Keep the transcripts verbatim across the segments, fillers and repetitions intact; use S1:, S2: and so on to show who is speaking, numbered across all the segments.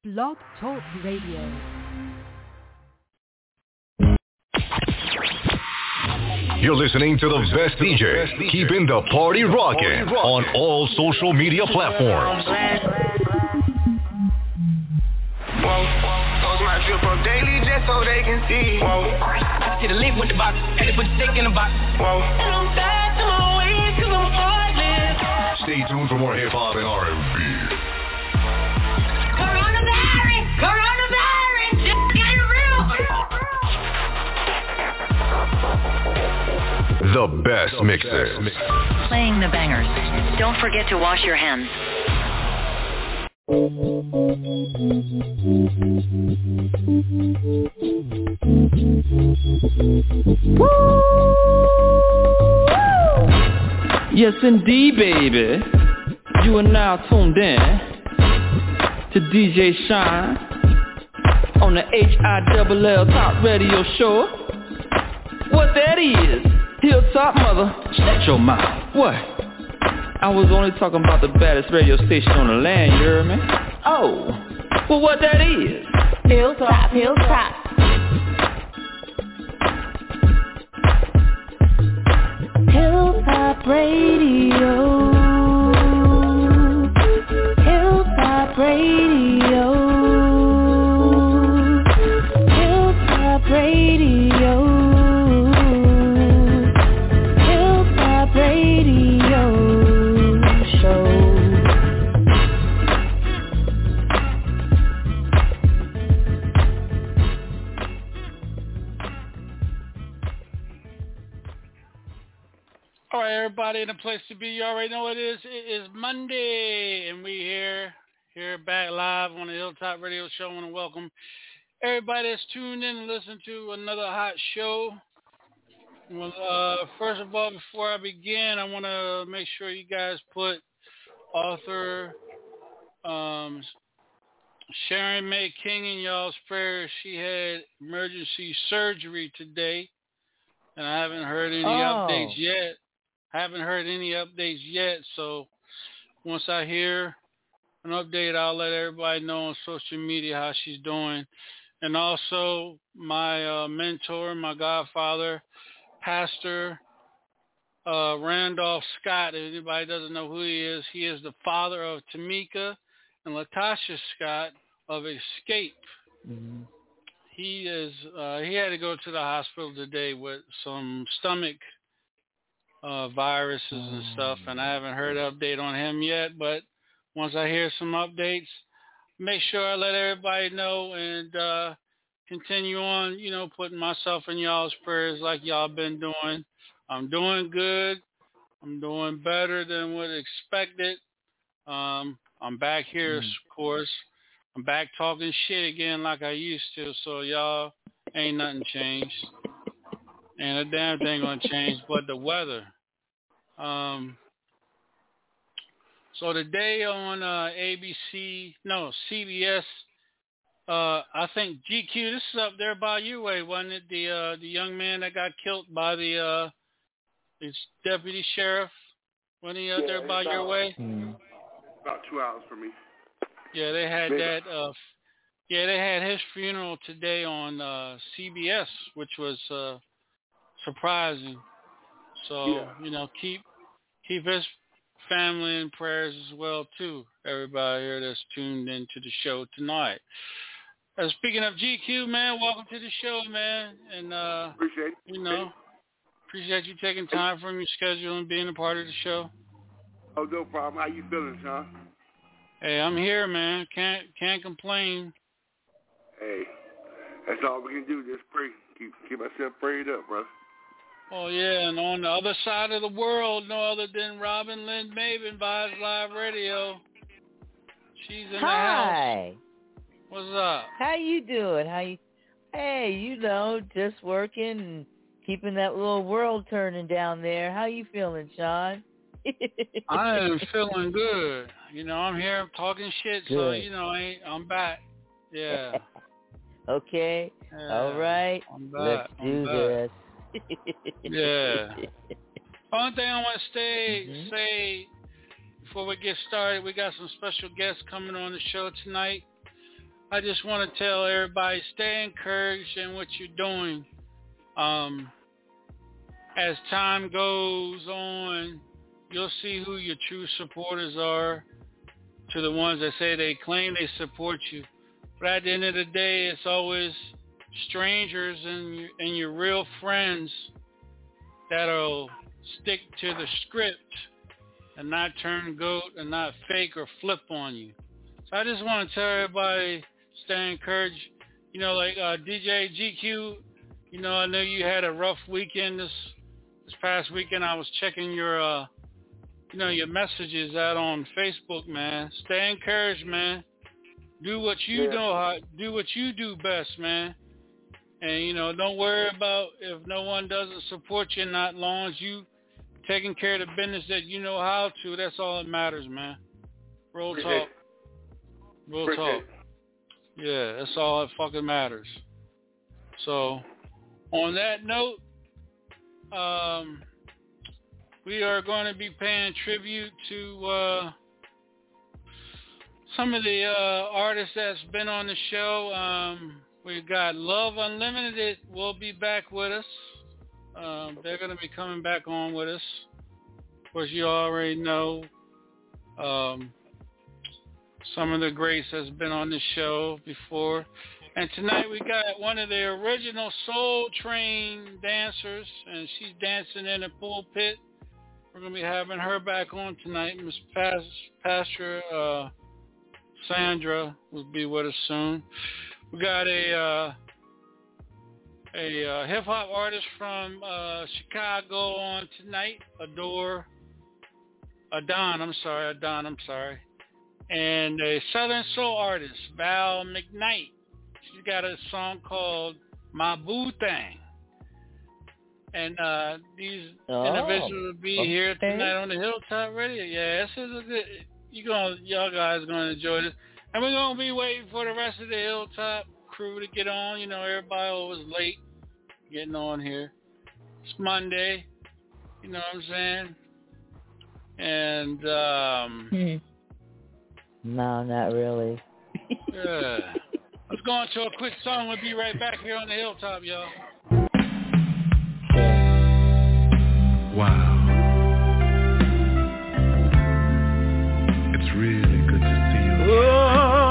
S1: Blog Talk Radio.
S2: You're listening to the best D J, keeping the party rocking on all social media platforms.
S3: Post my trip up daily just so they can see. Get a link with the box, and they put the stick in the box. And I'm back to my ways cause I'm heartless.
S2: Stay tuned for more hip hop and R and B.
S3: Coronavirus! Coronavirus! Shit getting real!
S2: The best mixes.
S4: Playing the bangers. Don't forget to wash your hands.
S5: Yes, indeed, baby. You are now tuned in to D J Shine on the H I L L Top Radio Show. What that is? Hilltop mother, shut your mouth. What? I was only talking about the baddest radio station on the land, you heard me? Oh, well what that is?
S6: Hilltop, Hilltop. Hilltop Radio. Hilltop Radio. Hilltop Radio. Hilltop Radio Show.
S7: All right, everybody in the place to be. You already know what it is. It is Monday, and we here, here back live on the Hilltop Radio Show. I want to welcome everybody that's tuned in and listened to another hot show. Well, uh, first of all, before I begin, I want to make sure you guys put author um, Sharon May King in y'all's prayers. She had emergency surgery today, and I haven't heard any
S8: Oh.
S7: updates yet. I haven't heard any updates yet, so once I hear an update, I'll let everybody know on social media how she's doing. And also, my uh, mentor, my godfather, Pastor uh, Randolph Scott. If anybody doesn't know who he is, he is the father of Tamika and Latasha Scott of Escape.
S8: Mm-hmm.
S7: He is. Uh, he had to go to the hospital today with some stomach uh, viruses and stuff, and I haven't heard an update on him yet. But once I hear some updates, make sure I let everybody know and uh, continue on, you know, putting myself in y'all's prayers like y'all been doing. I'm doing good. I'm doing better than what expected. Um, I'm back here, mm. of course. I'm back talking shit again like I used to, so y'all ain't nothing changed. And a damn thing gonna change but the weather. Um, so today on uh, A B C, no, C B S, uh, I think G Q, this is up there by your way, wasn't it? The uh, the young man that got killed by the uh, his deputy sheriff, wasn't he up
S9: yeah,
S7: there by
S9: about,
S7: your way?
S9: About two hours from me.
S7: Yeah, they had
S9: Maybe.
S7: that. Uh, yeah, they had his funeral today on uh, C B S, which was uh, surprising. So
S9: yeah.
S7: you know, keep keep his family in prayers as well too. Everybody here that's tuned into the show tonight. Uh, speaking of G Q, man, welcome to the show, man, and uh,
S9: appreciate it.
S7: You know, appreciate you taking time from your schedule and being a part of the show.
S9: Oh, no problem. How you feeling, Sean?
S7: Hey, I'm here, man. Can't can't complain.
S9: Hey, that's all we can do. Just pray. Keep keep myself prayed up, brother.
S7: Oh, yeah, and on the other side of the world, no other than Robin Lynn Maven, Vibes Live Radio. She's in
S8: Hi.
S7: the house. What's up?
S8: How you doing? How you? Hey, you know, just working and keeping that little world turning down there. How you feeling, Sean?
S7: I am feeling good. You know, I'm here, I'm talking shit,
S8: good.
S7: So, you know, I ain't, I'm back. Yeah.
S8: Okay.
S7: Yeah.
S8: All right.
S7: I'm back.
S8: Let's
S7: I'm
S8: do
S7: back.
S8: this.
S7: Yeah. One thing I want to say,
S8: mm-hmm.
S7: say before we get started, we got some special guests coming on the show tonight. I just want to tell everybody, stay encouraged in what you're doing. Um, as time goes on, you'll see who your true supporters are, to the ones that say they claim they support you. But at the end of the day, it's always strangers and your, and your real friends that'll stick to the script and not turn goat and not fake or flip on you. So I just want to tell everybody, stay encouraged. You know, like uh, D J G Q, you know, I know you had a rough weekend this this past weekend. I was checking your, uh, you know, your messages out on Facebook, man. Stay encouraged, man. Do what you
S9: yeah.
S7: know how. Do what you do best, man. And you know, don't worry about if no one doesn't support you. Not long as you taking care of the business that you know how to. That's all that matters, man. Real
S9: Appreciate
S7: talk. Real
S9: Appreciate
S7: talk. Yeah, that's all that fucking matters. So, on that note, um, we are going to be paying tribute to uh, some of the uh, artists that's been on the show. Um, we got Love Unlimited will be back with us. Um, they're going to be coming back on with us. Of course, you already know um, some of the greats that's been on the show before. And tonight we got one of the original Soul Train dancers, and she's dancing in the pulpit. We're going to be having her back on tonight. Miss Pas- Pastor uh, Sandra will be with us soon. We got a uh, a uh, hip hop artist from uh, Chicago on tonight, Adore, Adon. I'm sorry, Adon. I'm sorry, and a Southern soul artist, Val McKnight. She's got a song called "My Boo Thing," and uh, these
S8: oh,
S7: individuals will be
S8: okay.
S7: here tonight on the Hilltop Radio. Yeah, this is a good. You gonna, y'all guys gonna enjoy this. And we're going to be waiting for the rest of the Hilltop crew to get on. You know, everybody was late getting on here. It's Monday. You know what I'm saying? And, um...
S8: Hmm. No, not really.
S7: yeah. Let's go on to a quick song. We'll be right back here on the Hilltop, y'all.
S10: Wow. It's really good to see you. Oh.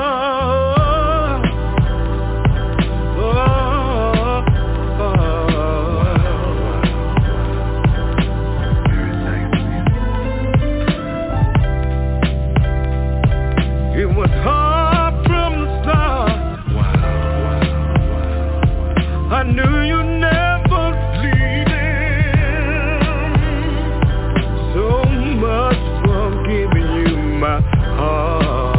S10: I knew you never leaving. So much for giving you my heart.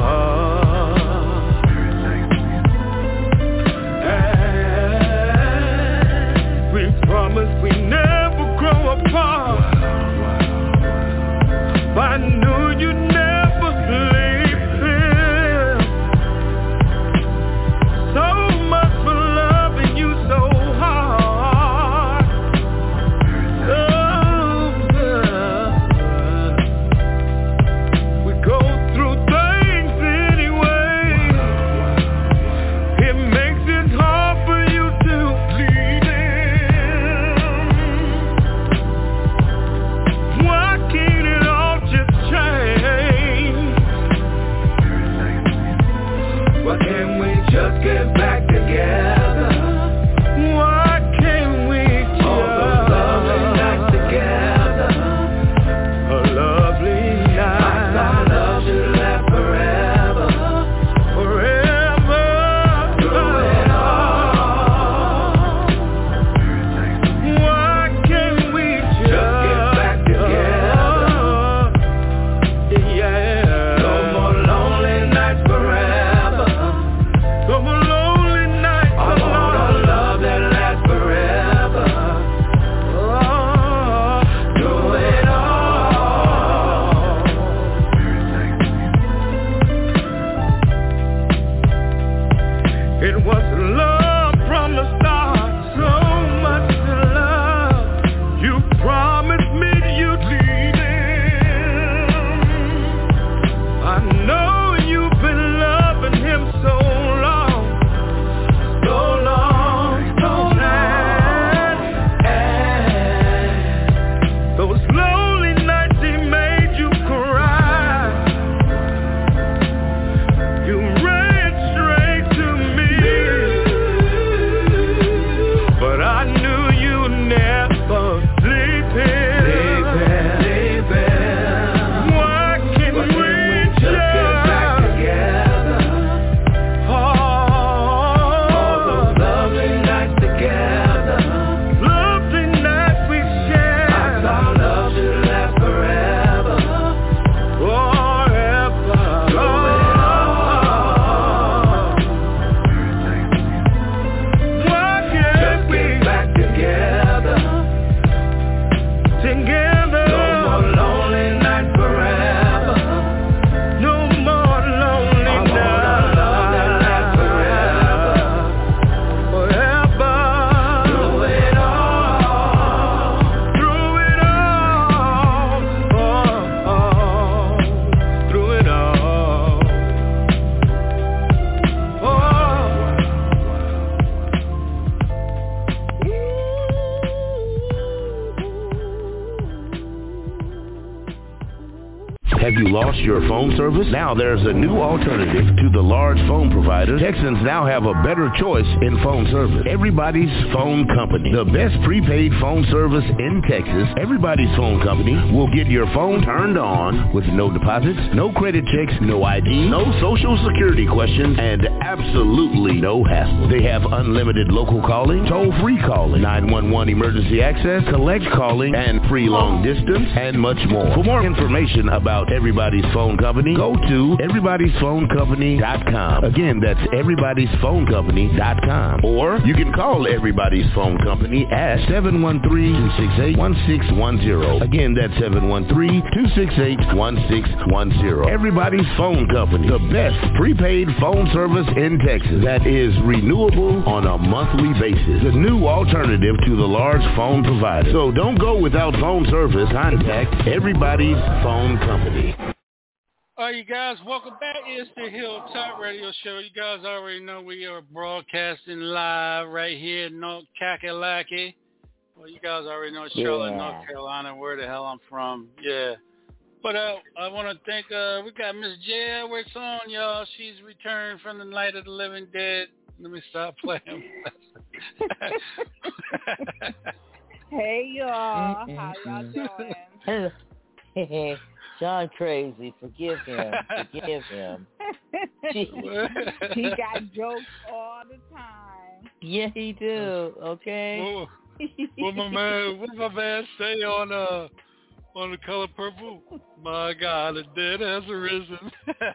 S10: And we promised we never grow apart. But I knew you never leaving. So much for loving you so hard. Oh, yeah. We go through things anyway. It makes it hard for you to believe in. Why can't it all just change? Why can't we just get back together? Why can't we just all those lovely nights together? A lovely night. My love should last forever. Forever. Through it all. Why can't we just, just get back together? Yeah. No more lonely nights forever. No more lonely nights. I want a love that lasts forever. Oh, through it all. It was love from the start. So much love. You promised me you'd leave him. I know you've been loving him so long.
S11: you lost your phone service? Now there's a new alternative to the large phone providers. Texans now have a better choice in phone service. Everybody's Phone Company. The best prepaid phone service in Texas. Everybody's Phone Company will get your phone turned on with no deposits, no credit checks, no I D, no social security questions, and absolutely no hassle. They have unlimited local calling, toll-free calling, nine one one emergency access, collect calling, and free long distance, and much more. For more information about Everybody's Phone Company, go to everybodys phone company dot com. Again, that's everybodys phone company dot com. Or you can call Everybody's Phone Company at seven one three, two six eight, one six one zero. Again, that's seven one three, two six eight, one six one zero. Everybody's Phone Company, the best prepaid phone service in Texas that is renewable on a monthly basis. The new alternative to the large phone provider. So don't go without phone service. Contact Everybody's Phone Company.
S7: All right, you guys, welcome back. It's the Hilltop Radio Show. You guys already know we are broadcasting live right here in North Kakalaki. Well, you guys already know Charlotte,
S8: Yeah.
S7: North Carolina, where the hell I'm from. Yeah. But uh, I want to thank, uh, we got Miss J. Edwards on, y'all. She's returned from the night of the living dead. Let me stop playing.
S12: Hey, y'all. How y'all doing?
S8: John crazy. Forgive him. Forgive him.
S12: he got jokes all the time.
S8: Yeah, he do. Okay.
S7: What, what my man? What my man say on uh on The Color Purple? My God, the dead has arisen.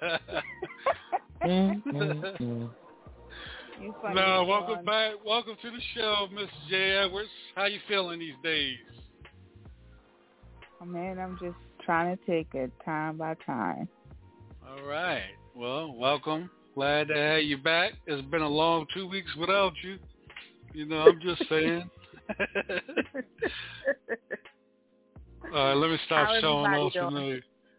S8: mm-hmm.
S7: No, welcome back. Welcome to the show, Miss J. Edwards. How you feeling these days?
S12: Oh, man, I'm just trying to take it time by time.
S7: All right. Well, welcome. Glad to have you back. It's been a long two weeks without you. You know, I'm just saying. All right, let me stop
S12: How
S7: showing off.
S12: doing?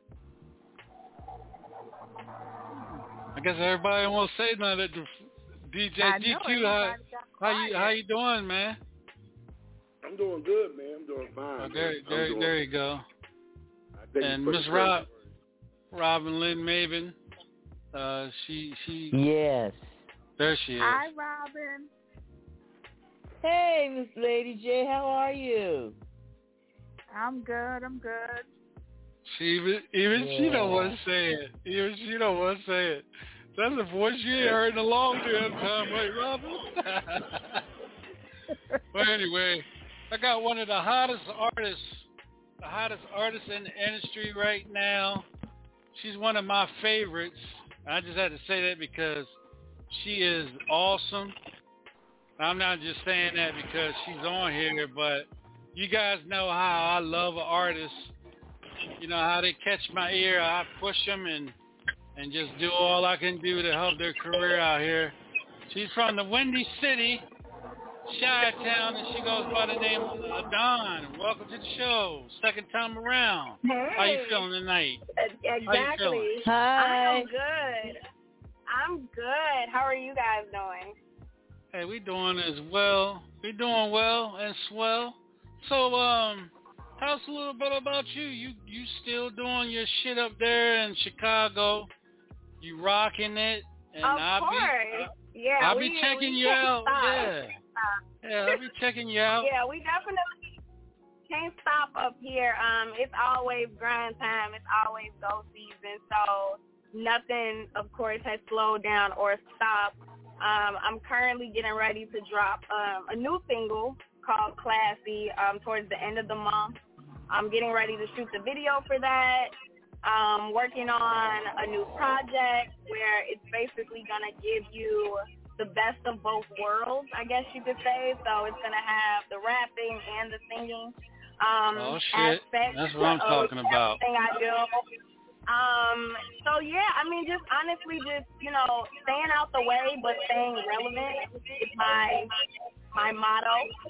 S7: I guess everybody won't say nothing. D J
S12: I
S7: D Q,
S12: know,
S7: how, how
S12: quiet.
S7: you how you doing, man?
S9: I'm doing good, man. I'm doing fine.
S7: Oh, there,
S9: man.
S7: there,
S9: doing,
S7: there you go.
S9: thank
S7: And
S9: you for
S7: Miss
S9: the
S7: Rob, Robin Lynn Maven, uh, she she.
S8: Yes.
S7: There she is.
S12: Hi, Robin.
S8: Hey, Miss Lady J, how are you?
S12: I'm good. I'm good.
S7: She even even
S8: Yeah.
S7: she don't want to say it. Even she don't want to say it. That's a voice you ain't heard in a long damn time, right, Robin? But anyway, I got one of the hottest artists, the hottest artist in the industry right now. She's one of my favorites. I just had to say that because she is awesome. I'm not just saying that because she's on here, but you guys know how I love an artist. You know, how they catch my ear. I push them and, and just do all I can do to help their career out here. She's from the Windy City, Chi-Town, and she goes by the name of Dawn. Welcome to the show. Second time around.
S13: Hey.
S7: How you feeling tonight?
S13: Exactly.
S7: How you feeling?
S8: Hi.
S13: I'm good. I'm good. How are you guys doing?
S7: Hey, we doing as well. We doing well and swell. So, um, tell us a little bit about you. You you still doing your shit up there in Chicago? You rocking it? And
S13: of
S7: I'll
S13: course.
S7: be, uh,
S13: yeah.
S7: I'll
S13: we,
S7: be checking
S13: we
S7: you
S13: can't
S7: out.
S13: Stop.
S7: Yeah. Yeah, I'll be checking you out.
S13: Yeah, we definitely can't stop up here. Um, it's always grind time. It's always go season. So nothing, of course, has slowed down or stopped. Um, I'm currently getting ready to drop um, a new single called Classy um, towards the end of the month. I'm getting ready to shoot the video for that. Um, working on a new project where it's basically going to give you the best of both worlds, I guess you could say. So it's going to have the rapping and the singing um,
S7: oh, shit.
S13: aspect.
S7: That's what I'm
S13: of
S7: talking about.
S13: Everything I do. Um, so yeah, I mean, just honestly, just, you know, staying out the way, but staying relevant is my, my motto.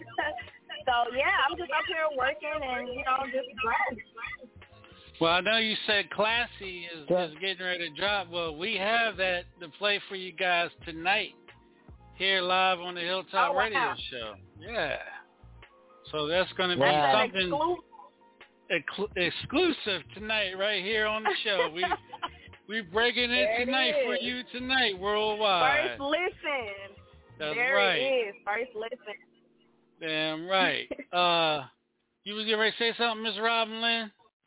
S13: So yeah, I'm just up here working and, you know, just grinding.
S7: Well, I know you said Classy is, is getting ready to drop. Well, we have that to play for you guys tonight here live on the Hilltop
S13: oh, wow.
S7: Radio Show. Yeah. So that's going to be
S8: wow.
S7: something. ec- exclusive tonight right here on the show. We we breaking it
S13: There
S7: tonight
S13: it
S7: for
S13: is.
S7: you tonight worldwide.
S13: First listen.
S7: That's
S13: there
S7: right.
S13: it is. First listen.
S7: Damn right. uh, you was getting ready to say something, Miss Robin Lynn?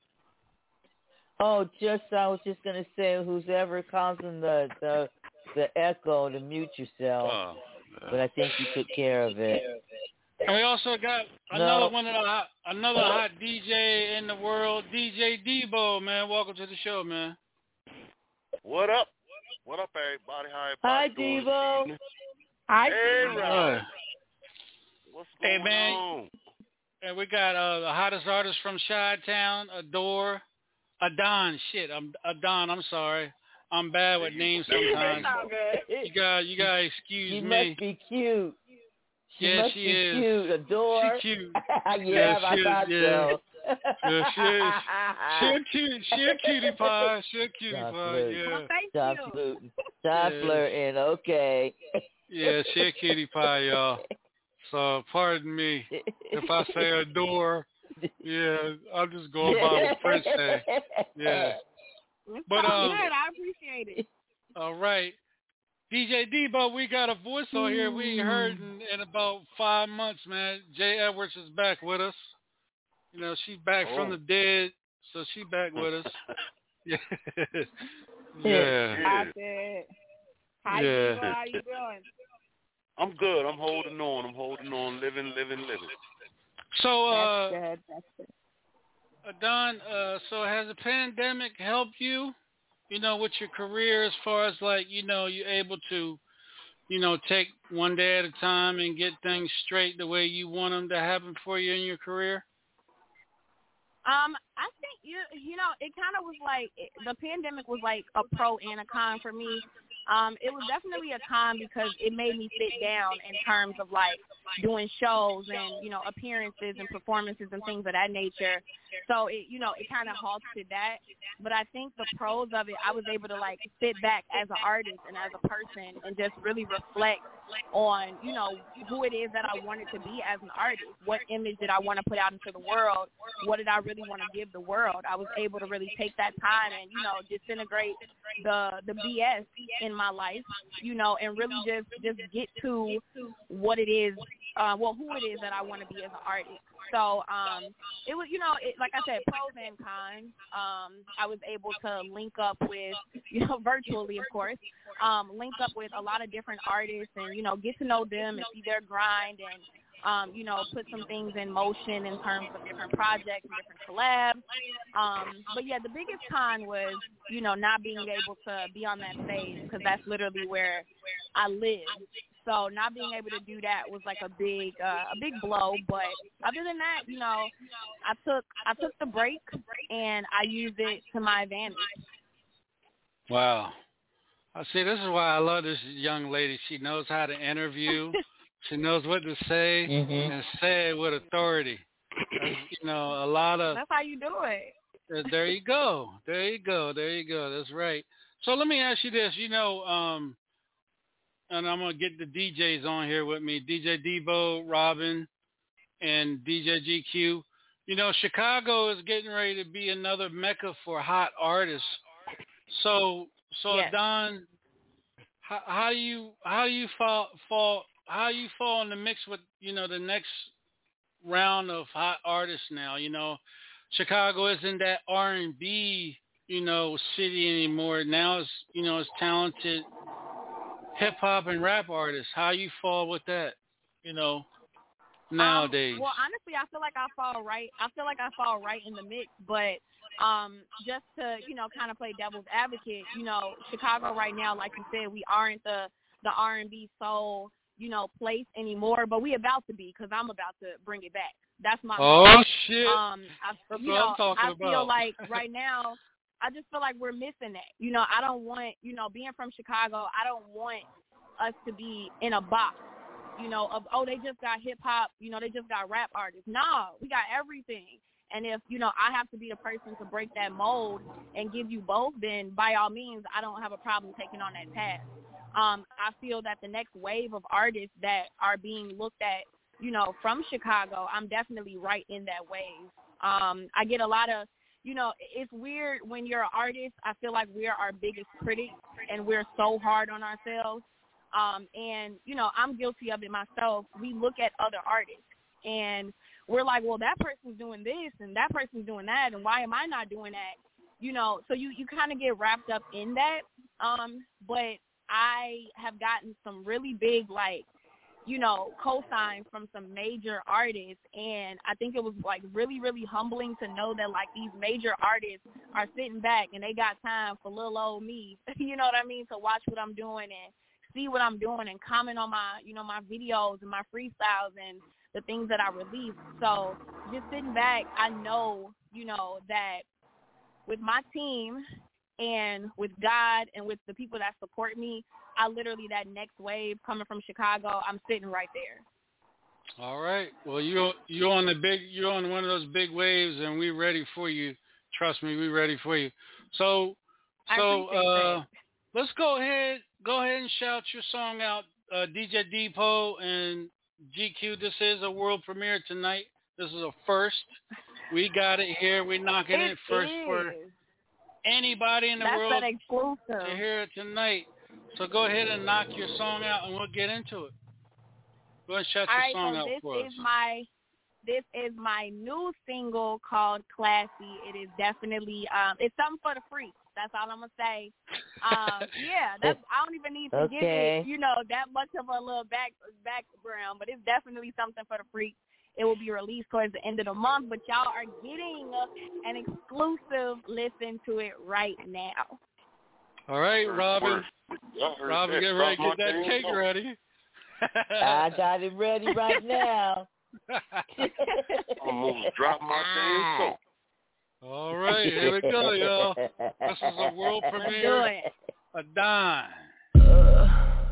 S8: Oh, just I was just gonna say, who's ever causing the the the echo, to mute yourself.
S7: Oh,
S8: but I think you took care of it.
S7: And we also got another no. one of the hot, another hot D J in the world, D J Debo, man. Welcome to the show, man.
S14: What up? What up, everybody? How everybody
S8: Hi,
S14: doing?
S8: Debo. Hi,
S14: hey,
S8: Debo.
S14: What's going
S7: hey, man.
S14: on?
S7: And we got uh, the hottest artist from Chi-Town, Adore. Adon, shit, I'm Adon. I'm sorry, I'm bad with names sometimes. You got, you got to excuse
S8: she
S7: me.
S8: She must be cute. She
S7: yeah,
S8: must
S7: she
S8: be
S7: is.
S8: cute. Adore.
S7: She cute.
S8: yeah,
S7: yeah,
S8: I
S7: she
S8: thought
S7: is, yeah.
S8: so.
S7: yeah, she is. She a cute. She a cutie pie. She a cutie
S8: Stop
S7: pie.
S8: flirting.
S7: Yeah.
S13: Well, thank
S8: Stop
S13: you.
S8: flirting. Stop
S7: Yeah.
S8: flirting. Okay.
S7: Yeah, she a cutie pie, y'all. So pardon me if I say adore. Yeah, I'm just going by what French say. Yeah. But um,
S13: good. I appreciate it.
S7: All right. D J Debo, we got a voice on here we ain't heard in, in about five months, man. Jay Edwards is back with us. You know, she's back
S14: oh.
S7: from the dead, so she back with us. yeah.
S12: Yeah.
S7: yeah.
S12: How
S7: yeah.
S12: you doing? How you doing?
S14: I'm good. I'm holding on. I'm holding on. Living, living, living.
S7: So, uh,
S12: That's good. That's good.
S7: Don, uh, so has the pandemic helped you, you know, with your career as far as like, you know, you're able to, you know, take one day at a time and get things straight the way you want them to happen for you in your career?
S13: Um, I think you you know it kind of was like the pandemic was like a pro and a con for me. Um, it was definitely a con because it made me sit down in terms of like doing shows and you know appearances and performances and things of that nature. So it you know it kind of halted that. But I think the pros of it, I was able to like sit back as an artist and as a person and just really reflect on you know who it is that I wanted to be as an artist. What image did I want to put out into the world? What did I really want to give the world? I was able to really take that time and, you know, disintegrate the the B S in my life, you know, and really just, just get to what it is, uh, well, who it is that I want to be as an artist. So um, it was, you know, it, like I said, pros and cons. Um, I was able to link up with, you know, virtually, of course, um, link up with a lot of different artists and, you know, get to know them and see their grind and, Um, you know, put some things in motion in terms of different projects and different collabs. Um, but, yeah, the biggest con was, you know, not being able to be on that stage because that's literally where I live. So not being able to do that was like a big uh, a big blow. But other than that, you know, I took I took the break and I used it to my advantage.
S7: Wow. I see, this is why I love this young lady. She knows how to interview. She knows what to say
S8: mm-hmm.
S7: and say it with authority. That's, you know, a lot of...
S13: That's how you do it.
S7: Uh, there you go. There you go. There you go. That's right. So let me ask you this. You know, um, and I'm going to get the D Js on here with me. D J Debo, Robin, and D J G Q. You know, Chicago is getting ready to be another mecca for hot artists. So, so
S13: yes.
S7: Don, how, how do you how do you fall fall how you fall in the mix with, you know, the next round of hot artists now? You know, Chicago isn't that R and B, you know, city anymore. Now it's, you know, it's talented hip hop and rap artists. How you fall with that, you know, nowadays?
S13: Um, well, honestly, I feel like I fall right. I feel like I fall right in the mix, but um, just to, you know, kind of play devil's advocate, you know, Chicago right now, like you said, we aren't the the R and B soul, you know, place anymore, but we about to be because I'm about to bring it back. That's my
S7: oh
S13: goal.
S7: shit.
S13: Um, I,
S7: That's
S13: you
S7: what
S13: know,
S7: I'm talking
S13: I
S7: about.
S13: feel like right now, I just feel like we're missing that. You know, I don't want, you know, being from Chicago, I don't want us to be in a box, you know, of, oh, they just got hip hop, you know, they just got rap artists. No, we got everything. And if, you know, I have to be the person to break that mold and give you both, then by all means, I don't have a problem taking on that task. Um, I feel that the next wave of artists that are being looked at, you know, from Chicago, I'm definitely right in that wave.
S15: Um, I get a lot of, you know, it's weird when you're an artist. I feel like we're our biggest critic, and we're so hard on ourselves. Um, and, you know, I'm guilty of it myself. We look at other artists, and we're like, well, that person's doing this, and that person's doing that, and why am I not doing that? You know, so you, you kind of get wrapped up in that. Um, but I have gotten some really big, like, you know, cosigns from some major artists, and I think it was, like, really, really humbling to know that, like, these major artists are sitting back and they got time for little old me, you know what I mean, to watch what I'm doing and see what I'm doing and comment on my, you know, my videos and my freestyles and the things that I release. So just sitting back, I know, you know, that with my team and with God and with the people that support me, I literally, that next wave coming from Chicago, I'm sitting right there.
S7: All right. Well, you're you're on the big, you're on one of those big waves, and we're ready for you. Trust me, we're ready for you. So, so uh, let's go ahead, go ahead and shout your song out, uh, D J Depot and G Q. This is a world premiere tonight. This is a first. We got it here. We're knocking it, it first is. for anybody in the
S15: That's
S7: world
S15: exclusive.
S7: to hear it tonight. So go ahead and knock your song out, and we'll get into it. Go ahead and shout your
S15: All right,
S7: song
S15: so
S7: out
S15: this
S7: for
S15: is
S7: us.
S15: My, this is my new single called Classy. It is definitely, um, it's something for the freaks. That's all I'm going to say. Um, yeah, that's, I don't even need to
S8: okay.
S15: give it, you know, that much of a little back background, but it's definitely something for the freaks. It will be released towards the end of the month, but y'all are getting an exclusive listen to it right now.
S7: All right, Robin. Robin, get ready to get that cake ready.
S8: I got it ready right now.
S14: Almost dropped my thing.
S7: All right, here we go, y'all. This is a world premiere. A dime.
S8: Uh.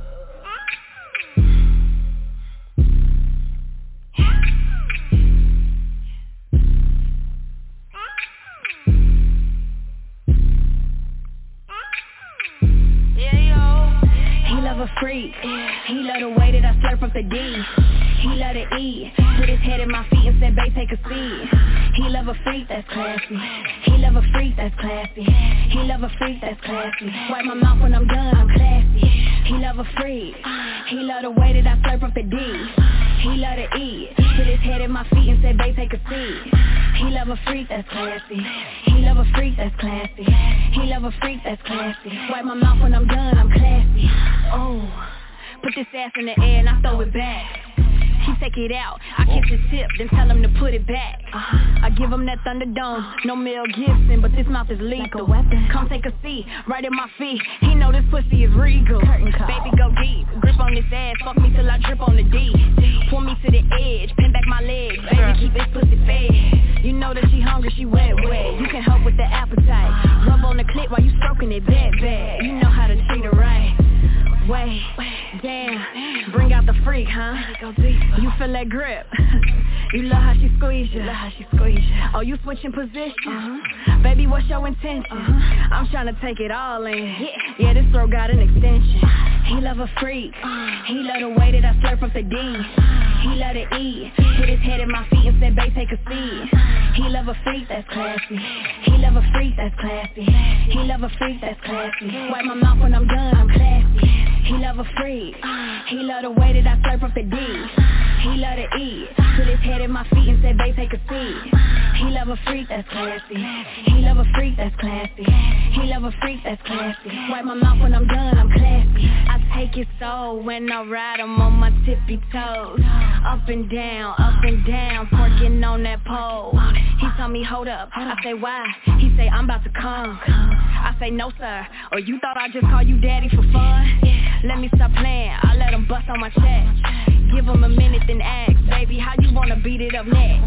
S16: A freak. He love the way that I slurp up the D. He love to eat. Put his head in my feet and said, babe, take a seat. He love a freak that's classy. He love a freak that's classy. He love a freak that's classy. Wipe my mouth when I'm done, I'm classy. He love a freak. He love the way that I slurp up the D. He love to eat. Put his head in my feet and said, babe, take a seat. He love a freak that's classy. He love a freak that's classy. He love a freak that's classy. Wipe my mouth when I'm done, I'm classy. Oh, put this ass in the air and I throw it back. He take it out, I kiss his tip, then tell him to put it back. I give him that Thunderdome, no Mel Gibson, but this mouth is lethal. Come take a seat, right at my feet. He know this pussy is regal. Baby, go deep, grip on this ass, fuck me till I drip on the D. Pull me to the edge, pin back my legs, baby, keep this pussy fed. You know that she hungry, she wet, wet. You can help with the appetite. Rub on the clit while you stroking it, bad, bad. You know how to treat her right. Wait, damn, bring out the freak, huh? You feel that grip. You love how she squeeze you. Love how she squeeze you. Oh, you switching positions. Uh-huh. Baby, what's your intention? Uh-huh. I'm trying to take it all in. Yeah, yeah, this throat got an extension. He love a freak. Uh-huh. He love the way that I slurp up the D. Uh-huh. He love to eat. Put his head in my feet and said, babe, take a seat. Uh-huh. He love a freak that's classy. He love a freak that's classy. He love a freak that's classy. Wipe my mouth when I'm done, I'm classy. He love a freak. He love the way that I slurp up the D. He love to eat. Put his head in my feet and said, babe, take a seat. He love a freak that's classy. He love a freak that's classy. He love a freak that's classy. Wipe my mouth when I'm done, I'm classy. I take it so when I ride him on my tippy toes. Up and down, up and down, twerking on that pole. He told me, hold up. I say, why? He say, I'm about to come. I say, no, sir. Or you thought I'd just call you daddy for fun? Let me stop playing, I let him bust on my chest. Give him a minute then ask, baby, how you wanna beat it up next?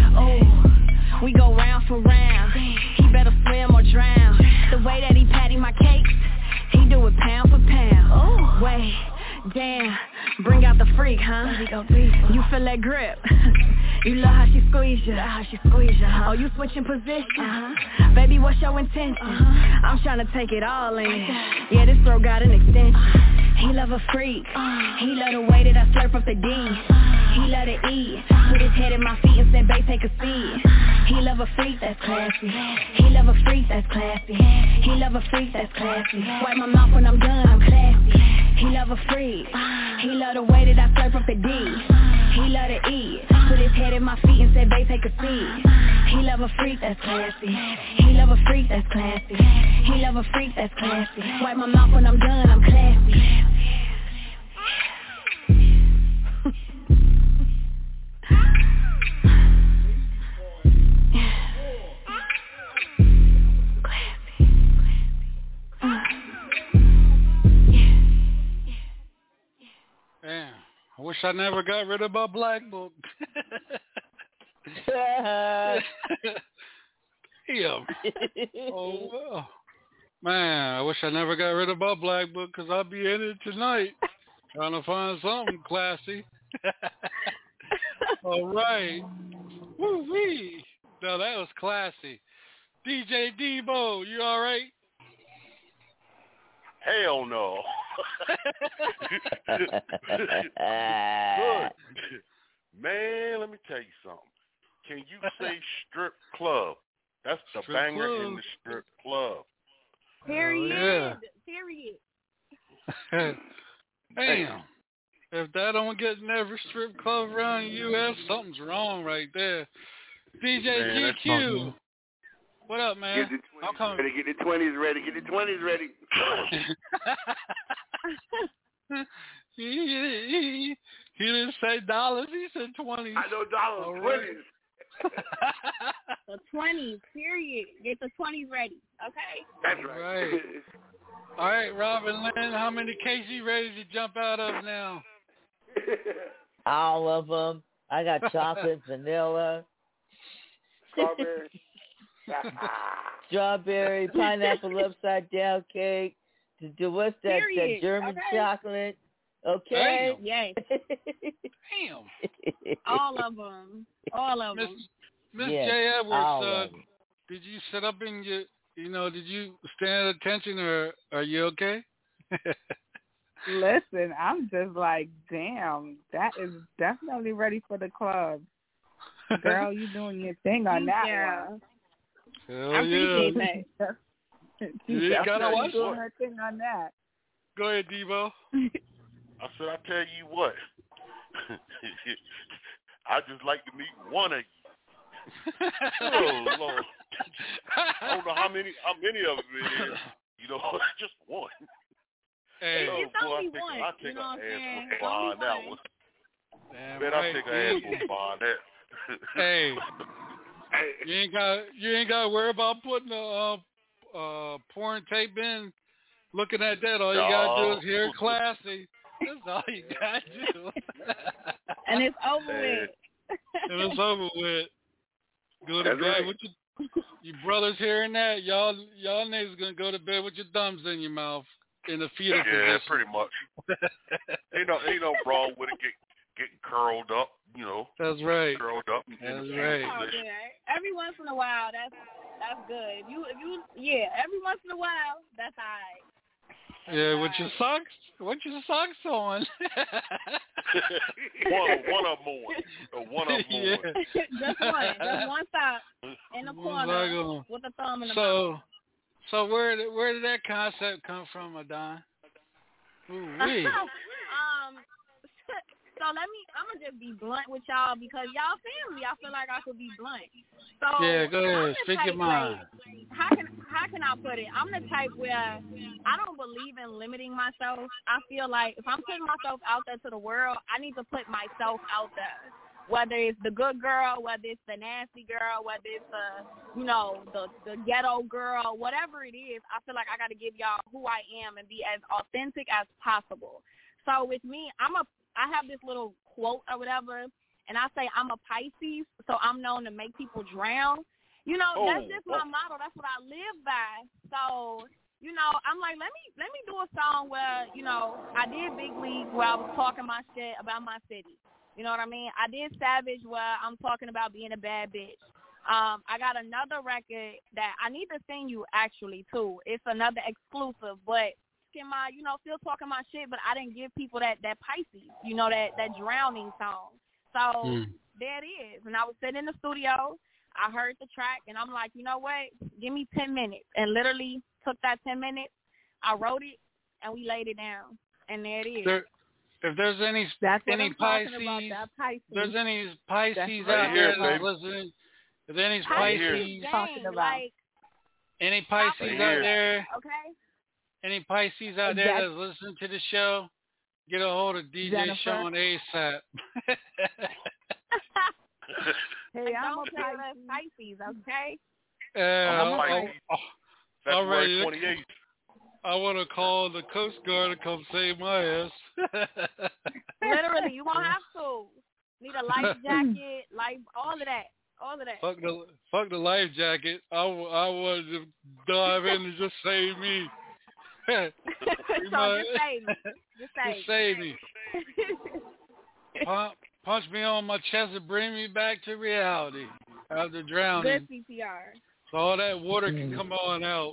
S16: Oh, we go round for round. He better swim or drown. The way that he patty my cakes, he do it pound for pound. Oh, wait, damn, bring out the freak, huh? You feel that grip. You love how she squeeze you. How she squeeze you, huh? Oh, you switching positions. Uh-huh. Baby, what's your intention? Uh-huh. I'm trying to take it all in. Yeah, this throat got an extension. He love a freak. He love the way that I slurp up the D. He love to eat. Put his head in my feet and said, babe, take a seat. He love a freak that's classy. He love a freak that's classy. He love a freak that's classy. Wipe my mouth when I'm done, I'm classy. He love a freak. He love the way that I slurp up the D. He love to eat. Put his head in my feet and said, babe, take a seat. He love a freak that's classy. He love a freak that's classy. He love a freak that's classy. Wipe my mouth when I'm done, I'm classy.
S7: Damn, I wish I never got rid of my black book. Damn. Oh, well. Man, I wish I never got rid of my black book because I'll be in it tonight trying to find something classy. All right. Woo-wee. No, that was classy. D J Debo, you all right?
S14: Hell no. Good. Man, let me tell you something. Can you say strip club? That's the strip banger club. In the strip club.
S15: Period.
S7: Oh, yeah.
S15: Period.
S7: Damn. If that don't get in every strip club around the U S, something's wrong right there. D J man, G Q. What up, man?
S9: Get the twenties ready. Get the twenties ready. Get the twenties ready.
S7: he, he, he didn't say dollars. He said twenties.
S9: I know dollars. Twenties.
S15: The twenties. Period. Get the twenties ready. Okay.
S9: That's right.
S7: right. All right, Robin Lynn. How many K's you ready to jump out of now?
S8: All of them. I got chocolate, vanilla,
S9: strawberry.
S8: Strawberry, pineapple upside down cake. To do what's that?
S15: Period.
S8: That German
S15: okay.
S8: chocolate. Okay.
S7: Damn.
S15: Yes.
S7: Damn.
S15: All of them. All of
S7: Miss,
S15: them.
S7: Miss
S8: yes,
S7: J. Edwards, uh,
S8: them.
S7: did you sit up in your, you know, did you stand at attention or are you okay?
S12: Listen, I'm just like, damn, that is definitely ready for the club. Girl, you doing your thing on that
S15: yeah.
S12: one.
S7: Hell
S15: I appreciate
S7: yeah.
S15: that.
S12: She's
S7: You gotta watch
S12: doing
S7: it.
S12: her thing on that.
S7: Go ahead, Debo.
S14: I said, I tell you what. I just like to meet one of you. Oh Lord. I don't know how many how many of them it is. You know, just one.
S7: Hey.
S14: Oh,
S15: It's
S14: boy,
S15: only
S14: I take,
S15: one.
S14: I take
S15: You know
S14: an
S15: what I'm saying?
S14: ass behind that one.
S7: Damn
S14: Man,
S7: right.
S14: I take an ass behind that.
S7: Hey. You ain't got you ain't got to worry about putting a uh, uh, porn tape in. Looking at that, all you
S14: no.
S7: gotta do is hear classy. That's all you gotta do.
S15: And it's over
S14: Man.
S15: with.
S7: And it's over with. Go to
S9: That's
S7: bed
S9: right.
S7: with your, your brothers hearing that. Y'all, y'all niggas gonna go to bed with your thumbs in your mouth in the fetal
S14: Yeah,
S7: position.
S14: pretty much. ain't no ain't no wrong with it get, getting curled up, you know.
S7: That's right.
S14: Curled up. In
S7: That's
S14: the
S7: right.
S15: Oh, yeah. Every once in a while, that's that's good. If you if you yeah, every once in a while, that's all right.
S7: Yeah, with your socks, with your socks on.
S14: one, one or more, or one or more.
S7: Yeah.
S15: Just one, just one sock in the corner with a thumb in the
S7: so,
S15: mouth.
S7: So where did where did that concept come from, Adon? Ooh-wee.
S15: um, so let me. I'm gonna just be blunt with y'all because y'all family. I feel like I could be blunt. So
S7: yeah, go ahead. Speak your mind.
S15: Like, how can how can I put it? I'm the type where I don't believe in limiting myself. I feel like if I'm putting myself out there to the world, I need to put myself out there. Whether it's the good girl, whether it's the nasty girl, whether it's the, you know, the, the ghetto girl, whatever it is, I feel like I got to give y'all who I am and be as authentic as possible. So with me, I'm a, I have this little quote or whatever, and I say I'm a Pisces, so I'm known to make people drown. You know,
S14: oh,
S15: that's just my
S14: oh.
S15: motto. That's what I live by. So, you know, I'm like, let me let me do a song where, you know, I did Big League where I was talking my shit about my city. You know what I mean? I did Savage where I'm talking about being a bad bitch. Um, I got another record that I need to send you actually too. It's another exclusive, but in my, you know, still talking my shit, but I didn't give people that, that Pisces, you know, that, that drowning song. So mm. there it is. And I was sitting in the studio. I heard the track, and I'm like, you know what? Give me ten minutes. And literally took that ten minutes. I wrote it, and we laid it down. And there it is.
S7: There, if there's any
S12: That's what
S7: any
S12: I'm talking
S7: Pisces,
S12: about, that Pisces.
S7: if there's any Pisces
S12: That's
S7: out
S12: right
S7: there
S14: here,
S7: that's
S14: baby.
S7: listening, if there's any
S15: Pisces
S7: Pisces,
S15: gang,
S12: talking about.
S15: like,
S7: any Pisces
S14: Right
S7: out
S14: here.
S7: there,
S15: okay?
S7: any Pisces out there
S12: That's-
S7: that's listening to the show, get a hold of D J
S12: Jennifer.
S7: Sean ASAP.
S12: Hey,
S15: Like,
S12: I'm
S15: don't
S12: a
S15: play
S12: Pisces.
S15: with Pisces, okay?
S7: Uh,
S14: I'm a
S7: I-
S14: Pisces.
S7: I- I'm ready
S14: February
S7: to-
S14: twenty-eighth.
S7: I want to call the Coast Guard to come save my ass.
S15: Literally, you won't have to. Need a life jacket, life, all of that. All of that.
S7: Fuck the fuck the life jacket. I, w- I wanted to dive in and just save me.
S15: So
S7: You might-
S15: just save me. Just save,
S7: Just save me. Punch, punch me on my chest and bring me back to reality after drowning.
S15: Good C P R.
S7: So all that water can come on out.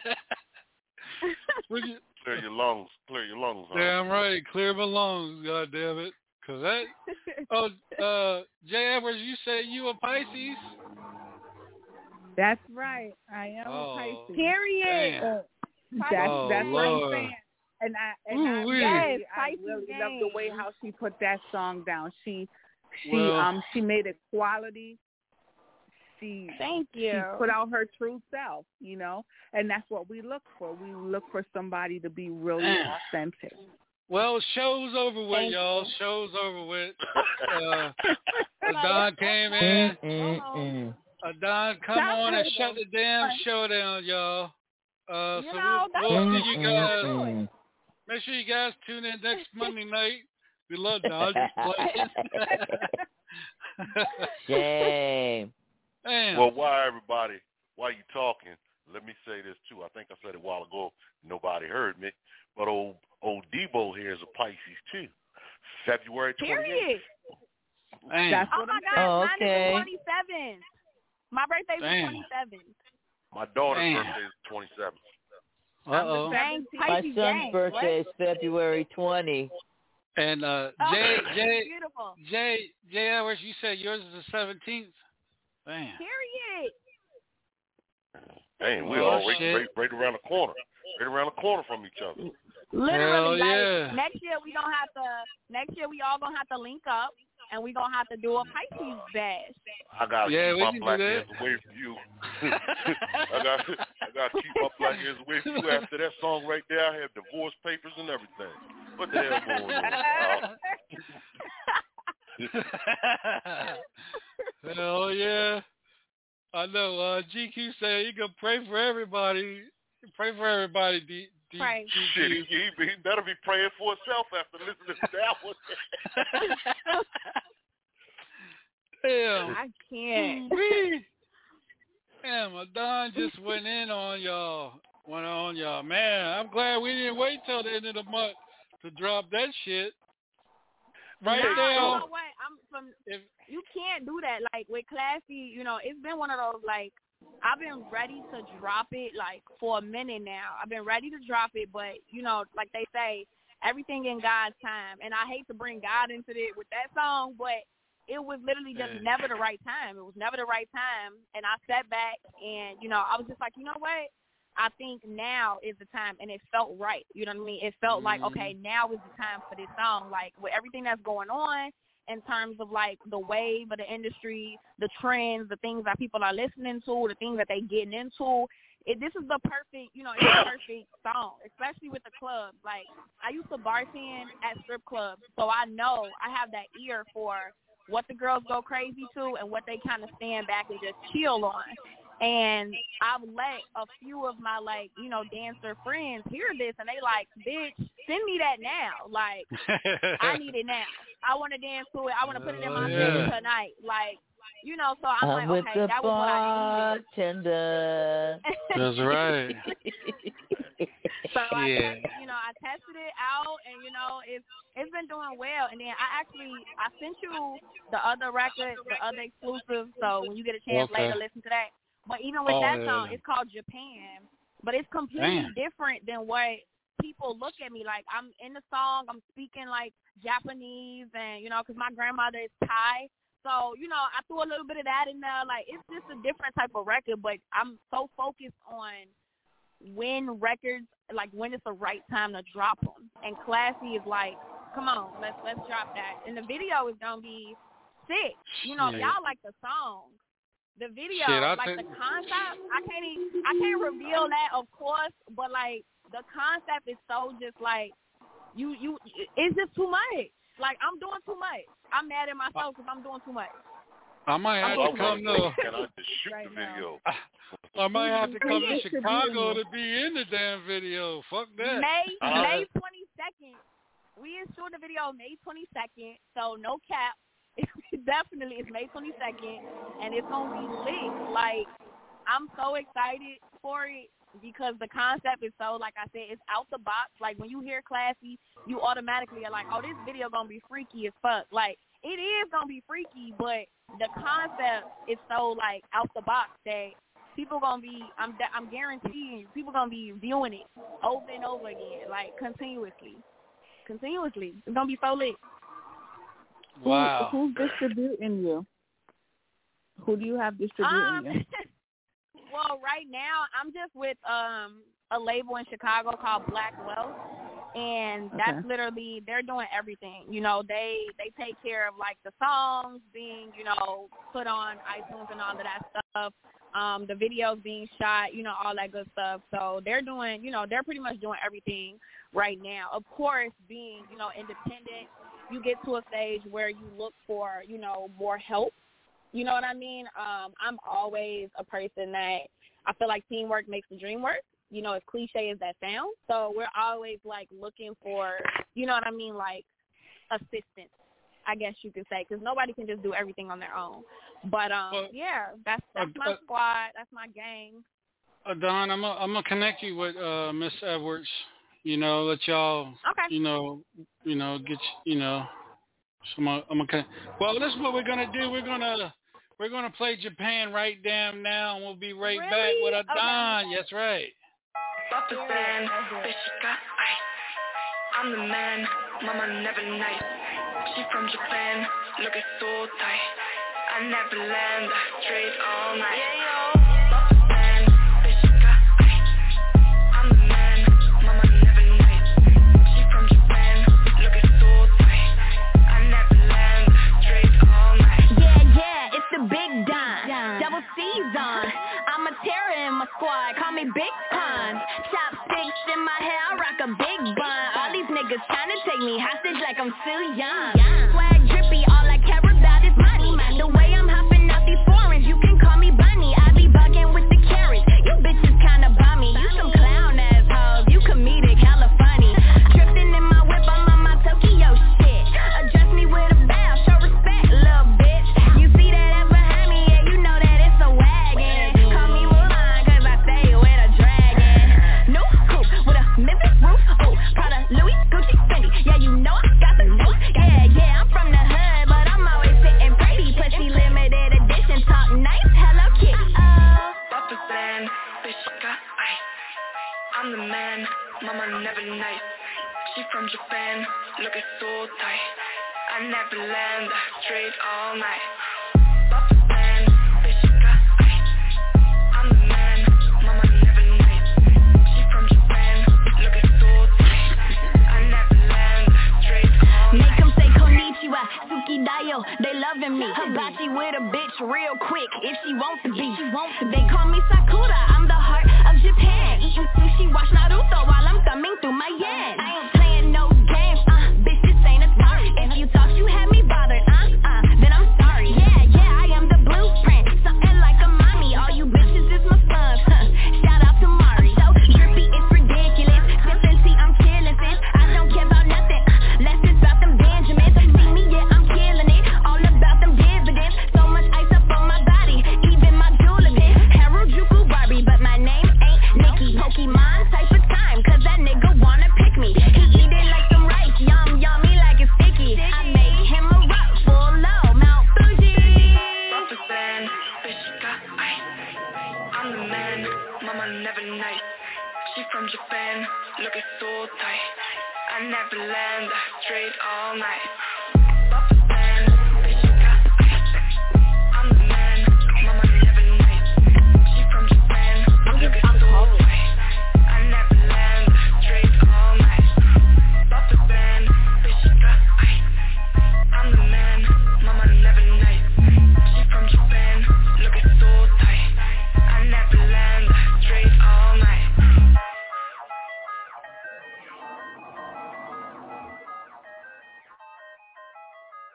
S7: Would you-
S14: Clear your lungs. Clear your lungs. Huh?
S7: Damn right, clear my lungs, God damn it. Cause that. Oh, uh, Jay Edwards, you said you a Pisces?
S12: That's right. I am
S7: Oh,
S12: a Pisces.
S15: Period.
S7: damn.
S12: That's
S7: Oh,
S12: that's what I'm
S7: Lord.
S12: saying. And I and I
S7: Ooh-wee.
S12: really,
S15: Yes,
S12: I
S15: Pisces
S12: really
S15: gang.
S12: love the way how she put that song down. She she
S7: Well-
S12: um she made it quality. She
S15: Thank you.
S12: she put out her true self, you know, and that's what we look for. We look for somebody to be really
S7: Damn.
S12: authentic.
S7: Well, show's over with,
S15: Thank
S7: y'all.
S15: you.
S7: Show's over with. Uh, Adon came in.
S8: Mm-mm.
S7: Adon, come
S12: Stop
S7: on and
S12: it.
S7: shut the damn show down, y'all. Uh,
S15: You
S7: so
S15: know,
S7: we'll,
S15: that's
S7: we'll
S15: what
S7: see you
S15: I'm
S7: guys.
S8: Mm-mm.
S7: Make sure you guys tune in next Monday night. We love Don. Just playing.
S8: Shame.
S7: Damn.
S14: Well, why everybody? Why you talking? Let me say this too. I think I said it a while ago. Nobody heard me. But old old Debo here is a Pisces too. February twenty-eighth.
S15: Period.
S7: Damn.
S12: That's
S15: Oh
S12: what
S15: my
S12: I'm
S15: God,
S12: saying.
S8: Oh,
S15: mine
S8: okay.
S15: is the twenty-seventh. My birthday was
S7: Damn.
S15: twenty-seventh.
S14: My daughter's
S7: Damn.
S14: birthday is twenty-seventh.
S7: Uh-oh.
S15: Dang,
S8: My
S15: Pisces
S8: son's
S15: gang.
S8: birthday is February twentieth.
S7: And uh,
S15: What?
S7: Jay,
S15: Oh,
S7: Jay,
S15: beautiful.
S7: Jay, Jay Edwards, you said yours is the seventeenth? Damn.
S15: Period.
S14: Dang, we
S7: Oh,
S14: all right,
S7: shit.
S14: right, right around the corner. Right around the corner from each other.
S15: Literally,
S7: Hell
S15: like
S7: yeah.
S15: next year we gonna have to. Next year we all gonna have to link up, and we gonna have to do a Pisces bash.
S14: I gotta
S7: Yeah,
S14: keep
S7: we
S14: my
S7: can do
S14: black
S7: that.
S14: ass away from you. I got I gotta keep my black ass away from you. After that song right there, I have divorce papers and everything. What the hell going on? Uh,
S7: Hell yeah. I know. Uh, G Q said he gonna pray for everybody. Pray for everybody, D, D,
S15: Pray.
S14: shit, he,
S7: G Q.
S14: he, he better be praying for himself after listening to that one.
S7: Damn.
S15: I can't.
S7: Wee. Damn, Adon just went in on y'all. Went on y'all. Man, I'm glad we didn't wait till the end of the month to drop that shit. Right
S15: Nah,
S7: now.
S15: You know what? I'm from.
S7: If,
S15: You can't do that. Like with Classy, you know, it's been one of those like I've been ready to drop it like for a minute now. I've been ready to drop it, but you know, like they say, everything in God's time. And I hate to bring God into it with that song, but it was literally just
S7: Yeah.
S15: never the right time. It was never the right time. And I sat back and, you know, I was just like, you know what? I think now is the time, and it felt right. You know what I mean? It felt like,
S7: Mhm.
S15: okay, now is the time for this song. Like, with everything that's going on in terms of, like, the wave of the industry, the trends, the things that people are listening to, the things that they getting into, it, this is the perfect, you know, it's the perfect song, especially with the clubs. Like, I used to bartend at strip clubs, so I know I have that ear for what the girls go crazy to and what they kind of stand back and just chill on. And I've let a few of my, like, you know, dancer friends hear this, and they like, bitch, send me that now. Like, I need it now. I want to dance to it. I want to put it in my
S7: Oh,
S15: mix
S7: yeah.
S15: tonight. Like, you know, so I'm,
S8: I'm
S15: like,
S8: with
S15: okay,
S8: the
S15: that was what I needed.
S8: bartender.
S7: That's right.
S15: So I,
S7: Yeah.
S15: test, you know, I tested it out, and you know, it's it's been doing well. And then I actually I sent you the other record, the other exclusive. So when you get a chance
S7: Okay.
S15: later, listen to that. But even with
S7: Oh,
S15: that
S7: yeah.
S15: song, it's called Japan, but it's completely
S7: Damn.
S15: different than what people look at me like. I'm in the song, I'm speaking like Japanese, and you know, because my grandmother is Thai, So, you know, I threw a little bit of that in there. Like, it's just a different type of record, but I'm so focused on when records, like, when it's the right time to drop them. And Classy is like, come on, let's let's drop that. And the video is going to be sick. You know, if y'all like the song, the video,
S7: Shit,
S15: like
S7: think...
S15: the concept, I can't even, I can't reveal that, of course, but, like, the concept is so just, like, you, you, it's just too much. Like, I'm doing too much. I'm mad at myself because I'm doing too much.
S7: I might have to come to.
S14: Can I just shoot the video?
S7: I might have to come to Chicago to be in the damn video. Fuck that.
S15: May
S7: uh,
S15: May twenty-second. We is shooting the video May twenty-second, so no cap. Definitely, it's May twenty-second, and it's gonna be lit. Like, I'm so excited for it because the concept is so, like I said, it's out the box. Like, when you hear Classy, you automatically are like, oh, this video gonna be freaky as fuck. Like, it is gonna be freaky, but the concept is so, like, out the box that people gonna be, I'm I'm guaranteeing you, people gonna be viewing it over and over again, like, continuously. Continuously. It's gonna be so lit.
S7: Wow.
S12: Who, who's distributing you? Who do you have distributing
S15: um,
S12: you?
S15: Well, right now, I'm just with um a label in Chicago called Black Wealth, and that's
S12: Okay.
S15: literally, they're doing everything. You know, they they take care of, like, the songs being, you know, put on iTunes and all of that stuff, um, the videos being shot, you know, all that good stuff. So they're doing, you know, they're pretty much doing everything right now. Of course, being, you know, independent, you get to a stage where you look for, you know, more help. You know what I mean? Um, I'm always a person that I feel like teamwork makes the dream work. You know, as cliche as that sounds. So we're always, like, looking for, you know what I mean, like, assistance, I guess you could say, because nobody can just do everything on their own. But, um,
S7: well,
S15: yeah, that's that's
S7: uh,
S15: my
S7: uh,
S15: squad. That's my gang.
S7: Uh, Don, I'm gonna I'm gonna connect you with uh, Miss Edwards. You know, let y'all.
S15: Okay.
S7: You know, you know, get you, you know. So I'm gonna, I'm gonna. Well, this is what we're gonna do. We're gonna. We're going to play Japan right damn now, and we'll be right
S15: Really?
S7: back with a
S15: Okay.
S7: Don. Yes, right.
S3: Papa Stan, bitch, she got ice. I'm the man, mama never nice. She from Japan, looking so tight. I never land, straight all night. Yeah, yo. Papa Stan, bitch, she got ice. I'm the man, mama never nice. She from Japan, looking so tight. I never land, straight all night.
S16: Yeah, yeah, it's the big Don, double C's on. I'm a terror in my squad, call me Big Pun. Chopsticks in my hair, I rock a big bun. All these niggas tryna take me hostage like I'm still young. Swag drippy, all I care about is money. The way I'm hopping out these foreigns, you can call me Bunny. I be bugging with the carrots, you bitches kinda bummy. You some clown ass hoes, you comedic, hella funny. Drifting in my whip, I'm on my Tokyo shit. Address me with a bow, show respect, little bitch. You see that ass behind me, yeah, you know that it's a wagon. Call me Mulan, cause I stay with a dragon. New coupe with a Memphis roof, ooh, Prada, Louis, Gucci, Fendi. Yeah, you know I got the juice. Yeah, yeah, I'm from the hood, but I'm always sitting pretty. Pussy limited edition, talk nice, Hello Kitty. Oh.
S3: Papa Stan, bitch, she got ice. I'm the man, mama never nice. She from Japan, looking so tight. I never land, straight all night. Papa Stan, bitch, she got ice. I'm the man, mama never nice. She from Japan, looking so tight. I never land, straight all night.
S16: Make them say konnichiwa, Suki Dayo, they loving me. Hibachi with a bitch real quick, if she wants to be. They call me Sakura, I'm the heart of Japan. Eating sushi, watch Naruto while I'm thumbing through my yen. I ain't playing no games, uh, bitch, this ain't a story. If you thought you had me bothered, uh, uh, then I'm sorry. Yeah, yeah, I am the blueprint, something like a mommy. All you bitches is my sons, huh. Shout out to Mari. So drippy, it's ridiculous. Sippin' tea, I'm killing sis. I don't care about nothing, uh, less it's about them Benjamins. See me, yeah, I'm killing it. All about them dividends. So much ice up on my body, even my jewelry. Harajuku Barbie, but my name ain't Nikki. Pokemon type of time, cause that nigga wanna pick me. He eat it like some rice, yum, yummy like it's sticky. I make him a rock full low, Mount Fuji.
S3: Papa Stan, bitch, she got ice. I'm the man, mama never nice. She from Japan, looking so tight. I never land, straight all night. Papa Stan, bitch, she got ice.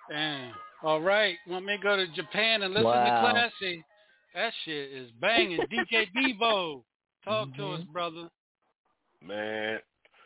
S7: Damn. All right. Want me to go to Japan and listen
S8: Wow.
S7: to Classy? That shit is banging. D J Devo, talk
S8: Mm-hmm.
S7: to us, brother.
S14: Man,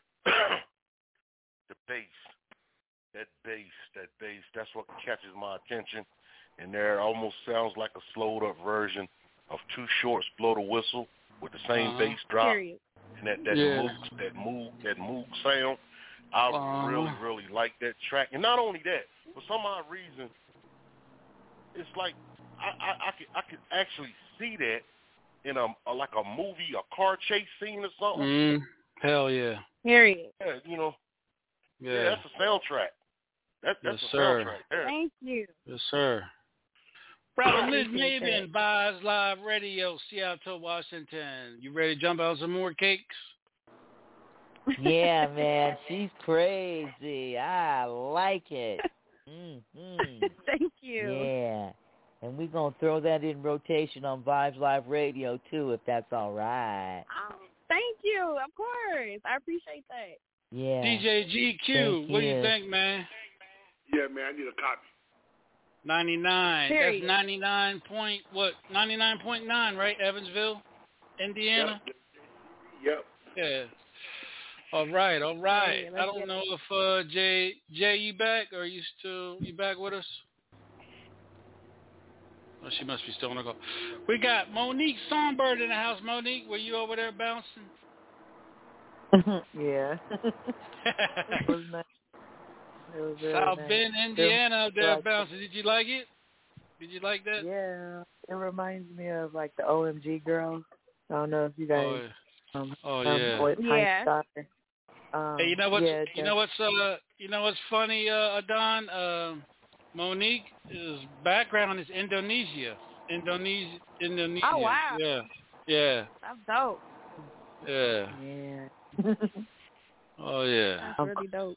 S14: the bass, that bass, that bass, that's what catches my attention. And there almost sounds like a slowed up version of Too Short's Blow the Whistle with the same
S7: Uh-huh.
S14: bass drop.
S15: Period.
S14: And that, that
S7: Yeah.
S14: moog, that moog, that moog sound. I
S7: Uh-huh.
S14: really, really like that track. And not only that, for some odd reason, it's like I, I, I could I could actually see that in a, a like a movie, a car chase scene or something.
S7: Mm, hell yeah.
S15: Period.
S14: Yeah, you know.
S7: Yeah.
S14: Yeah, that's a soundtrack. That, that's
S7: Yes,
S14: a
S7: sir.
S14: soundtrack there.
S15: Thank you.
S7: Yes, sir. Brother Liz
S15: Appreciate
S7: Maven, Vibes Live Radio, Seattle, Washington. You ready to jump out some more cakes?
S8: Yeah, man, she's crazy. I like it. Mm-hmm.
S15: Thank you.
S8: Yeah. And we're going to throw that in rotation on Vibes Live Radio, too, if that's all right.
S15: Oh, thank you. Of course. I appreciate that.
S8: Yeah.
S7: D J G Q,
S8: Thank
S7: what do you
S8: you.
S7: think, man?
S9: Yeah, man, I need a copy.
S7: ninety-nine.
S15: Period.
S7: That's ninety-nine point, what, ninety-nine point nine, right? Evansville, Indiana?
S9: Yep. Yep.
S7: Yeah. All right, all right.
S15: Yeah, let's
S7: I don't
S15: get
S7: know if uh, Jay, Jay, you back? Or are you still, you back with us? Oh, she must be still on the call. We got Monique Songbird in the house. Monique, were you over there bouncing?
S17: Yeah. It was nice. It was very
S7: South
S17: nice.
S7: Bend, Indiana, up there
S17: Like-
S7: bouncing. Did you like it? Did you like that?
S17: Yeah, it reminds me of like the O M G girls. I don't know if you guys.
S7: Oh, yeah.
S17: Um,
S7: Oh,
S17: um,
S7: yeah.
S17: what
S15: Yeah.
S17: Hype Star. Um,
S7: Hey, you know what's
S17: yeah,
S7: you know what's uh you know what's funny, uh, Adon? Uh, Monique's background is Indonesia. Indonesia. Indonesia.
S15: Oh, wow.
S7: Yeah. Yeah.
S15: That's dope.
S7: Yeah.
S17: Yeah.
S7: Oh yeah.
S15: That's really dope.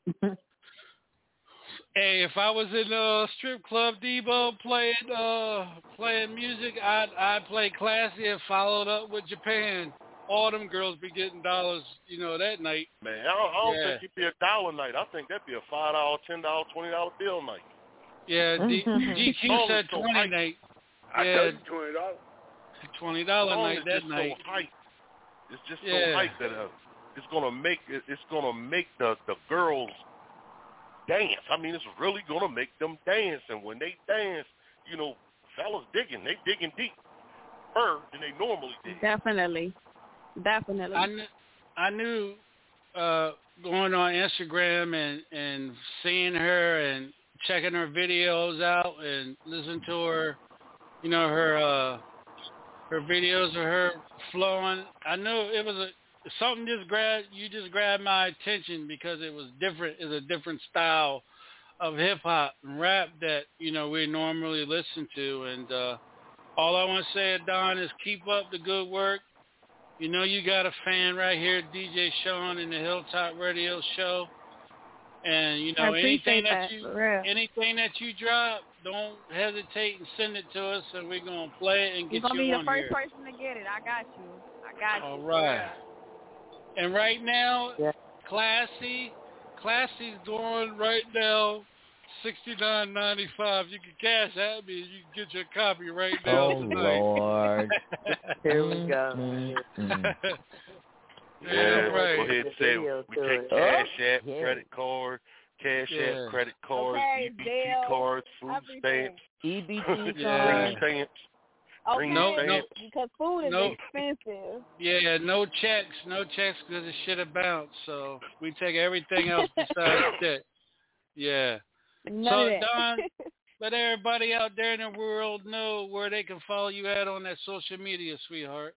S7: Hey, if I was in a strip club, Debo playing uh playing music, I'd I'd play Classy and followed up with Japan. All them girls be getting dollars, you know, that night.
S14: Man, I don't, I don't
S7: Yeah.
S14: think it'd be a dollar night. I think that'd be a five dollar, ten dollar, twenty dollar bill night.
S7: Yeah, D- G Q
S14: Oh,
S7: said
S14: it's so
S7: twenty
S14: hype.
S7: night.
S9: I
S7: Yeah,
S9: tell you twenty dollars.
S7: twenty dollar
S14: Oh,
S7: night
S14: it's
S7: that
S14: just
S7: night.
S14: so hype. It's just
S7: Yeah.
S14: so hype that uh, it's gonna make it, it's gonna make the the girls dance. I mean, it's really gonna make them dance. And when they dance, you know, fellas digging, they digging deep, further than they normally dig.
S15: Definitely. Definitely.
S7: I knew, I knew uh, going on Instagram and, and seeing her and checking her videos out and listening to her, you know, her uh, her videos of her flowing. I knew it was a something just grabbed you just grabbed my attention because it was different. It's a different style of hip hop and rap that you know we normally listen to. And uh, all I want to say, Don, is keep up the good work. You know you got a fan right here, D J Sean in the Hilltop Radio Show. And you
S15: I
S7: know anything
S15: appreciate
S7: that,
S15: that,
S7: you
S15: for real.
S7: anything that you drop, don't hesitate and send it to us, and we're gonna play it and
S15: You're
S7: get
S15: going to
S7: you
S15: be the
S7: on
S15: first
S7: here.
S15: person to get it. I got you. I got
S7: All
S15: you.
S7: right. And right now,
S17: Yeah.
S7: Classy, Classy's going right now, sixty nine ninety five. You can cash at me. You can get your copy right now
S8: Oh,
S7: tonight.
S8: Lord.
S17: Here we go.
S8: Mm-hmm.
S14: Yeah,
S7: right.
S14: go ahead and say
S17: Video
S14: we
S17: to
S14: take
S17: it.
S14: cash app,
S8: yeah.
S14: credit card, cash
S7: Yeah.
S14: app, credit cards,
S15: Okay,
S14: E B T
S15: Dale,
S14: cards, food
S15: everything.
S14: stamps,
S8: E B T
S14: bring
S7: Yeah.
S8: card.
S14: stamps, bring
S7: No, no.
S14: stamps.
S15: Because food is
S7: No.
S15: expensive.
S7: Yeah, no checks, no checks because the shit have bounced. So we take everything else besides check. Yeah.
S15: None
S7: So,
S15: of that.
S7: Don, let everybody out there in the world know where they can follow you at on that social media, sweetheart.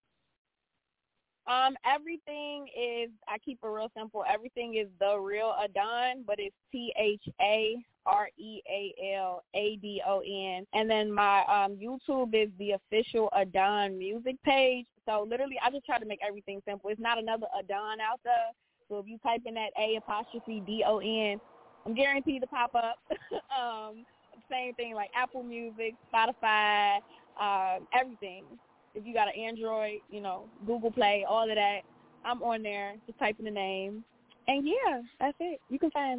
S15: Um, everything is, I keep it real simple. Everything is The Real Adon, but it's T H A R E A L A D O N. And then my um, YouTube is the official Adon music page. So literally, I just try to make everything simple. It's not another Adon out there. So if you type in that A apostrophe D O N, I'm guaranteed to pop up. um, same thing like Apple Music, Spotify, um, everything. If you got an Android, you know, Google Play, all of that, I'm on there. Just type in the name. And, yeah, that's it. You can find me.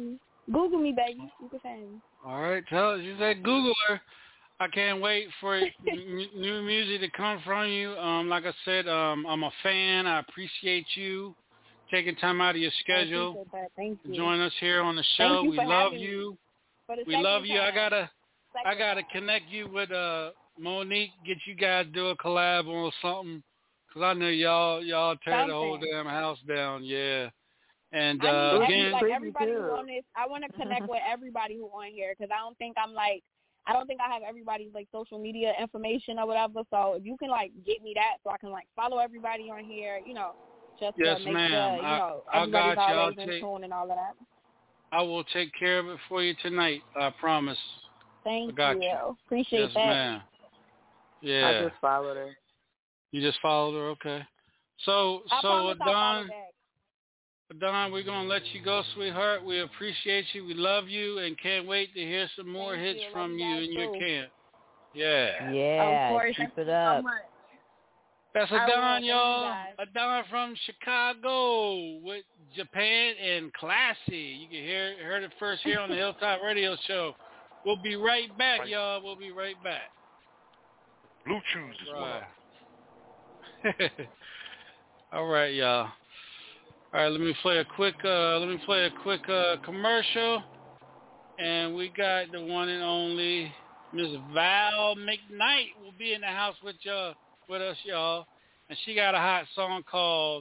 S15: Google me, baby. You can find me.
S7: All right, tell us. You said Google her. I can't wait for m- new music to come from you. Um, like I said, um, I'm a fan. I appreciate you taking time out of your schedule
S15: Thank
S7: to
S15: you.
S7: join us here on the show.
S15: Thank you
S7: We
S15: for
S7: love
S15: having
S7: you.
S15: me. For the
S7: We
S15: second
S7: love you. I
S15: time.
S7: gotta, I
S15: Second
S7: gotta
S15: time.
S7: connect you with uh Monique. Get you guys do a collab on something, cause I know y'all, y'all tear the whole
S15: Something.
S7: damn house down. Yeah. And
S15: I
S7: uh,
S15: need every,
S7: again,
S15: like everybody who on this. I want to connect with everybody who on here because I don't think I'm like. I don't think I have everybody's like social media information or whatever. So if you can like get me that, so I can like follow everybody on here, you know, just
S7: yes,
S15: to make
S7: ma'am.
S15: sure you
S7: I,
S15: know
S7: I
S15: everybody's
S7: got you. I'll
S15: always in
S7: take,
S15: tune and all of that.
S7: I will take care of it for you tonight. I promise.
S15: Thank
S7: I got
S15: you.
S7: you.
S15: Appreciate
S7: yes,
S15: that.
S7: ma'am. Yeah.
S17: I just followed her.
S7: You just followed her, okay. So,
S15: I
S7: so
S15: promise I'll follow
S7: Don,
S15: back.
S7: Don, we're gonna let you go, sweetheart. We appreciate you. We love you, and can't wait to hear some more
S15: Thank
S7: hits
S15: you.
S7: from
S15: Love
S7: you
S15: you
S7: in your
S15: too.
S7: camp. Yeah.
S8: Yeah,
S15: Of course.
S8: keep
S15: Thank
S8: it
S15: you so
S8: up.
S15: much.
S7: That's a
S15: I will.
S7: Don,
S15: Thank you,
S7: y'all.
S15: guys.
S7: A Don from Chicago with Japan and Classy. You can hear heard it first here on the Hilltop Radio Show. We'll be right back,
S14: Right.
S7: y'all. We'll be right back.
S14: Blue Chews is one of
S7: Right. All right, y'all. All right, let me play a quick. Uh, let me play a quick uh, commercial, and we got the one and only Miss Val McKnight will be in the house with y'all, with us, y'all, and she got a hot song called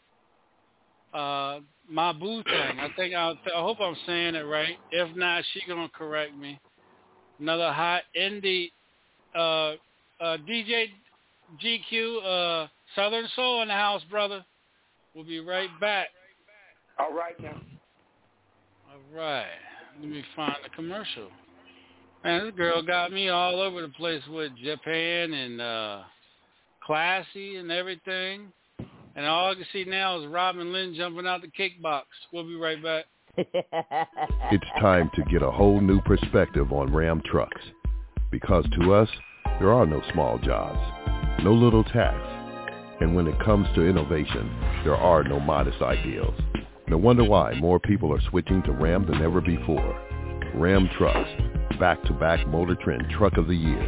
S7: uh, "My Boo Thing." I think I'll, I hope I'm saying it right. If not, she gonna correct me. Another hot indie uh, uh, D J G Q, uh, Southern Soul in the house, brother. We'll be right back.
S9: All right now.
S7: All right. Let me find the commercial. Man, this girl got me all over the place with Japan and uh, Classy and everything. And all I can see now is Robin Lynn jumping out the kickbox. We'll be right back.
S18: It's time to get a whole new perspective on Ram trucks. Because to us, there are no small jobs, no little tasks. And when it comes to innovation, there are no modest ideals. No wonder why more people are switching to Ram than ever before. Ram Trucks, back-to-back Motor Trend Truck of the Year.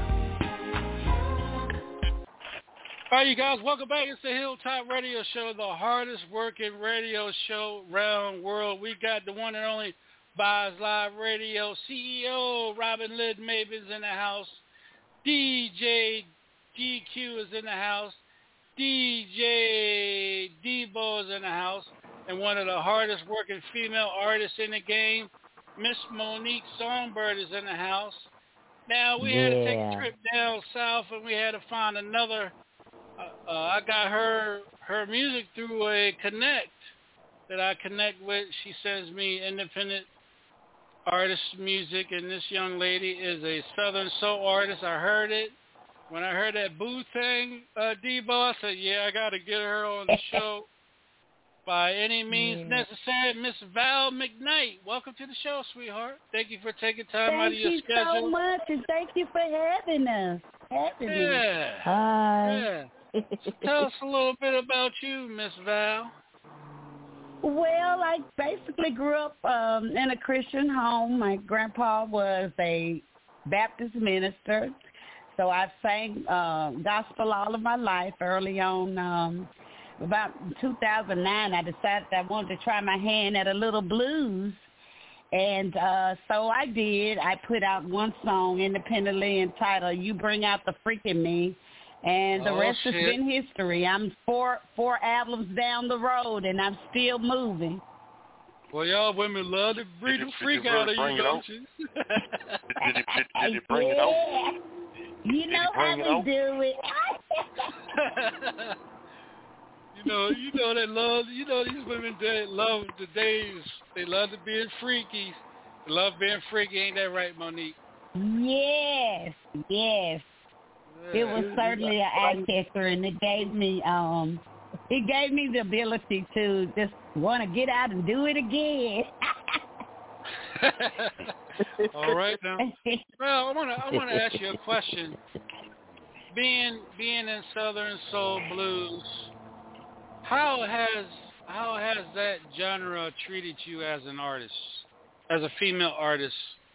S7: All right, you guys, welcome back. It's the Hilltop Radio Show, the hardest working radio show around the world. We got the one and only Boz Live Radio C E O, Robin Lynn Mabin's in the house. D J G Q is in the house. D J Debo is in the house. And one of the hardest working female artists in the game, Miss Monique Songbird, is in the house. Now, we had to take
S8: Yeah.
S7: a trip down south, and we had to find another. Uh, uh, I got her her music through a Connect that I connect with. She sends me independent artist music, and this young lady is a Southern Soul artist. I heard it. When I heard that Boo thing, uh, Debo, I said, yeah, I got to get her on the show by any means
S8: Yeah.
S7: necessary. Miss Val McKnight, welcome to the show, sweetheart. Thank you for taking time
S19: Thank
S7: out of your
S19: you
S7: schedule.
S19: so much, and thank you for having us. Having me.
S7: Yeah.
S8: Hi.
S7: Yeah. So tell us a little bit about you, Miss Val.
S19: Well, I basically grew up um, in a Christian home. My grandpa was a Baptist minister, so I sang uh, gospel all of my life. Early on, um, about two thousand nine, I decided I wanted to try my hand at a little blues. And uh, so I did. I put out one song independently entitled "You Bring Out the Freak in Me," and the
S7: Oh,
S19: rest
S7: shit.
S19: has been history. I'm four four albums down the road, and I'm still moving.
S7: Well, y'all women love to breed
S14: Did
S7: the
S14: it-
S7: freak
S14: did it
S7: out of
S14: bring
S7: you,
S14: it
S7: don't
S14: out?
S7: you?
S14: Did it, did, did it bring it out?
S19: Yeah. You
S14: Did
S19: know
S14: he
S19: how
S14: bring it
S19: we
S14: out?
S19: do it.
S7: You know, you know they love. You know these women they love the days. They love to being freaky. They love being freaky. Ain't that right, Monique?
S19: Yes, yes. It was certainly an eye tester, and it gave me um, it gave me the ability to just want to get out and do it again.
S7: All right now. Well, I want to I want to ask you a question. Being being in Southern Soul Blues, how has how has that genre treated you as an artist? as a female artist?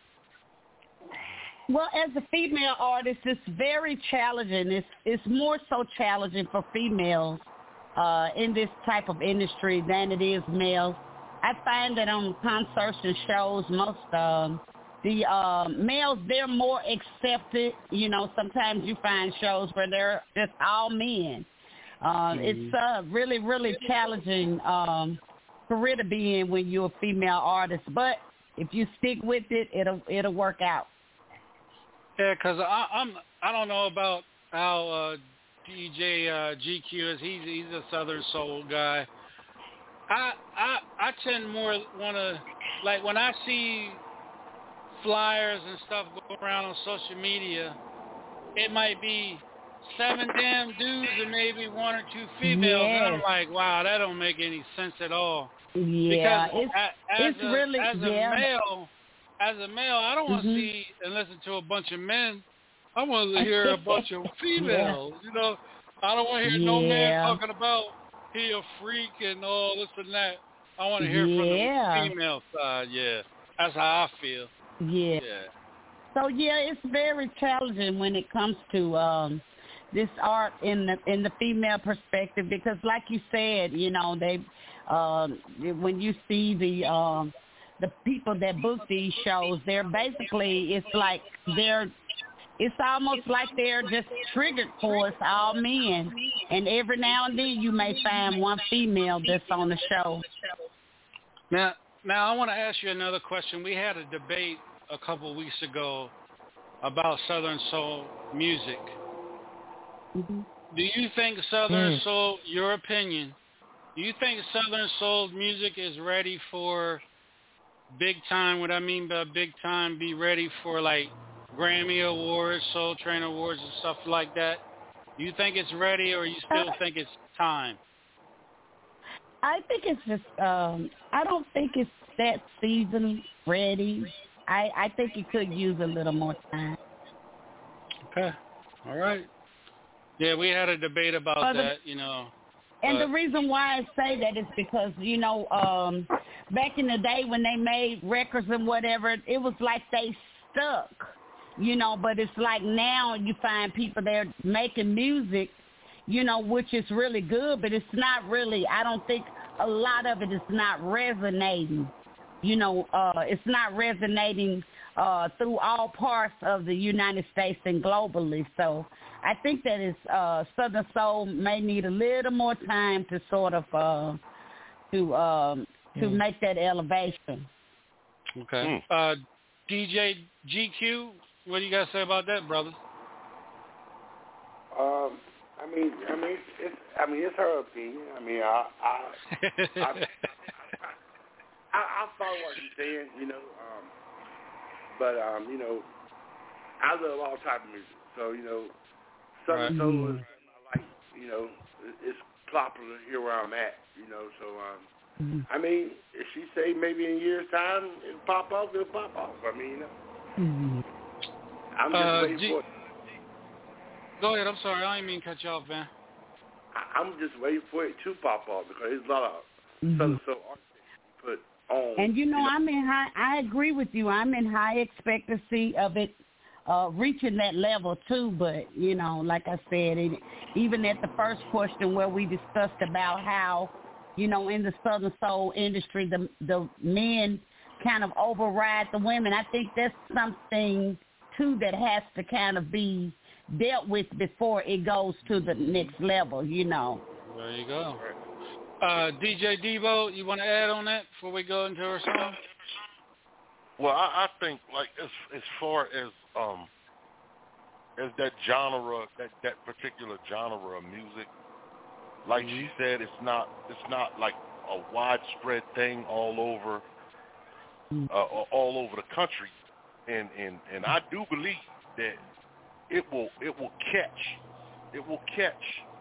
S19: Well, as a female artist, it's very challenging. It's it's more so challenging for females uh, in this type of industry than it is males. I find that on concerts and shows, most um, the uh, males, they're more accepted. You know, sometimes you find shows where they're just all men. Uh, mm-hmm. It's uh, really, really challenging um, career to be in when you're a female artist. But if you stick with it, it'll it'll work out.
S7: Yeah, because I'm I don't know about how uh, D J uh, G Q is. He's he's a Southern Soul guy. I I I tend more want to, like, when I see flyers and stuff go around on social media, it might be seven damn dudes and maybe one or two females.
S19: Yes.
S7: And I'm like, wow, that don't make any sense at all.
S19: Yeah,
S7: because
S19: it's,
S7: as,
S19: it's
S7: a,
S19: really
S7: as a
S19: yeah.
S7: male. As a male, I don't want to
S19: mm-hmm.
S7: see and listen to a bunch of men. I want to hear a bunch of females. Yeah. You know, I don't want to hear
S19: yeah.
S7: no man talking about he a freak and all this and that. I want to hear
S19: yeah.
S7: from the female side. Yeah, that's how I feel.
S19: Yeah.
S7: Yeah.
S19: So yeah, it's very challenging when it comes to um, this art in the in the female perspective because, like you said, you know, they um, when you see the um, the people that book these shows, they're basically, it's like they're, it's almost like they're just triggered for us, all men. And every now and then you may find one female that's on the show.
S7: Now, now I want to ask you another question. We had a debate a couple weeks ago about Southern Soul music.
S19: Mm-hmm.
S7: Do you think Southern
S19: mm.
S7: Soul, your opinion, do you think Southern Soul music is ready for big time? What I mean by big time, be ready for like Grammy Awards, Soul Train Awards and stuff like that? Do you think it's ready, or you still
S19: uh,
S7: think it's time?
S19: I think it's just, um, I don't think it's that season ready. I, I think it could use a little more time.
S7: Okay. All right. Yeah, we had a debate about
S19: uh, the,
S7: that, you know.
S19: And
S7: but.
S19: the reason why I say that is because, you know, um, back in the day when they made records and whatever, it was like they stuck, you know, but it's like now you find people that are making music, you know, which is really good, but it's not really, I don't think a lot of it is not resonating, you know, uh, it's not resonating uh, through all parts of the United States and globally. So I think that is, uh, Southern Soul may need a little more time to sort of, uh, to um, to mm. make that elevation.
S7: Okay. Mm. Uh, D J G Q, what do you guys say about that, brother?
S9: Um, I mean, I mean, it's, it's I mean, it's her opinion. I mean, I, I, I, I, I, I follow what you're saying, you know. Um, but um, you know, I love all type of music, so you know, Southern Soul is something I like. You know, it's popular here where I'm at. You know, so um. Mm-hmm. I mean, if she say maybe in a year's time it'll pop off, it'll pop off. I mean, you know. Mm-hmm. I'm just
S7: uh,
S9: waiting
S7: G-
S9: for it.
S7: Go ahead. I'm sorry. I didn't mean to cut you off, man.
S9: I- I'm just waiting for it to pop off because there's a lot of
S19: mm-hmm.
S9: Southern Soul artists put on.
S19: And you know,
S9: you know,
S19: I'm in high. I agree with you. I'm in high expectancy of it uh, reaching that level too. But you know, like I said, it, even at the first question where we discussed about how, you know, in the Southern Soul industry, the the men kind of override the women. I think that's something, too, that has to kind of be dealt with before it goes to the next level, you know.
S7: There you go. Uh, D J Debo, you want to add on that before we go into our song?
S14: Well, I, I think, like, as as far as um as that genre, that, that particular genre of music, like she said, it's not it's not like a widespread thing all over uh, all over the country, and, and, and I do believe that it will it will catch it will catch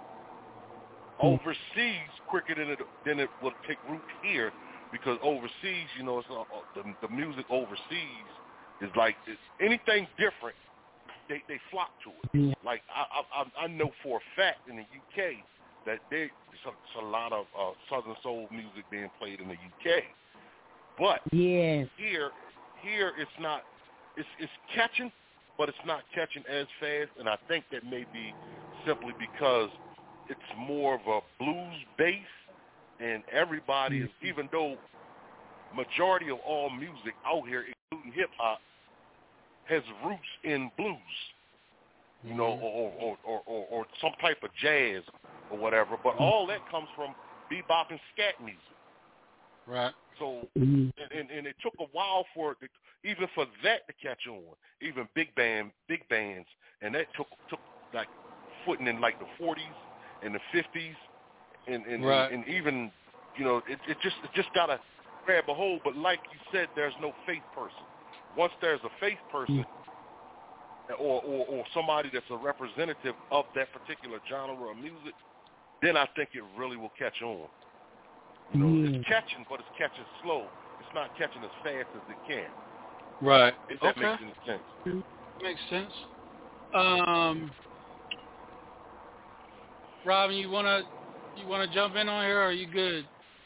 S14: overseas quicker than it than it will take root here, because overseas, you know, it's uh, the the music overseas is like it's anything different, they they flock to it. Like I I I know for a fact in the U K. That there's a, a lot of uh, Southern Soul music being played in the U K. But
S19: yes.
S14: here, here it's not. It's it's catching, but it's not catching as fast. And I think that may be simply because it's more of a blues base, and everybody is, even though majority of all music out here, including hip hop, has roots in blues, you know, or or, or, or or some type of jazz or whatever. But all that comes from bebop and scat music.
S7: Right.
S14: So, and, and, and it took a while for it, to, even for that to catch on. Even big band, big bands, and that took took like footing in like the forties and the fifties, and and,
S7: right.
S14: and, and even you know it, it just it just gotta grab a hold. But like you said, there's no faith person. Once there's a faith person, or, or or somebody that's a representative of that particular genre of music, then I think it really will catch on. You know, mm. it's catching, but it's catching slow. It's not catching as fast as it can.
S7: Right.
S14: If that
S7: okay.
S14: makes any sense.
S7: Makes sense. Um, Robin, you wanna you wanna jump in on here, or are you good?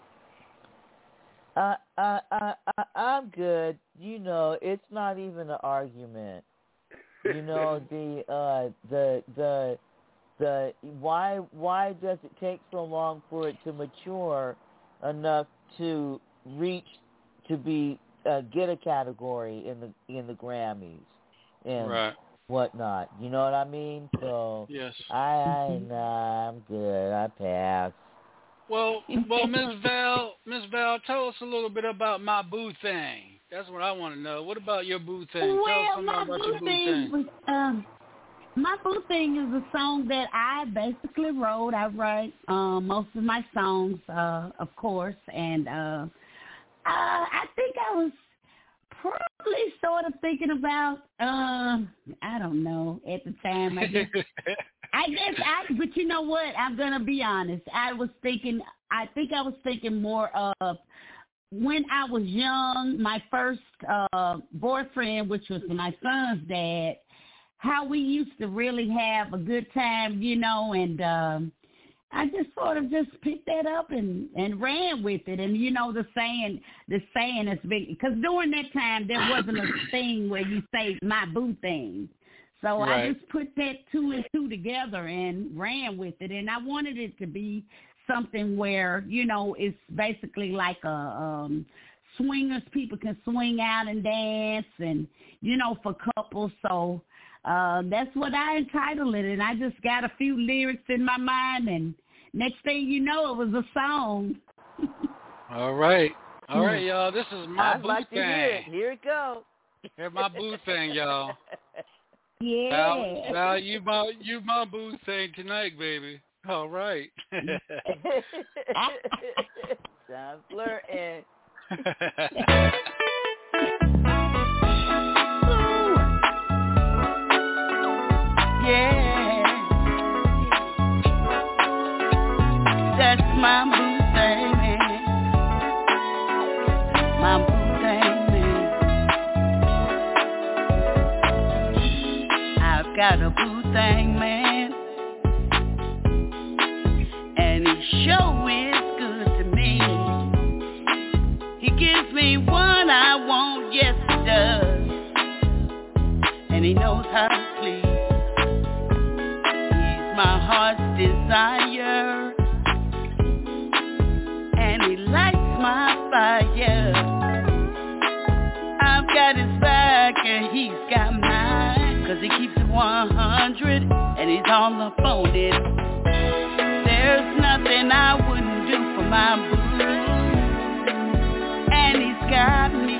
S8: Uh, I, I, I, I'm good. You know, it's not even an argument. You know, the, uh, the, the, the, why, why does it take so long for it to mature enough to reach, to be, uh, get a category in the, in the Grammys and
S7: right.
S8: whatnot. You know what I mean? So,
S7: yes.
S8: I, I, nah, I'm good. I pass.
S7: Well, well, Miss Val, Miss Val, tell us a little bit about my boo thing. That's what I want to know. What about your boo thing?
S19: Well,
S7: tell us something
S19: my
S7: about
S19: boo
S7: your boo
S19: thing,
S7: thing.
S19: was, um, my boo thing is a song that I basically wrote. I write um, most of my songs, uh, of course, and uh, uh, I think I was probably sort of thinking about, uh, I don't know, at the time. I guess, I guess I, but you know what? I'm going to be honest. I was thinking, I think I was thinking more of when I was young, my first uh, boyfriend, which was my son's dad, how we used to really have a good time, you know, and um, I just sort of just picked that up and, and ran with it. And, you know, the saying, the saying is big, because during that time, there wasn't a thing where you say my boo thing. So right. I just put that two and two together and ran with it. And I wanted it to be something where, you know, it's basically like a um, swingers. People can swing out and dance and, you know, for couples. So uh, that's what I entitled it. And I just got a few lyrics in my mind. And next thing you know, it was a song.
S7: All right. All right, y'all. This is my
S8: I'd
S7: boo
S8: like
S7: thing.
S8: To hear it. Here it goes.
S7: Here's my boo thing, y'all.
S19: Yeah.
S7: Val, Val, you my you my boo thing tonight, baby. All right.
S8: Sounds flirting.
S19: Yeah. That's my boo thing, man. My boo thing, man. I've got a boo thing, man. And he sure is good to me. He gives me what I want, yes he does. And he knows how to please. He's my heart's desire. And he lights my fire. I've got his back and he's got mine. Cause he keeps it one hundred and he's all up on it. There's nothing I wouldn't do for my boo. And he's got me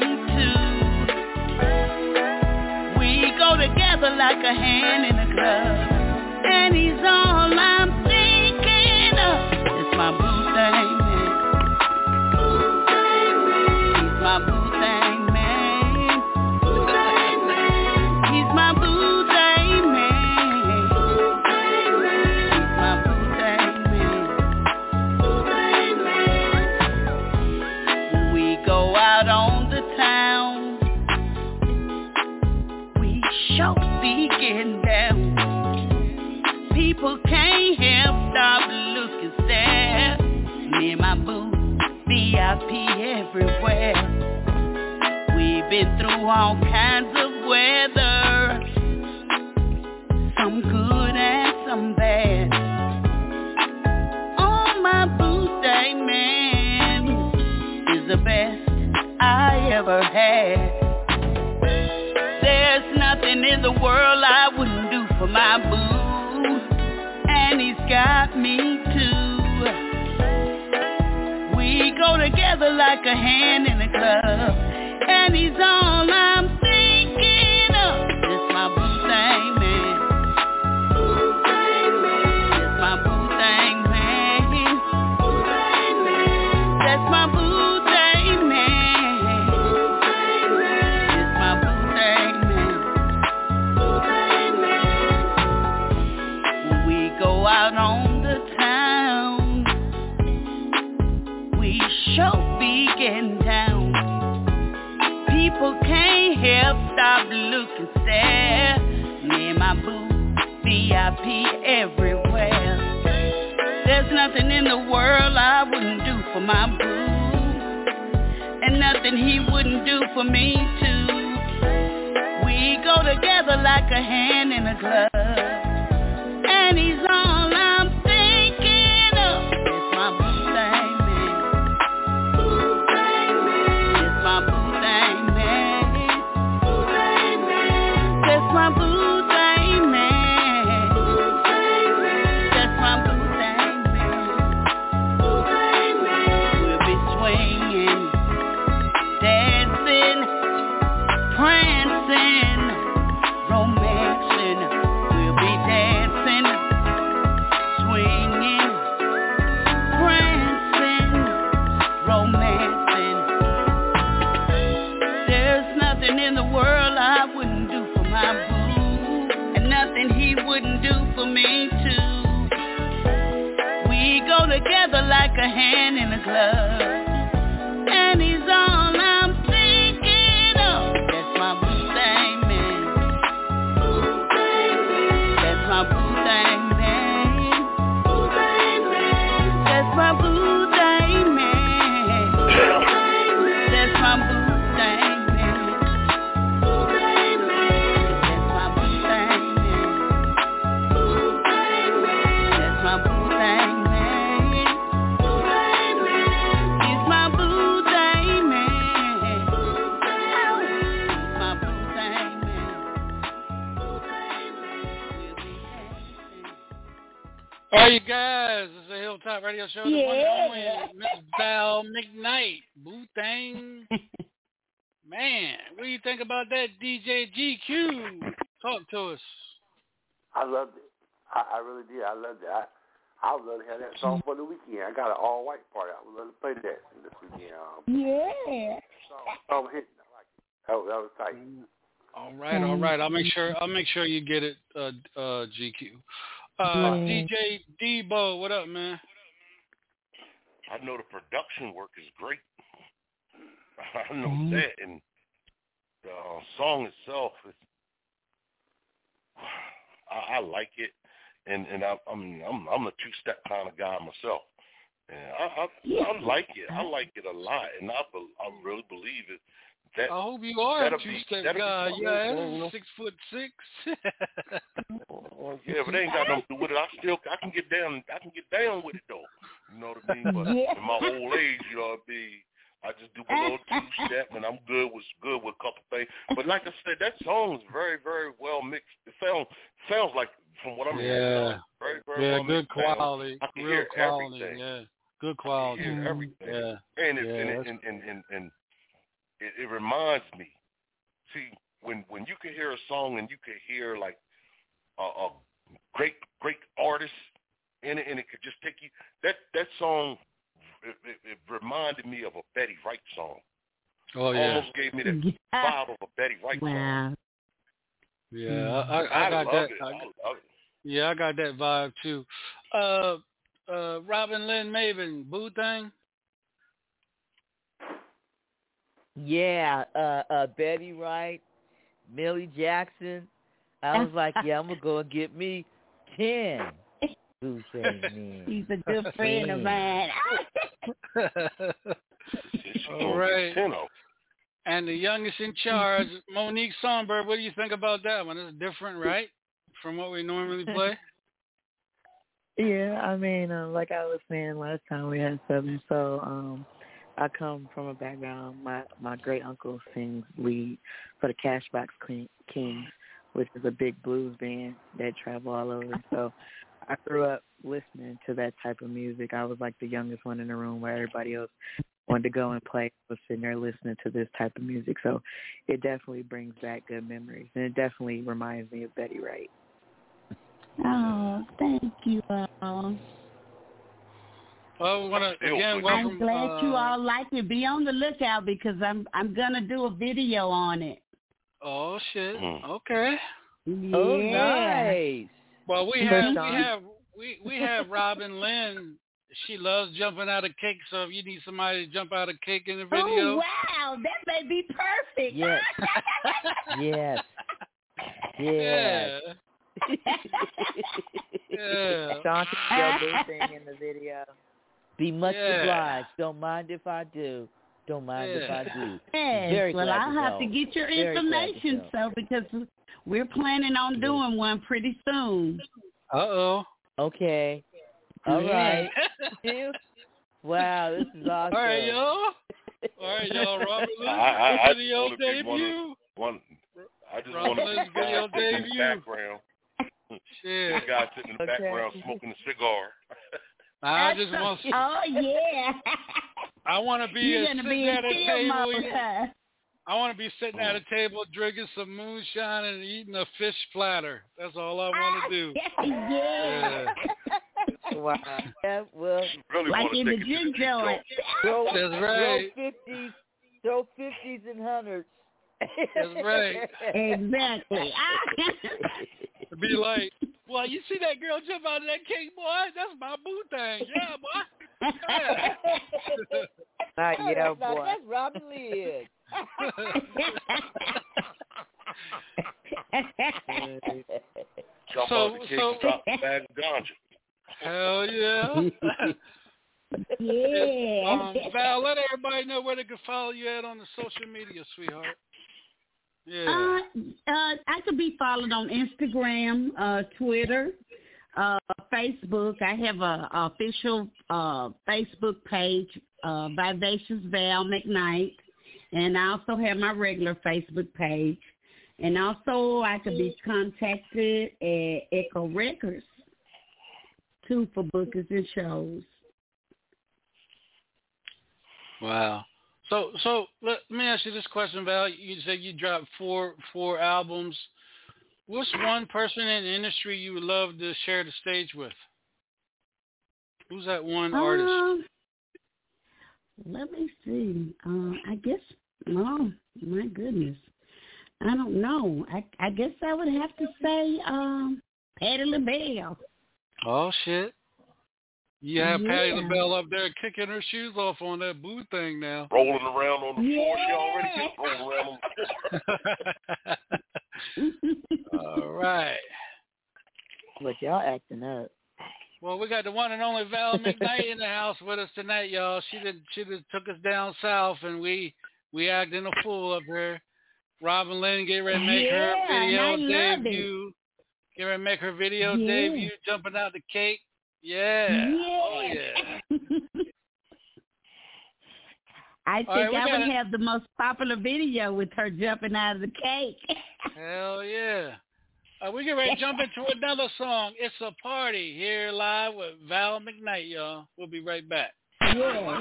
S19: too. We go together like a hand in a glove. And he's all I'm thinking of. It's my boo thing, man. Boo thing, man. He's my boo thing, man. Boo thing, man. He's my boo thing, man. Boo thing, man. He's my boo thing, man. Boo thing, man. When we go out on the town, we sure be getting down. People can't help stop looking sad. Me and my boo be
S20: V I P everywhere. We've been through all kinds of weather, some good and some bad. Oh, my birthday man is the best I ever had. There's nothing in the world I wouldn't do for my boo, and he's got me too. We go together like a hand in a glove, and he's all I'm thinking of. It's my boo thing, man. Boo thing, man. It's my boo thing, man. Boo thing, man. That's my boo thing, man. Boo thing, man. It's my boo thing, man. Boo thing, man. When we go out on the town, we sure be getting down. People can't help stop look and stare. Me and my boo, V I P everywhere. There's nothing in the world I wouldn't do for my boo, and nothing he wouldn't do for me too. We go together like a hand in a glove, and he's all I'm thinking of. It's my boo thing, man. Boo thing, man. It's my boo thing, man. Boo thing, man. That's my boo thing, man. Boo thing, man. That's my boo thing, man. Boo thing, man. We'll be swinging, dancing, prancing, romancing. We'll be dancing, swinging, prancing, romancing. There's nothing in the world I wouldn't do for my boo, and nothing he wouldn't do for me too. We go together like a hand in a glove, and he's all I'm thinking of. That's my boo thing, man. Boo thing, man. That's my boo thing, man. Boo thing, man. That's my boo thing, man. Boo thing, man. That's my boo thing, man. Boo thing, man. That's my boo thing, man. Boo thing, man. That's my boo thing, man. Boo thing, man. He's my boo thing, man. Boo thing, he's my boo thing, man. Boo thing, man. We'll be dancing.
S7: All right, you guys, this is the Hilltop Radio Show. The one and only
S19: Yeah.
S7: Miss Val McKnight. Boo thing. Man, what do you think about that, D J G Q? Talk to us.
S9: I loved it. I, I really did. I loved it. I, I would love to have that song for the weekend. I got an all-white party. I would love to play that this weekend. Um,
S19: Yeah.
S9: song hitting. I like it. That was, that was tight.
S7: All right, all right. I'll make sure. I'll make sure you get it, uh, uh, G Q. Uh,
S19: Yeah.
S7: D J Debo, what up, man?
S14: I know the production work is great. I know
S19: Mhm.
S14: that, and the uh, song itself is. I, I like it, and and I, I'm I'm I'm a two step kind of guy myself, and I I,
S19: Yeah.
S14: I like it. I like it a lot, and I be, I really believe it. That
S7: I hope you are a
S14: that'll be-
S7: two-step
S14: that'll be
S7: guy.
S14: something,
S7: Yeah,
S14: you know.
S7: six foot six.
S14: Well, yeah, but they ain't got nothing to do with it. I still, I can get down, I can get down with it though. You know what I mean? But
S19: Yeah.
S14: in my old age, you know, it'd be, I just do a little two step, and I'm good with good with a couple things. But like I said, that song is very, very well mixed. It sounds sounds like, from what I'm hearing, it
S7: Yeah.
S14: sounds very, very
S7: Yeah,
S14: well
S7: good
S14: mixed. Sounds-
S7: quality,
S14: I can
S7: real
S14: hear
S7: quality.
S14: everything.
S7: Yeah, good
S14: I
S7: quality.
S14: can hear everything.
S7: Yeah,
S14: And it,
S7: yeah,
S14: and, it,
S7: that's-
S14: and, and, and, and it, it reminds me. See, when when you can hear a song and you can hear like a, a great great artist in it, and it could just take you. That that song, it, it, it reminded me of a Betty Wright song.
S7: Oh yeah.
S14: Almost gave me the vibe of a Betty Wright song.
S19: Wow.
S7: Yeah, I, I, I got
S14: love
S7: that.
S14: it.
S7: I,
S14: I love it.
S7: yeah, I got that vibe too. Uh, uh, Robin Lynn Maven, Boo Thing.
S8: Yeah, uh, uh, Betty Wright, Millie Jackson. I was like, yeah, I'm gonna go and get me ten. Boo thing, man.
S19: He's a good friend of mine.
S7: All right.
S14: ten oh.
S7: And the youngest in charge, Monique Songbird. What do you think about that one? It's different, right, from what we normally play?
S17: Yeah, I mean, uh, like I was saying last time we had Southern Soul, um, I come from a background, my, my great uncle sings lead for the Cashbox Kings, which is a big blues band that travel all over. So I grew up listening to that type of music. I was like the youngest one in the room where everybody else wanted to go and play. I was sitting there listening to this type of music. So it definitely brings back good memories, and it definitely reminds me of Betty Wright.
S19: Oh, thank you all.
S7: Well, we want to again welcome.
S19: I'm glad
S7: uh,
S19: you all like it. Be on the lookout because I'm I'm gonna do a video on it.
S7: Oh shit! Okay.
S19: Yeah.
S8: Oh, nice.
S7: Well, we have we have we we have Robin Lynn. She loves jumping out of cake. So if you need somebody to jump out of cake in the video,
S19: oh wow, that may be perfect.
S8: Yes. yes. Yes.
S7: Yeah. Yeah.
S17: Sean can do a thing in the video.
S8: Be much
S7: Yeah.
S8: obliged. Don't mind if I do. Don't mind if I do.
S19: Yes.
S8: Very
S19: well,
S8: glad
S19: I'll
S8: to
S19: have
S8: know.
S19: to get your
S8: Very
S19: information,
S8: glad to
S19: so because we're planning on doing one pretty soon.
S7: Uh oh.
S8: Okay. All
S19: Yeah.
S8: right. Wow, this is awesome.
S7: All right, y'all. All right, y'all. Robert
S14: I, I, I
S7: video
S14: just wanna be one,
S7: debut.
S14: of- one. I just
S7: Robert
S14: want to
S7: Lynn's
S14: be the guy
S7: video
S14: sitting in the
S7: debut.
S14: background.
S7: Shit.
S14: The guy sitting in the
S17: Okay.
S14: background smoking a cigar.
S7: I just want.
S19: Oh yeah.
S7: I want to be
S19: You're
S7: a
S19: gonna
S7: sitting
S19: be in
S7: at a
S19: field
S7: table.
S19: mode, huh?
S7: I want to be sitting at a table drinking some moonshine and eating a fish platter. That's all I want to do.
S19: Yeah.
S8: Wow. Yeah, well,
S14: Really
S19: Like
S14: want to
S19: in the
S14: take it to
S19: gym
S14: the
S19: joint.
S8: throw,
S7: That's right.
S8: throw fifties, throw fifties and hundreds.
S7: That's right.
S19: Exactly.
S7: To be like, well, you see that girl jump out of that cake, boy? That's my boo thing. Yeah, boy. Yeah.
S17: Not
S8: Oh,
S17: yet,
S8: that's, not,
S17: boy.
S8: that's Robin Lynn.
S14: Jump
S7: So-
S14: out the cake
S7: so-
S14: and drop the bag of ganja.
S7: Hell yeah.
S19: Yeah.
S7: Um, Val, let everybody know where they can follow you at on the social media, sweetheart. Yeah.
S19: Uh, uh, I could be followed on Instagram, uh, Twitter, uh, Facebook. I have a, a official uh, Facebook page, uh, Vivacious Val McKnight, and I also have my regular Facebook page. And also, I could be contacted at Echo Records, too, for bookings and shows.
S7: Wow. So, so let me ask you this question, Val. You said you dropped four four albums. What's one person in the industry you would love to share the stage with? Who's that one artist?
S19: Um, let me see. Uh, I guess. Oh my goodness. I don't know. I I guess I would have to say um, Patti LaBelle.
S7: Oh shit! You have Patti
S19: Yeah.
S7: LaBelle up there kicking her shoes off on that boo thing now.
S14: Rolling around on the floor. She
S19: Yeah.
S14: already been rolling around on the floor.
S7: All right.
S17: Look, y'all acting up.
S7: Well, we got the one and only Val McKnight in the house with us tonight, y'all. She did she did took us down south, and we we acting a fool up here. Robin Lynn get ready to make
S19: Yeah,
S7: her
S19: and I
S7: video
S19: love it.
S7: debut. Get ready to make her video
S19: Yeah.
S7: debut, jumping out the cake. Yeah. Oh yeah.
S19: I
S7: All
S19: think
S7: right, we
S19: I would
S7: gotta-
S19: have the most popular video with her jumping out of the cake.
S7: Hell yeah. Uh, we get ready to jump into another song. It's a party here live with Val McKnight, y'all. We'll be right back.
S19: Yeah.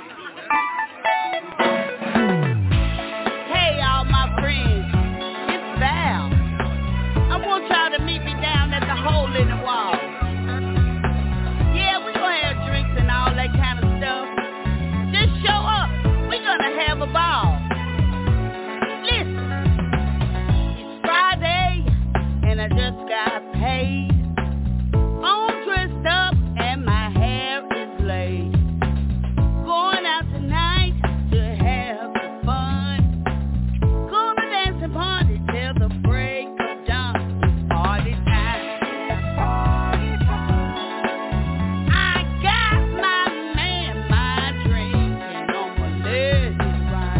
S19: Hey, all my friends. It's Val. I want y'all to meet me down at the hole in the wall. Yeah, we gonna have drinks and all that kind of stuff. Just show up. We gonna have a ball. Listen, it's Friday and I just got paid. I'm dressed up and my hair is laid. Going out tonight to have some fun. Gonna dance and party till the break of dawn. It's party time. I got my man, my drink, and I'ma let it ride.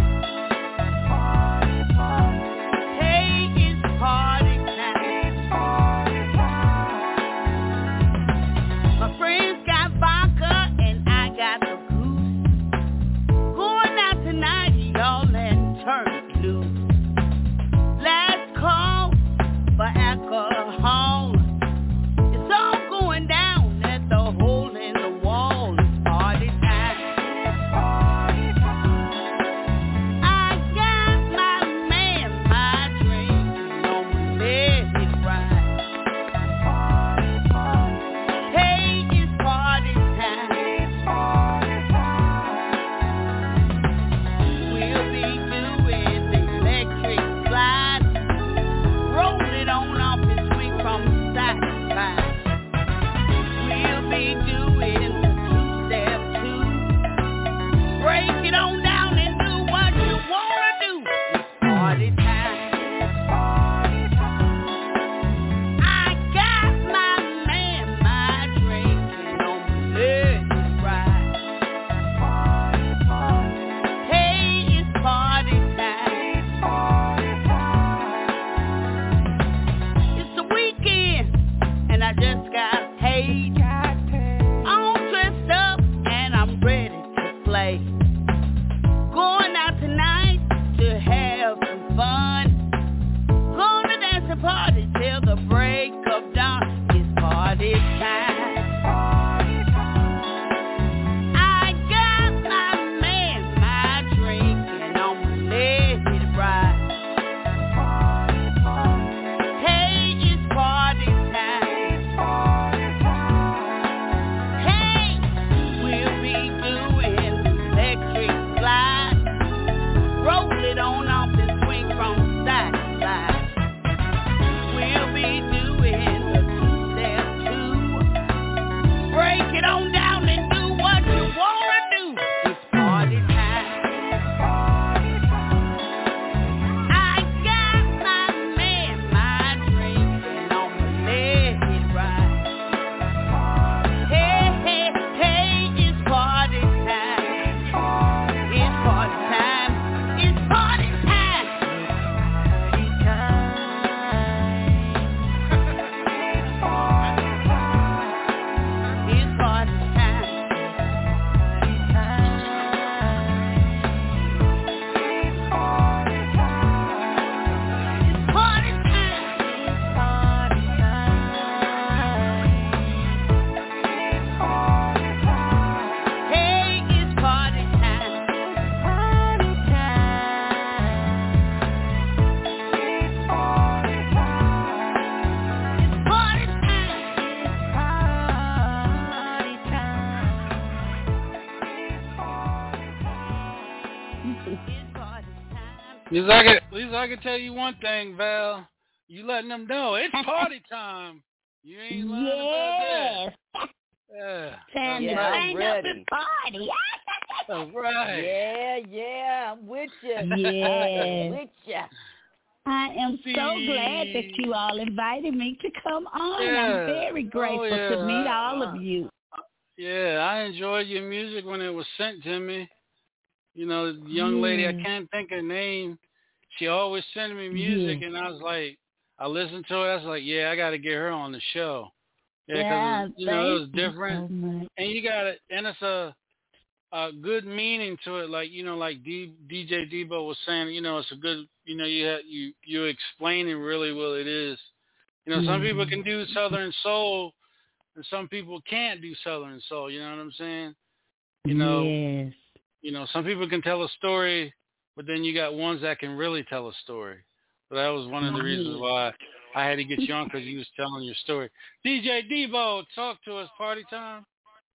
S7: At least I can, at least I can tell you one thing, Val. You letting them know it's party time. You ain't lying
S19: yes.
S7: about that. Yeah.
S19: Time
S8: yeah,
S19: to
S8: I'm
S19: stand
S8: ready.
S19: up and party.
S7: All right.
S8: Yeah, yeah, I'm with you.
S19: Yeah.
S8: I'm with you.
S19: I am
S7: See.
S19: so glad that you all invited me to come on.
S7: Yeah.
S19: I'm very grateful
S7: oh, yeah.
S19: to meet
S7: I,
S19: all
S7: I,
S19: of you.
S7: Yeah, I enjoyed your music when it was sent to me. You know, the young lady, I can't think her name. She always sent me music,
S19: yeah.
S7: and I was like, I listened to it. I was like, yeah, I got to get her on the show. Yeah,
S19: Yeah,
S7: because you know it was
S19: you
S7: different,
S19: so
S7: and you got it, and it's a, a good meaning to it. Like you know, like D, DJ Debo was saying, you know, it's a good, you know, you have, you you explaining really what it is. You know, some
S19: mm-hmm.
S7: people can do Southern Soul, and some people can't do Southern Soul. You know what I'm saying? You know,
S19: yes.
S7: you know, some people can tell a story, but then you got ones that can really tell a story. So that was one of the reasons why I had to get you on, because you was telling your story. D J Debo, talk to us. Party time.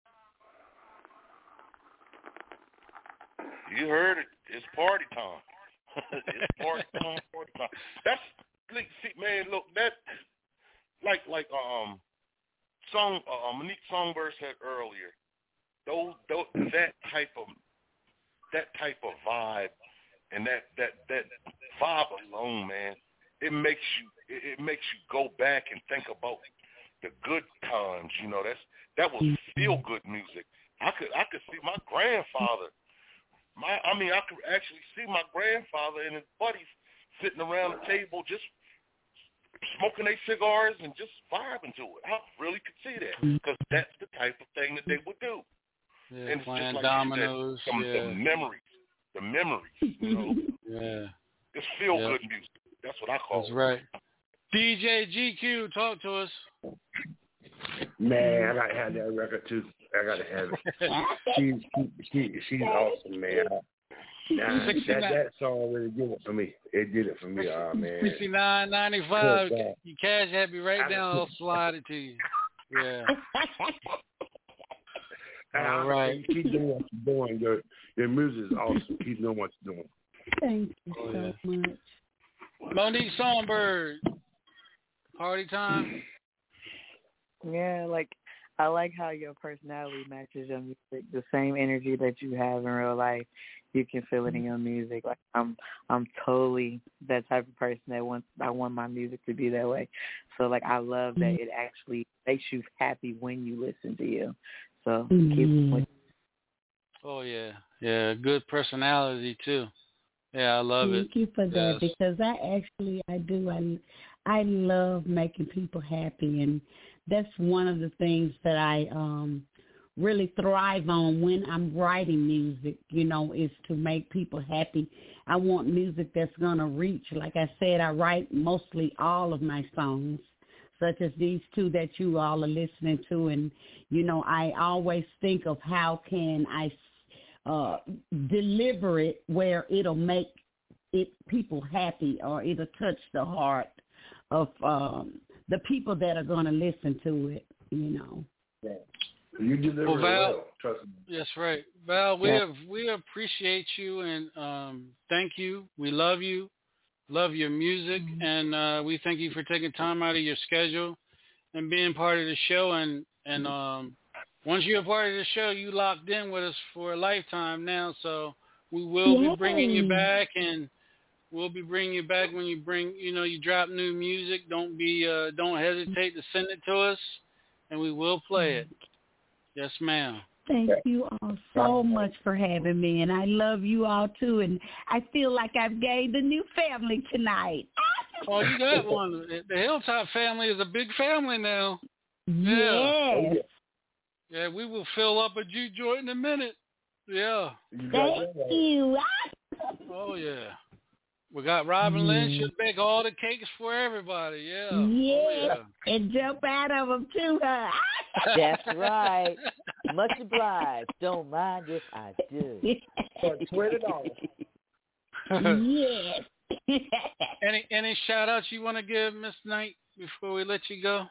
S14: You heard it. It's party time. It's party time. Party time. That's see, man. Look, that like like um song uh, Monique Songbird said earlier. Those, those that type of that type of vibe and that that that vibe alone, man. It makes you it, it makes you go back and think about the good times. You know, that's that was feel good music. I could I could see my grandfather. My I mean I could actually see my grandfather and his buddies sitting around the table just smoking their cigars and just vibing to it. I really could see that because that's the type of thing that they would do.
S7: Yeah,
S14: and it's
S7: playing
S14: just like
S7: dominoes.
S14: you said, the,
S7: yeah.
S14: the memories, the memories. You know,
S7: yeah,
S14: it's feel
S7: yeah.
S14: good music. That's what I call
S7: That's
S14: it.
S7: right. D J G Q, talk to us.
S9: Man, I gotta have that record too. I gotta have it. She, she, she, she's awesome, man. Nah, that that song really did it for me. It did it for me, oh man.
S7: sixty-nine ninety-five. You cash happy right now. I'll slide it to you. Yeah. All right.
S9: Keep doing what you're doing. Your your music is awesome. Keep doing what you're doing.
S19: Thank you
S7: oh,
S19: so
S7: yeah.
S19: much.
S7: Monique Songbird. Party time.
S17: Yeah, like I like how your personality matches your music. The same energy that you have in real life, you can feel it in your music. Like I'm, I'm totally that type of person that wants. I want my music to be that way. So like I love that it actually makes you happy when you listen to you. So
S19: mm-hmm.
S17: keep. With
S7: oh yeah, yeah, good personality too. Yeah, I love
S19: Thank
S7: it.
S19: Thank you for that
S7: yes.
S19: because I actually I do I I love making people happy, and that's one of the things that I um really thrive on when I'm writing music, you know, is to make people happy. I want music that's going to reach. Like I said, I write mostly all of my songs, such as these two that you all are listening to. And, you know, I always think of how can I uh, deliver it where it'll make it people happy or it'll touch the heart of um, the people that are going to listen to it, you know.
S9: Yeah. You deliver
S7: well, Val,
S9: well, trust me.
S7: That's right. Val, we
S17: yeah.
S7: have, we appreciate you and um, thank you. We love you, love your music, mm-hmm. and uh, we thank you for taking time out of your schedule and being part of the show. And, and um, once you're a part of the show, you locked in with us for a lifetime now, so we will
S19: Yay.
S7: be bringing you back, and we'll be bringing you back when you bring, you know, you drop new music. Don't be, uh, don't hesitate to send it to us, and we will play it. Yes, ma'am.
S19: Thank you all so much for having me, and I love you all too. And I feel like I've gained a new family tonight.
S7: Oh, you got one. The Hilltop family is a big family now.
S19: Yes.
S7: Yeah. Yeah, we will fill up a G joint in a minute. Yeah.
S19: Thank you.
S7: Oh yeah. We got Robin mm. Lynch. She'll bake all the cakes for everybody. Yeah.
S19: Yeah.
S7: Oh, yeah.
S19: And jump out of them too, huh?
S8: That's right. Much obliged. Don't mind if I do.
S9: For twenty dollars.
S19: Yes.
S7: any any shout outs you want to give, Miss Knight, before we let you go?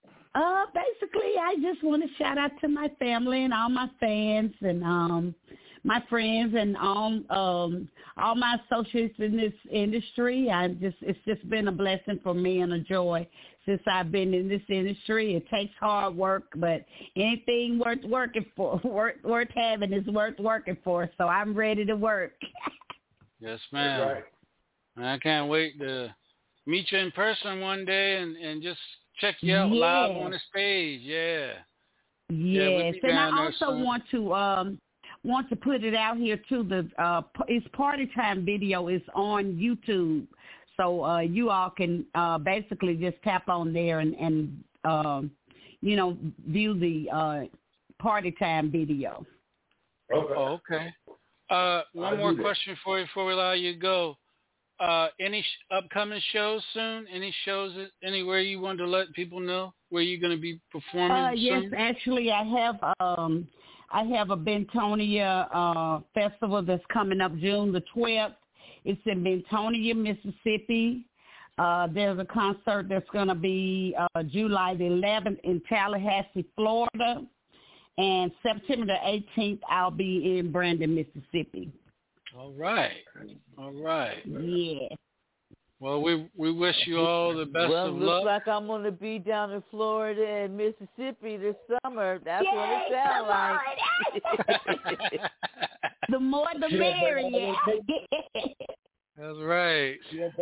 S19: Uh, basically, I just want to shout out to my family and all my fans, and um, my friends and all um all my associates in this industry. I just it's just been a blessing for me and a joy since I've been in this industry. It takes hard work, but anything worth working for, worth worth having is worth working for. So I'm ready to work.
S7: Yes, ma'am. Right. I can't wait to meet you in person one day and, and just check you out
S19: yes.
S7: live on the stage. Yeah.
S19: Yes,
S7: yeah,
S19: and I also soon. want to um want to put it out here too. The uh, it's Party Time video is on YouTube, so uh, you all can uh, basically just tap on there and and um, you know view the uh, Party Time video.
S7: Okay. Oh, okay. Uh, one I'll more question for you before we allow you to go. Uh, any sh- upcoming shows soon? Any shows anywhere you want to let people know where you're going to be performing
S19: uh, yes,
S7: soon?
S19: actually, I have um, I have a Bentonia uh, festival that's coming up June the twelfth. It's in Bentonia, Mississippi. Uh, there's a concert that's going to be uh, July the eleventh in Tallahassee, Florida. And September the eighteenth, I'll be in Brandon, Mississippi.
S7: All right. All right.
S19: Yeah.
S7: Well, we we wish you all the best
S8: well,
S7: of
S8: looks
S7: luck.
S8: like I'm going to be down in Florida and Mississippi this summer. That's Yay, what it sounds like.
S19: The more the merrier.
S7: That's right.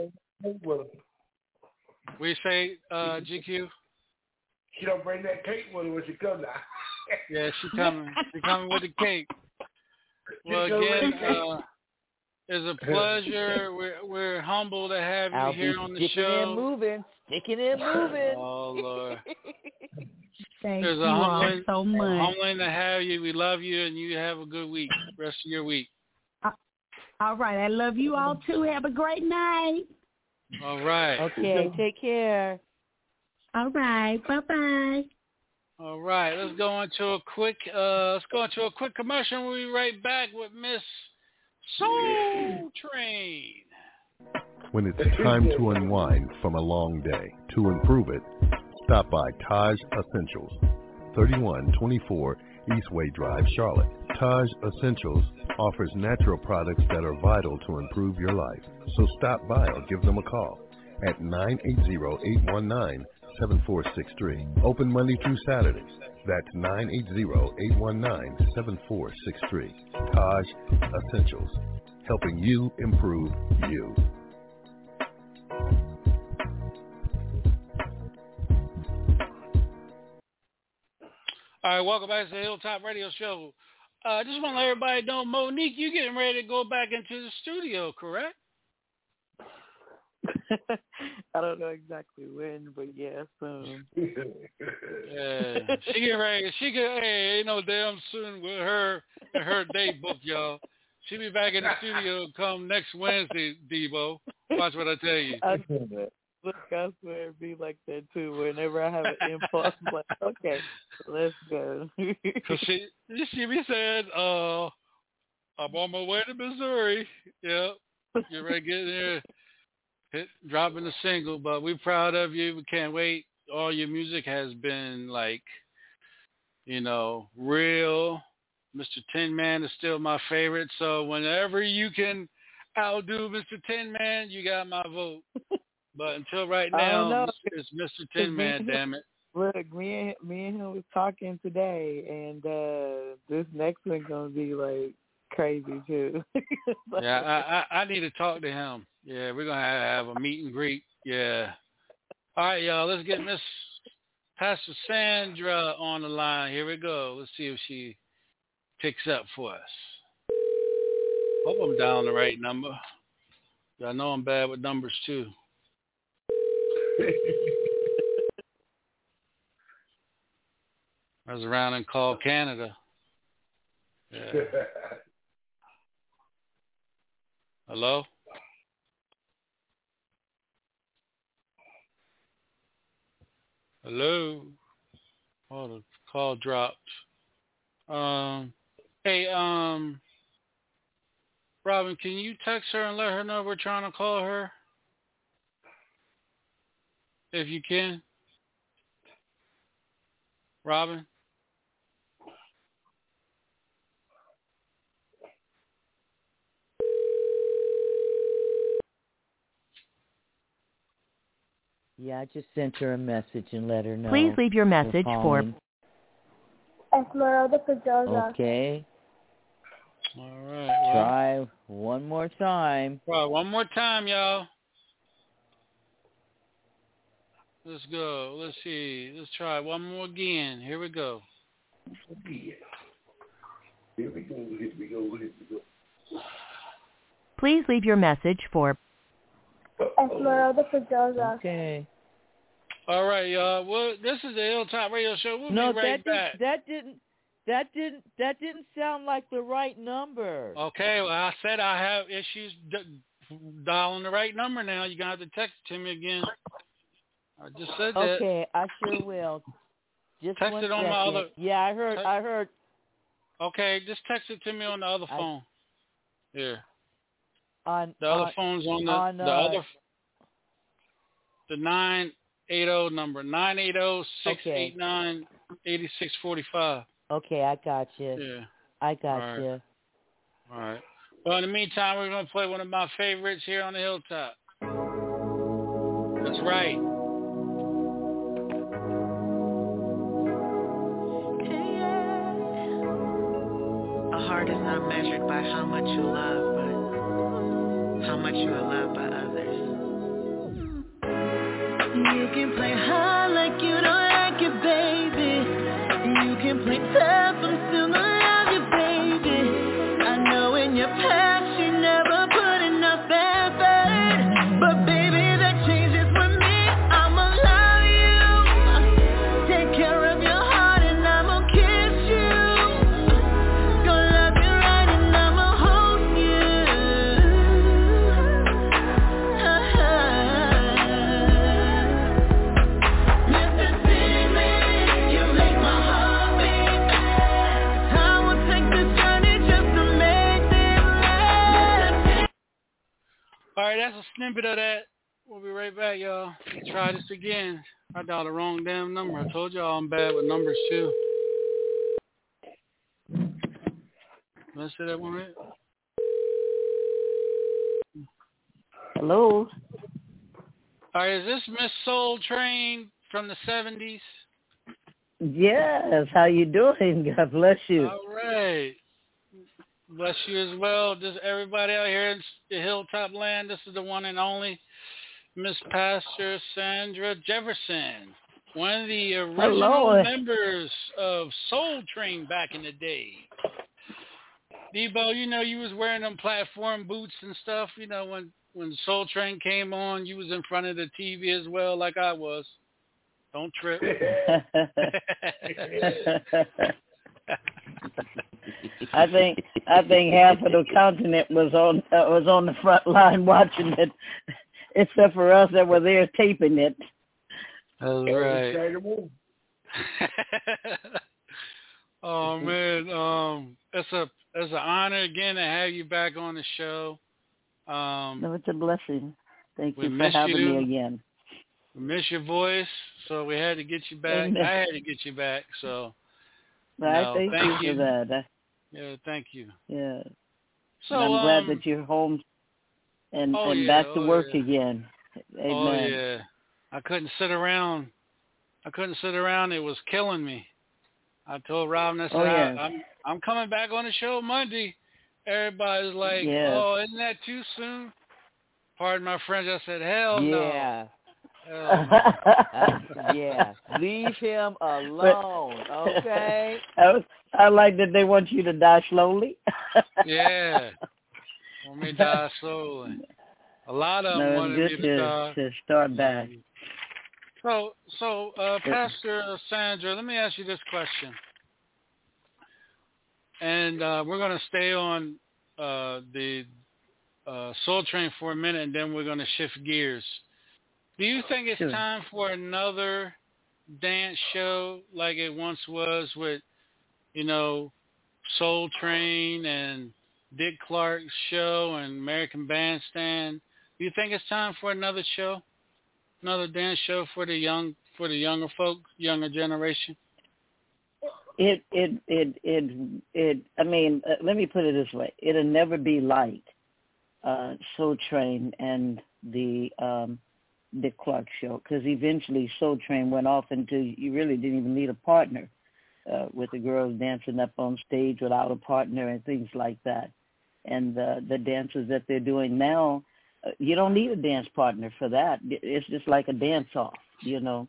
S7: We say, uh, G Q?
S9: She don't bring that cake with her when she comes out.
S7: Yeah, she coming. She coming with the cake. Well, again, uh, it's a pleasure. We're we're humble to have you
S8: I'll
S7: here
S8: be
S7: on the
S8: sticking
S7: show.
S8: And moving, sticking and moving.
S7: Oh Lord.
S19: Thank
S7: There's
S19: you
S7: a
S19: all
S7: humbling,
S19: so much.
S7: Humbling to have you. We love you, and you have a good week. Rest of your week.
S19: Uh, all right. I love you all too. Have a great night.
S7: All right.
S8: Okay. Take care.
S19: All right. Bye bye.
S7: All right. Let's go into a quick. Uh, let's go into a quick commercial. We'll be right back with Miss Soul Train.
S18: When it's time to unwind from a long day, to improve it, stop by Taj Essentials, thirty-one twenty-four Eastway Drive, Charlotte. Taj Essentials offers natural products that are vital to improve your life. So stop by or give them a call at nine eight zero, eight one nine, seven four six three. Open Monday through Saturday. That's nine eight zero, eight one nine, seven four six three. Taj Essentials, helping you improve you.
S7: All right, welcome back to the Hilltop Radio Show. I uh, just want to let everybody know, Monique, you getting ready to go back into the studio, correct?
S17: I don't know exactly when, but yeah, soon.
S7: Yeah, she getting ready. She get hey, ain't no damn soon with her and her date book, y'all. She be back in the studio come next Wednesday, Debo. Watch what I tell you.
S17: I know that. Look, I swear it be like that too. Whenever I have an impulse, I'm like, okay, let's go.
S7: Cause she she be saying, uh, I'm on my way to Missouri. Yeah, get ready to get in there. Hit, dropping a single, but we're proud of you. We can't wait. All your music has been like, you know, real. Mister Tin Man is still my favorite. So whenever you can outdo Mister Tin Man, you got my vote. But until right now, it's Mister Tin Man, damn it.
S17: Look, me and me and him was talking today, and uh, this next one's gonna be like crazy too. Like,
S7: yeah, I, I I need to talk to him. Yeah, we're gonna have a meet and greet. Yeah. All right, y'all. Let's get Miss Pastor Sandra on the line. Here we go. Let's see if she picks up for us. Hope I'm dialing the right number. I know I'm bad with numbers too. I was around and called Canada. Yeah. Hello? Hello? Oh, the call dropped. Um, hey, um, Robin, can you text her and let her know we're trying to call her? If you can. Robin?
S8: Yeah, I just sent her a message and let her know.
S1: Please leave your message for
S6: Esmeralda Pedrosa.
S8: Okay.
S7: All right. Well,
S8: try one more time.
S7: Try one more time, y'all. Let's go. Let's see. Let's try one more again. Here we go.
S9: Here we go. Here we go. Here we go.
S1: Please leave your message for
S6: Esmeralda Pedrosa.
S8: Okay.
S7: All right, y'all. Well, this is the Hilltop Radio Show. We'll
S8: no,
S7: be right
S8: that
S7: back.
S8: Did, that didn't. That didn't. That didn't sound like the right number.
S7: Okay. Well, I said I have issues d- dialing the right number. Now you're gonna have to text it to me again. I just said that.
S8: Okay, I sure will. Just
S7: text
S8: one
S7: it on
S8: second.
S7: my other.
S8: Yeah, I heard.
S7: Text,
S8: I heard.
S7: Okay, just text it to me on the other
S8: I,
S7: phone. Here.
S8: On
S7: the other
S8: on,
S7: phone's on the
S8: on, uh,
S7: the other. The nine eight zero number nine eight zero six eight nine eighty six forty five.
S8: Okay, I got you.
S7: Yeah.
S8: I got
S7: All right.
S8: you.
S7: All right. Well, in the meantime, we're going to play one of my favorites here on the Hilltop. That's right.
S21: A heart is not measured by how much you love, but how much you are loved by others. You can play hard like you don't like it, baby. You can play tough, I'm still gonna love you, baby. I know in your past you never put enough effort, but baby that changes for me. I'ma love you, take care of your heart and I'ma kiss you, gonna love you right and I'ma hold you. Mister Demon, you make my heart beat fast. I will take this journey just to make this last.
S7: All right, that's a snippet of that. We'll be right back, y'all. Let's try this again. I dialed the wrong damn number. I told y'all I'm bad with numbers, too. Let's say that one right.
S19: Hello.
S7: All right, is this Miss Soul Train from the seventies?
S19: Yes. How you doing? God bless you.
S7: All right. Bless you as well. Just everybody out here in the Hilltop land, this is the one and only Miss Pastor Sandra Jefferson, one of the original
S19: Hello.
S7: members of Soul Train back in the day. Debo, you know, you was wearing them platform boots and stuff. You know, when, when Soul Train came on, you was in front of the T V as well, like I was. Don't trip.
S19: I think I think half of the continent was on uh, was on the front line watching it, except for us that were there taping it.
S7: That's right. Oh man, um, it's a it's an honor again to have you back on the show. Um,
S19: No, it's a blessing. Thank
S7: we
S19: you for
S7: miss
S19: having
S7: you.
S19: me again.
S7: We miss your voice, so we had to get you back.
S19: Amen.
S7: I had to get you back, so.
S19: I
S7: no,
S19: thank,
S7: thank
S19: you
S7: you.
S19: for that. I,
S7: Yeah, thank you.
S19: yeah.
S7: So
S19: And I'm
S7: um,
S19: glad that you're home and,
S7: oh,
S19: and
S7: yeah,
S19: back to
S7: oh,
S19: work
S7: yeah.
S19: again. Amen.
S7: Oh yeah, I couldn't sit around. I couldn't sit around. It was killing me. I told Robin, I said,
S19: Oh, yeah.
S7: I, I'm I'm coming back on the show Monday. Everybody's like,
S19: Yes.
S7: oh, isn't that too soon? Pardon my French. I said, hell
S8: Yeah.
S7: no. Hell no.
S8: Yeah. Leave him alone, okay?
S19: I, was, I like that they want you to die slowly.
S7: Yeah. Want me to die slowly. A lot of them
S19: No,
S7: wanted
S19: it's
S7: me
S19: good
S7: to
S19: to,
S7: die.
S19: to start back.
S7: So, so uh, Pastor Sandra, let me ask you this question. And uh, we're going to stay on uh, the uh, Soul Train for a minute, and then we're going to shift gears. Do you think it's
S19: Sure.
S7: time for another dance show like it once was with, you know, Soul Train and Dick Clark's show and American Bandstand? Do you think it's time for another show, another dance show for the young, for the younger folk, younger generation?
S19: It, it, it, it, it, I mean, uh, let me put it this way. It'll never be like uh, Soul Train and the um,
S2: Dick Clark show, because eventually Soul Train went off into you really didn't even need a partner, uh, with the girls dancing up on stage without a partner and things like that. And uh, the dances that they're doing now, uh, you don't need a dance partner for that. It's just like a dance-off, you know.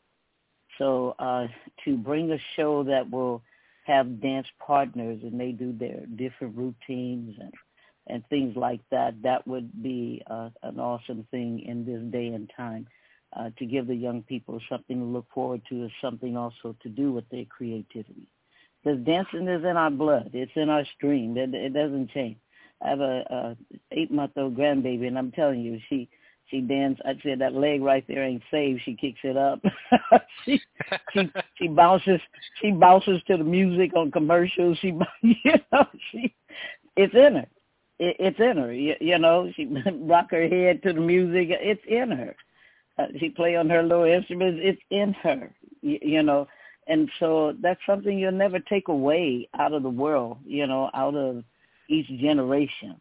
S2: So uh, to bring a show that will have dance partners and they do their different routines and, and things like that, that would be uh, an awesome thing in this day and time, uh, to give the young people something to look forward to, is something also to do with their creativity. Because dancing is in our blood. It's in our stream. It, it doesn't change. I have a, a eight-month-old grandbaby, and I'm telling you, she she dances. I said that leg right there ain't saved. She kicks it up. she she she bounces. She bounces to the music on commercials. She you know she it's in her. It, it's in her. You, you know she rock her head to the music. It's in her. Uh, she play on her little instruments. It's in her. You, you know. And so that's something you'll never take away out of the world, you know, out of each generation.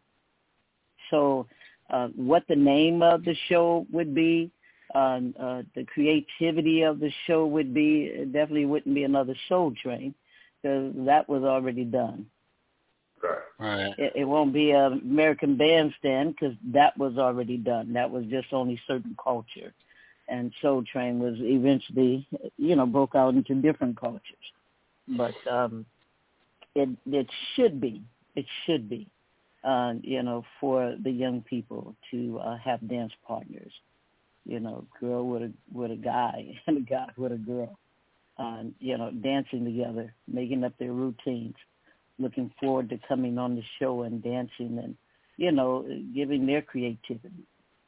S2: So uh, what the name of the show would be, uh, uh, the creativity of the show would be, it definitely wouldn't be another Soul Train, because that was already done.
S7: Right.
S2: It, it won't be an American Bandstand, because that was already done. That was just only certain culture. And Soul Train was eventually, you know, broke out into different cultures. But um, it it should be, it should be, uh, you know, for the young people to uh, have dance partners. You know, girl with a with a guy and a guy with a girl. Uh, you know, dancing together, making up their routines, looking forward to coming on the show and dancing and, you know, giving their creativity.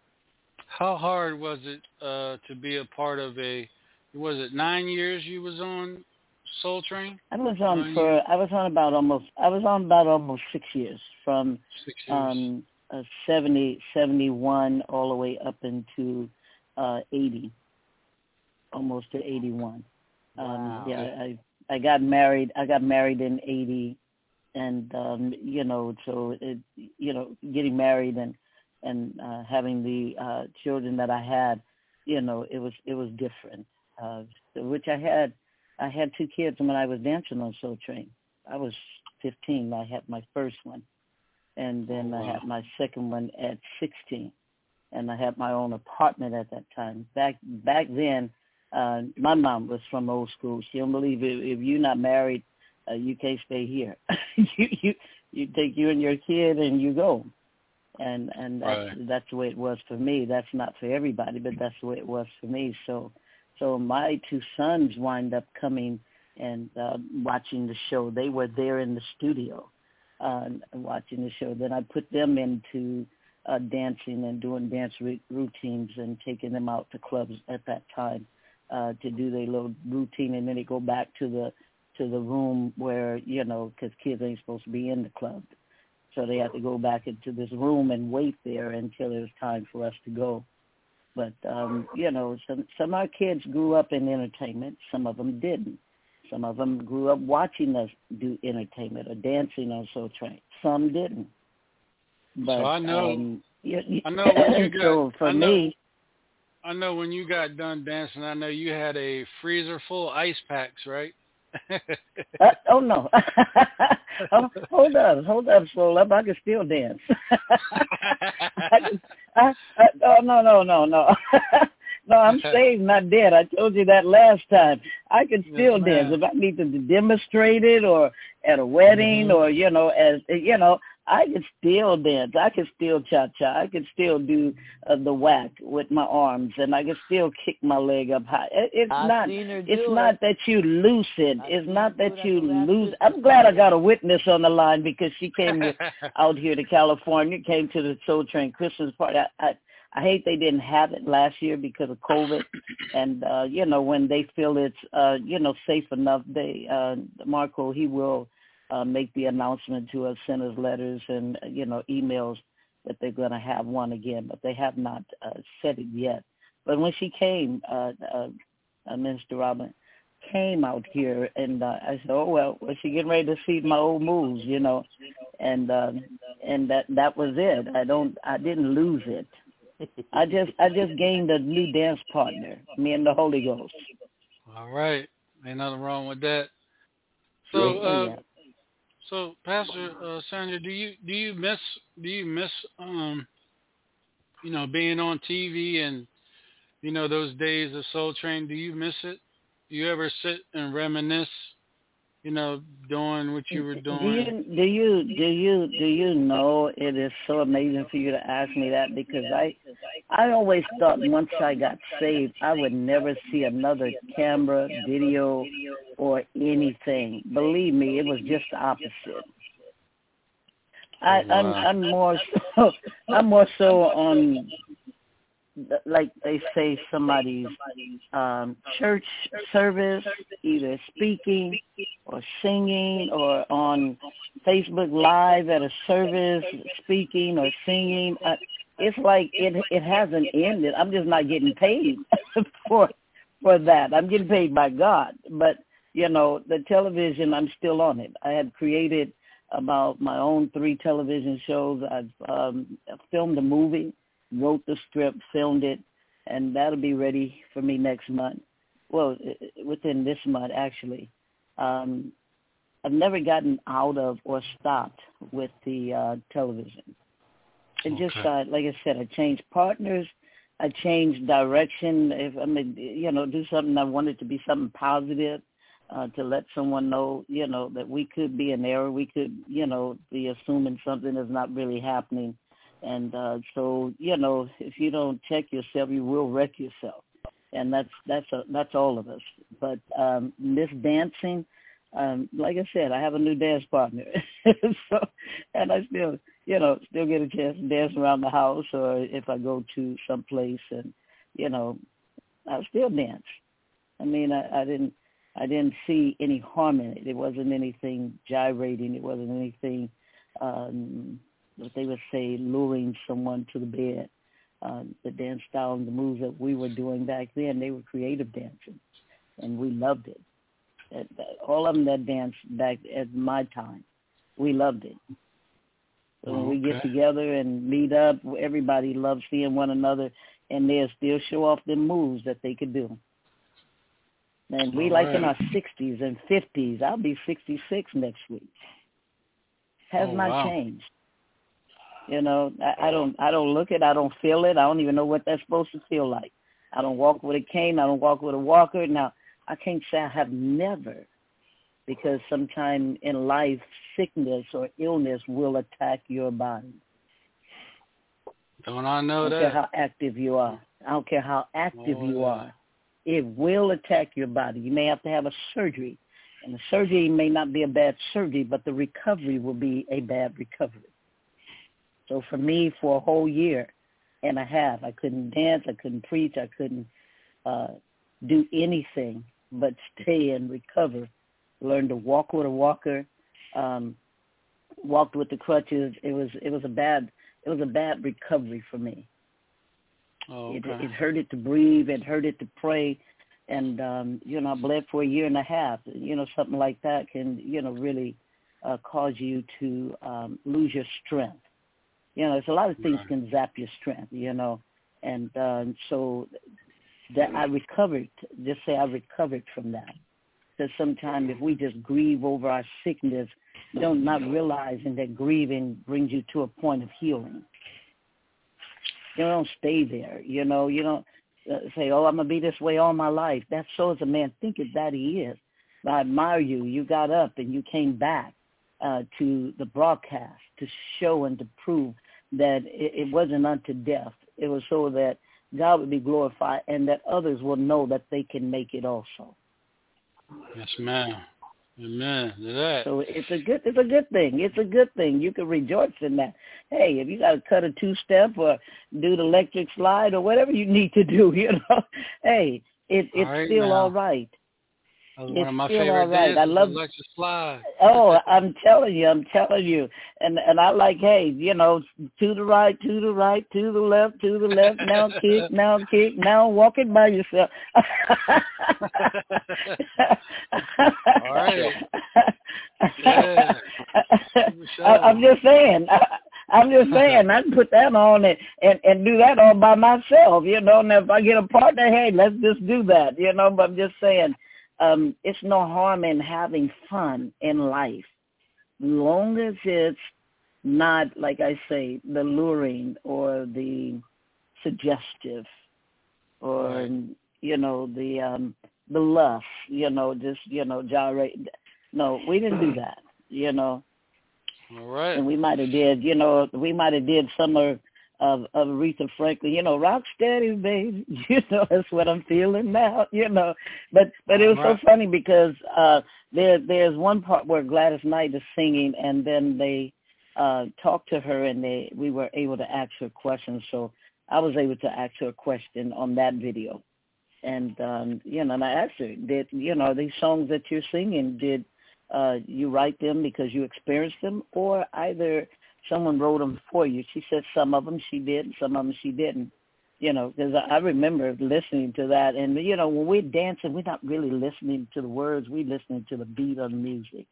S7: How hard was it uh, to be a part of a? Was it nine years you was on Soul Train?
S2: I was on
S7: nine
S2: for.
S7: years?
S2: I was on about almost. I was on about almost six years, from
S7: Six years.
S2: um, uh, seventy, seventy-one all the way up into uh, eighty, almost to eighty-one.
S8: Wow.
S2: Um, yeah, I I got married. I got married in eighty, and um, you know, so it, you know, getting married and. and uh, having the uh, children that I had, you know, it was it was different. Uh, which I had, I had two kids when I was dancing on Soul Train. I was fifteen. I had my first one, and then
S7: oh, wow.
S2: I had my second one at sixteen, and I had my own apartment at that time. Back back then, uh, my mom was from old school. She don't believe if, if you're not married, uh, you can't stay here. you you you take you and your kid and you go. And and that's
S7: right.
S2: that's the way it was for me. That's not for everybody, but that's the way it was for me. So, so my two sons wind up coming and uh, watching the show. They were there in the studio, uh, watching the show. Then I put them into uh, dancing and doing dance r- routines and taking them out to clubs at that time uh, to do their little routine, and then they go back to the to the room where, you know, because kids ain't supposed to be in the club. So they had to go back into this room and wait there until it was time for us to go. But, um, you know, some, some of our kids grew up in entertainment. Some of them didn't. Some of them grew up watching us do entertainment or dancing on Soul Train. Some didn't. But,
S7: so I know,
S2: um, you, you,
S7: I know when you got,
S2: so for
S7: I know,
S2: me,
S7: I know when you got done dancing, I know you had a freezer full of ice packs, right?
S2: uh, oh no! oh, hold up, hold up, slow up. I can still dance. I can, I, I, oh no, no, no, no, no! I'm saved, not dead. I told you that last time. I can still
S7: yes,
S2: dance if I need to demonstrate it, or at a wedding,
S7: mm-hmm.
S2: or you know, as you know, I can still dance. I can still cha-cha. I can still do uh, the whack with my arms, and I can still kick my leg up high. It, it's
S8: I've
S2: not.
S8: seen her do
S2: It's
S8: it.
S2: not that you lose it.
S8: I've
S2: It's
S8: seen
S2: not
S8: her do
S2: that
S8: it
S2: you
S8: at the last
S2: lose.
S8: Christmas
S2: I'm glad I
S8: party.
S2: got a witness on the line because she came to, out here to California, came to the Soul Train Christmas party. I, I I hate they didn't have it last year because of COVID, and uh, you know, when they feel it's uh, you know, safe enough, they uh, Marco he will. Uh, make the announcement to us, send us letters and, you know, emails that they're going to have one again, but they have not uh, said it yet. But when she came, uh, uh, uh, Minister Robin came out here, and uh, I said, oh, well, was she getting ready to see my old moves, you know? And uh, and that that was it. I don't, I didn't lose it. I just I just gained a new dance partner, me and the Holy Ghost.
S7: All right. Ain't nothing wrong with that. So, uh,
S2: yeah.
S7: so Pastor uh, Sandra, do you do you miss do you miss um, you know, being on T V and you know those days of Soul Train? Do you miss it? Do you ever sit and reminisce? You know, doing what you were doing.
S2: Do you do you do you do you know it is so amazing for you to ask me that, because I I always thought once I got saved I would never see another camera, video, or anything. Believe me, it was just the opposite. I I'm, I'm more so I'm more so on, like they say, somebody's um, church service, either speaking or singing, or on Facebook Live at a service, speaking or singing. Uh, it's like it it hasn't ended. I'm just not getting paid for for that. I'm getting paid by God. But, you know, the television, I'm still on it. I had created about my own three television shows. I've um, filmed a movie, wrote the script, filmed it, and that'll be ready for me next month. Well, within this month, actually. Um, I've never gotten out of or stopped with the uh, television. It okay. just, uh, like I said, I changed partners. I changed direction. If I mean, you know, do something I wanted to be something positive, uh, to let someone know, you know, that we could be in error. We could, you know, be assuming something is not really happening. And uh, so, you know, if you don't check yourself, you will wreck yourself. And that's that's a, that's all of us. But um, this dancing, um, like I said, I have a new dance partner. so, and I still, you know, still get a chance to dance around the house, or if I go to some place and, you know, I still dance. I mean, I, I didn't I didn't see any harm in it. It wasn't anything gyrating. It wasn't anything, um, what they would say, luring someone to the bed. Uh, the dance style and the moves that we were doing back then, they were creative dancing, and we loved it. That, that, all of them that danced back at my time, we loved it. So when we get together and meet up, everybody loves seeing one another, and they'll still show off them moves that they could do. And we all like right. in our sixties and fifties. I'll be sixty-six next week. Has oh, not wow. changed. You know, I, I don't I don't look it. I don't feel it. I don't even know what that's supposed to feel like. I don't walk with a cane. I don't walk with a walker. Now, I can't say I have never, because sometime in life, sickness or illness will attack your body.
S7: Don't I know that?
S2: I don't care how active you are. I don't care how active oh, you yeah. are. It will attack your body. You may have to have a surgery. And the surgery may not be a bad surgery, but the recovery will be a bad recovery. So for me, for a whole year and a half, I couldn't dance, I couldn't preach, I couldn't uh, do anything but stay and recover. Learned to walk with a walker, um, walked with the crutches. It was it was a bad it was a bad recovery for me.
S7: Oh, okay.
S2: It, it hurted to breathe, it hurted to pray, and um, you know, I bled for a year and a half. You know, something like that can you know really uh, cause you to um, lose your strength. You know, there's a lot of things right. can zap your strength, you know. And um, so that I recovered, just say I recovered from that. Because sometimes if we just grieve over our sickness, don't not realizing that grieving brings you to a point of healing. You don't stay there, you know. You don't uh, say, oh, I'm going to be this way all my life. That's so as a man thinketh that he is. But I admire you. You got up and you came back uh, to the broadcast to show and to prove that it, it wasn't unto death. It was so that God would be glorified and that others will know that they can make it also.
S7: Yes, ma'am. Amen to that.
S2: So it's a good it's a good thing. It's a good thing. You can rejoice in that. Hey, if you got to cut a two-step or do the electric slide or whatever you need to do, you know, hey, it, it's
S7: all right
S2: still
S7: now.
S2: all right.
S7: That was
S2: it's
S7: one of my
S2: still
S7: favorite
S2: all right.
S7: dances,
S2: I love
S7: electric slide.
S2: Oh, I'm telling you, I'm telling you. And and I like, hey, you know, to the right, to the right, to the left, to the left, now kick, now kick, now walk it by yourself.
S7: All right. Yeah.
S2: I, I'm just saying, I, I'm just saying, I can put that on and, and, and do that all by myself, you know. And if I get a partner, hey, let's just do that, you know. But I'm just saying, um, it's no harm in having fun in life, as long as it's not, like I say, the luring or the suggestive or, right. you know, the um, the lust, you know, just, you know, gyrate. No, we didn't do that, you know.
S7: All right.
S2: And we might have did, you know, we might have did some of, of, of Aretha Franklin, you know, rock steady, baby. You know, that's what I'm feeling now, you know. But but it was right. so funny because uh, there there's one part where Gladys Knight is singing, and then they uh, talked to her, and they we were able to ask her questions. So I was able to ask her a question on that video. And, um, you know, and I asked her, did, you know, these songs that you're singing, did uh, you write them because you experienced them, or either someone wrote them for you? She said some of them she did, some of them she didn't, you know, because I remember listening to that. And, you know, when we're dancing, we're not really listening to the words. We're listening to the beat of the music.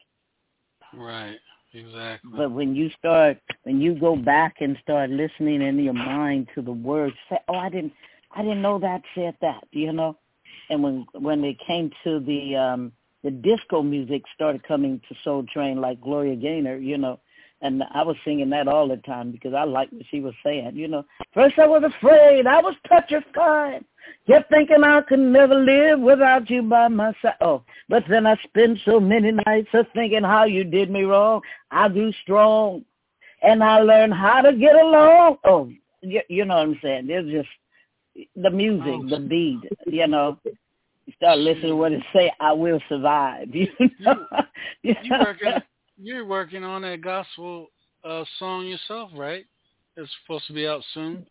S7: Right. Exactly.
S2: But when you start, when you go back and start listening in your mind to the words, say, oh, I didn't, I didn't know that said that, you know. And when when it came to the um, the disco music started coming to Soul Train, like Gloria Gaynor, you know, and I was singing that all the time because I liked what she was saying, you know. First I was afraid, I was petrified, kept thinking I could never live without you by my side. Oh, but then I spent so many nights of thinking how you did me wrong. I grew strong, and I learned how to get along. Oh, you, you know what I'm saying? There's just the music, the beat, you know. You start listening to what it say, I will survive. You know?
S7: you, you working, you're working on that gospel uh, song yourself, right? It's supposed to be out soon.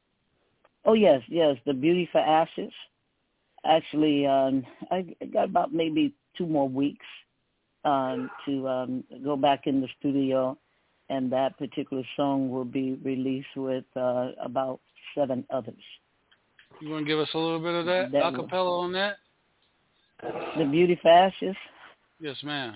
S2: Oh, yes, yes, The Beauty for Ashes. Actually, um, I got about maybe two more weeks um, to um, go back in the studio, and that particular song will be released with uh, about seven others.
S7: You want to give us a little bit of that, that a cappella on that?
S2: The Beauty for Ashes?
S7: Yes, ma'am.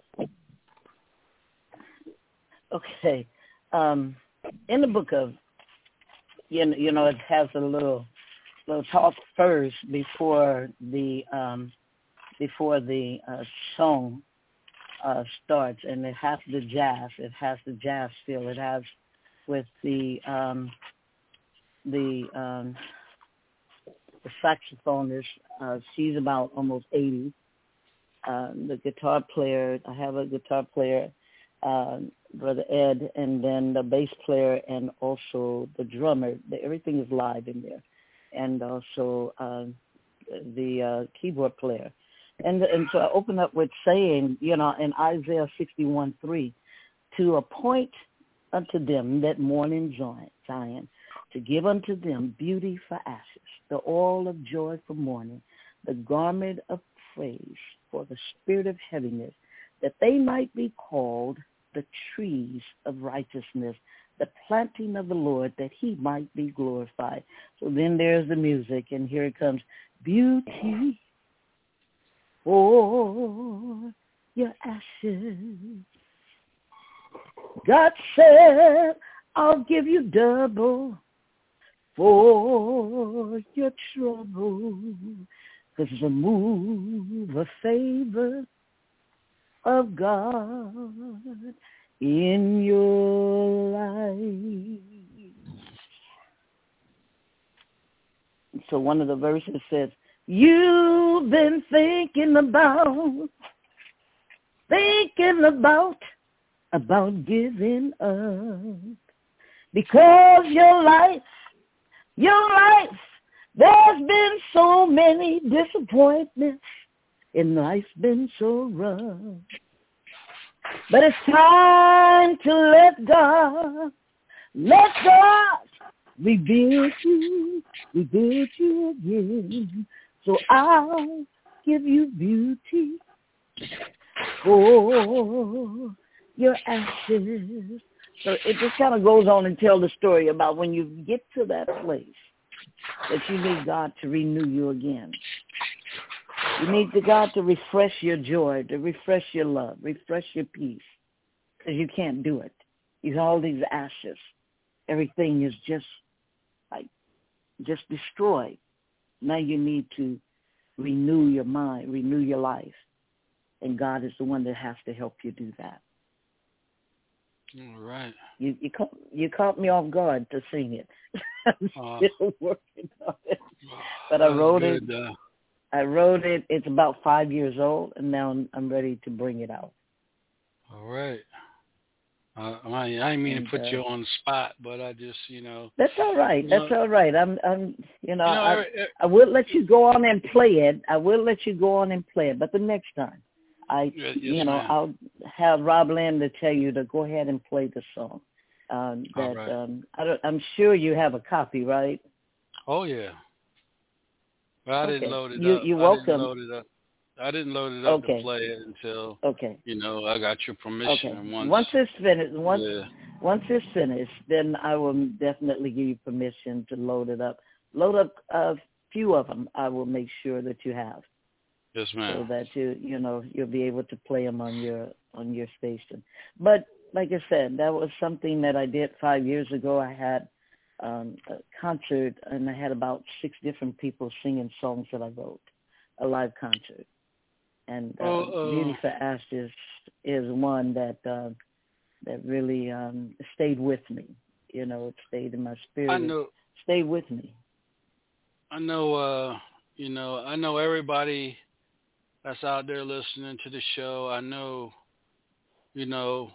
S2: Okay. Um, in the book of, you know, you know, it has a little little talk first before the um, before the uh, song uh, starts, and it has the jazz. It has the jazz feel. It has with the um, the um, the saxophonist. Uh, she's about almost eighty. Uh, the guitar player, I have a guitar player, uh, Brother Ed, and then the bass player, and also the drummer. The, everything is live in there, and also uh, the uh, keyboard player. And and so I open up with saying, you know, in Isaiah sixty-one three, to appoint unto them that mourn in Zion, to give unto them beauty for ashes, the oil of joy for mourning, the garment of praise for the spirit of heaviness, that they might be called the trees of righteousness, the planting of the Lord, that he might be glorified. So then there's the music, and here it comes. Beauty for your ashes. God said, I'll give you double for your trouble. Because it's a move of favor of God in your life. So one of the verses says, you've been thinking about, thinking about, about giving up. Because your life, your life, there's been so many disappointments, and life's been so rough. But it's time to let God, let God rebuild you, rebuild you again. So I'll give you beauty for your ashes. So it just kind of goes on and tell the story about when you get to that place that you need God to renew you again. You need the God to refresh your joy, to refresh your love, refresh your peace, because you can't do it. You got all these ashes. Everything is just like just destroyed. Now you need to renew your mind, renew your life. And God is the one that has to help you do that.
S7: All right.
S2: You you caught, you caught me off guard to sing it. I'm
S7: Uh,
S2: still working on it. But I wrote it.
S7: Good, uh,
S2: I wrote it. It's about five years old, and now I'm, I'm ready to bring it out.
S7: all right. Uh, I, I didn't mean
S2: And,
S7: to put
S2: uh,
S7: you on the spot, but I just, you know.
S2: That's all right.
S7: you
S2: That's
S7: know,
S2: all right. I'm, I'm, you know,
S7: You know,
S2: I,
S7: every- every-
S2: I will let you go on and play it. I will let you go on and play it. But the next time, I,
S7: Yes,
S2: you know,
S7: ma'am.
S2: I'll have Rob Land to tell you to go ahead and play the song. Um,
S7: All
S2: that
S7: right.
S2: um, I don't, I'm sure you have a copy, right?
S7: Oh, yeah. But I
S2: Okay.
S7: didn't load it
S2: You-
S7: up.
S2: you're
S7: I didn't
S2: welcome.
S7: load it up. I didn't load it up
S2: Okay.
S7: to play it until,
S2: Okay.
S7: you know, I got your permission.
S2: Okay.
S7: And once,
S2: Once it's finished, once
S7: yeah.
S2: once it's finished, then I will definitely give you permission to load it up. Load up a few of them. I will make sure that you have,
S7: Yes,
S2: so
S7: ma'am.
S2: that you you know you'll be able to play them on your on your station. But like I said, that was something that I did five years ago. I had um, a concert, and I had about six different people singing songs that I wrote, a live concert. And uh,
S7: Oh, uh,
S2: Beauty for Ashes is one that uh, that really um, stayed with me. You know, it stayed in my spirit.
S7: I
S2: It
S7: know.
S2: stayed with me.
S7: I know, uh, you know, I know everybody that's out there listening to the show. I know, you know,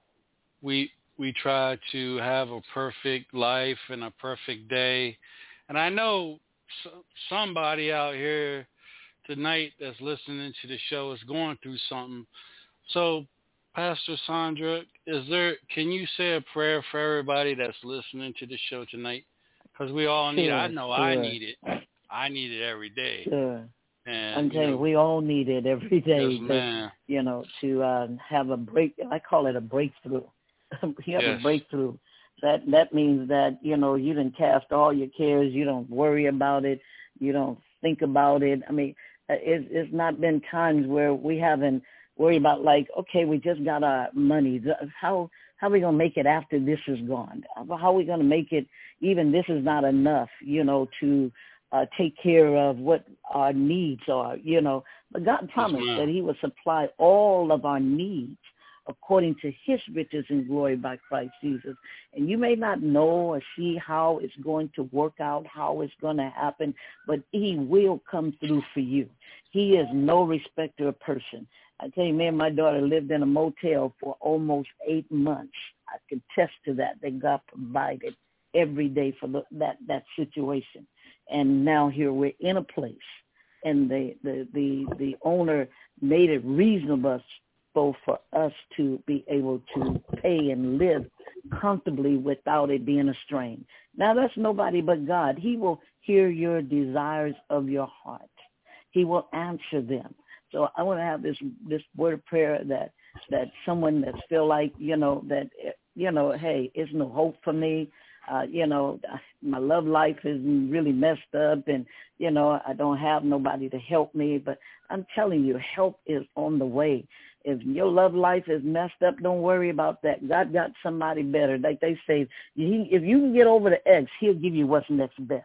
S7: we we try to have a perfect life and a perfect day. And I know so, somebody out here tonight that's listening to the show is going through something. So, Pastor Sandra, is there? Can you say a prayer for everybody that's listening to the show tonight? Because we all need.
S2: Sure,
S7: I know I
S2: sure.
S7: need it. I need it every day.
S2: Sure.
S7: And
S2: I'm
S7: you
S2: telling you,
S7: know,
S2: we all need it every day.
S7: yes,
S2: to,
S7: man.
S2: you know, to uh, have a break. I call it a breakthrough. You have
S7: Yes.
S2: a breakthrough. That that means that, you know, you done cast all your cares. You don't worry about it. You don't think about it. I mean, it's, it's not been times where we haven't worried about, like, okay, we just got our money. How how are we going to make it after this is gone? How are we going to make it, even this is not enough, you know, to uh, take care of what our needs are, you know. But God promised
S7: ma'am.
S2: that he would supply all of our needs according to his riches and glory by Christ Jesus. And you may not know or see how it's going to work out, how it's going to happen, but he will come through for you. He is no respecter of person. I tell you, me and my daughter lived in a motel for almost eight months. I can attest to that, that God provided every day for the, that, that situation. And now here we're in a place, and the, the, the, the owner made it reasonable for us to be able to pay and live comfortably without it being a strain. Now, that's nobody but God. He will hear your desires of your heart. He will answer them. So I want to have this this word of prayer that that someone that's feel like, you know, that, you know, hey, it's no hope for me. Uh, you know, my love life is really messed up, and, you know, I don't have nobody to help me. But I'm telling you, help is on the way. If your love life is messed up, don't worry about that. God got somebody better. Like they say, he, if you can get over the ex, he'll give you what's next best.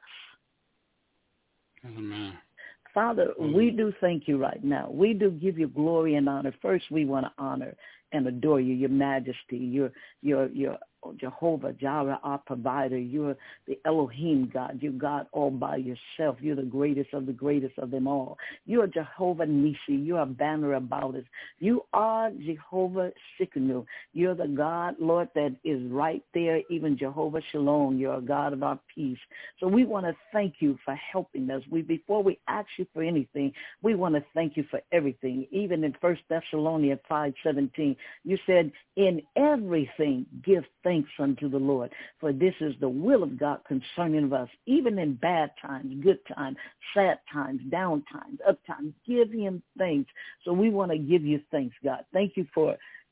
S7: Amen.
S2: Father, mm-hmm. we do thank you right now. We do give you glory and honor. First, we want to honor and adore you, your majesty, your your your Jehovah Jireh, our provider. You're the Elohim God. You're God all by yourself. You're the greatest of the greatest of them all. You're Jehovah Nisi. You're a banner about us. You are Jehovah Sikkenu. You're the God, Lord, that is right there, even Jehovah Shalom. You're a God of our peace. So we want to thank you for helping us. We Before we ask you for anything, we want to thank you for everything. Even in First Thessalonians five seventeen, you said, in everything give thanks unto the Lord, for this is the will of God concerning us. Even in bad times, good times, sad times, down times, up times, give him thanks. So we want to give you thanks, God. Thank you for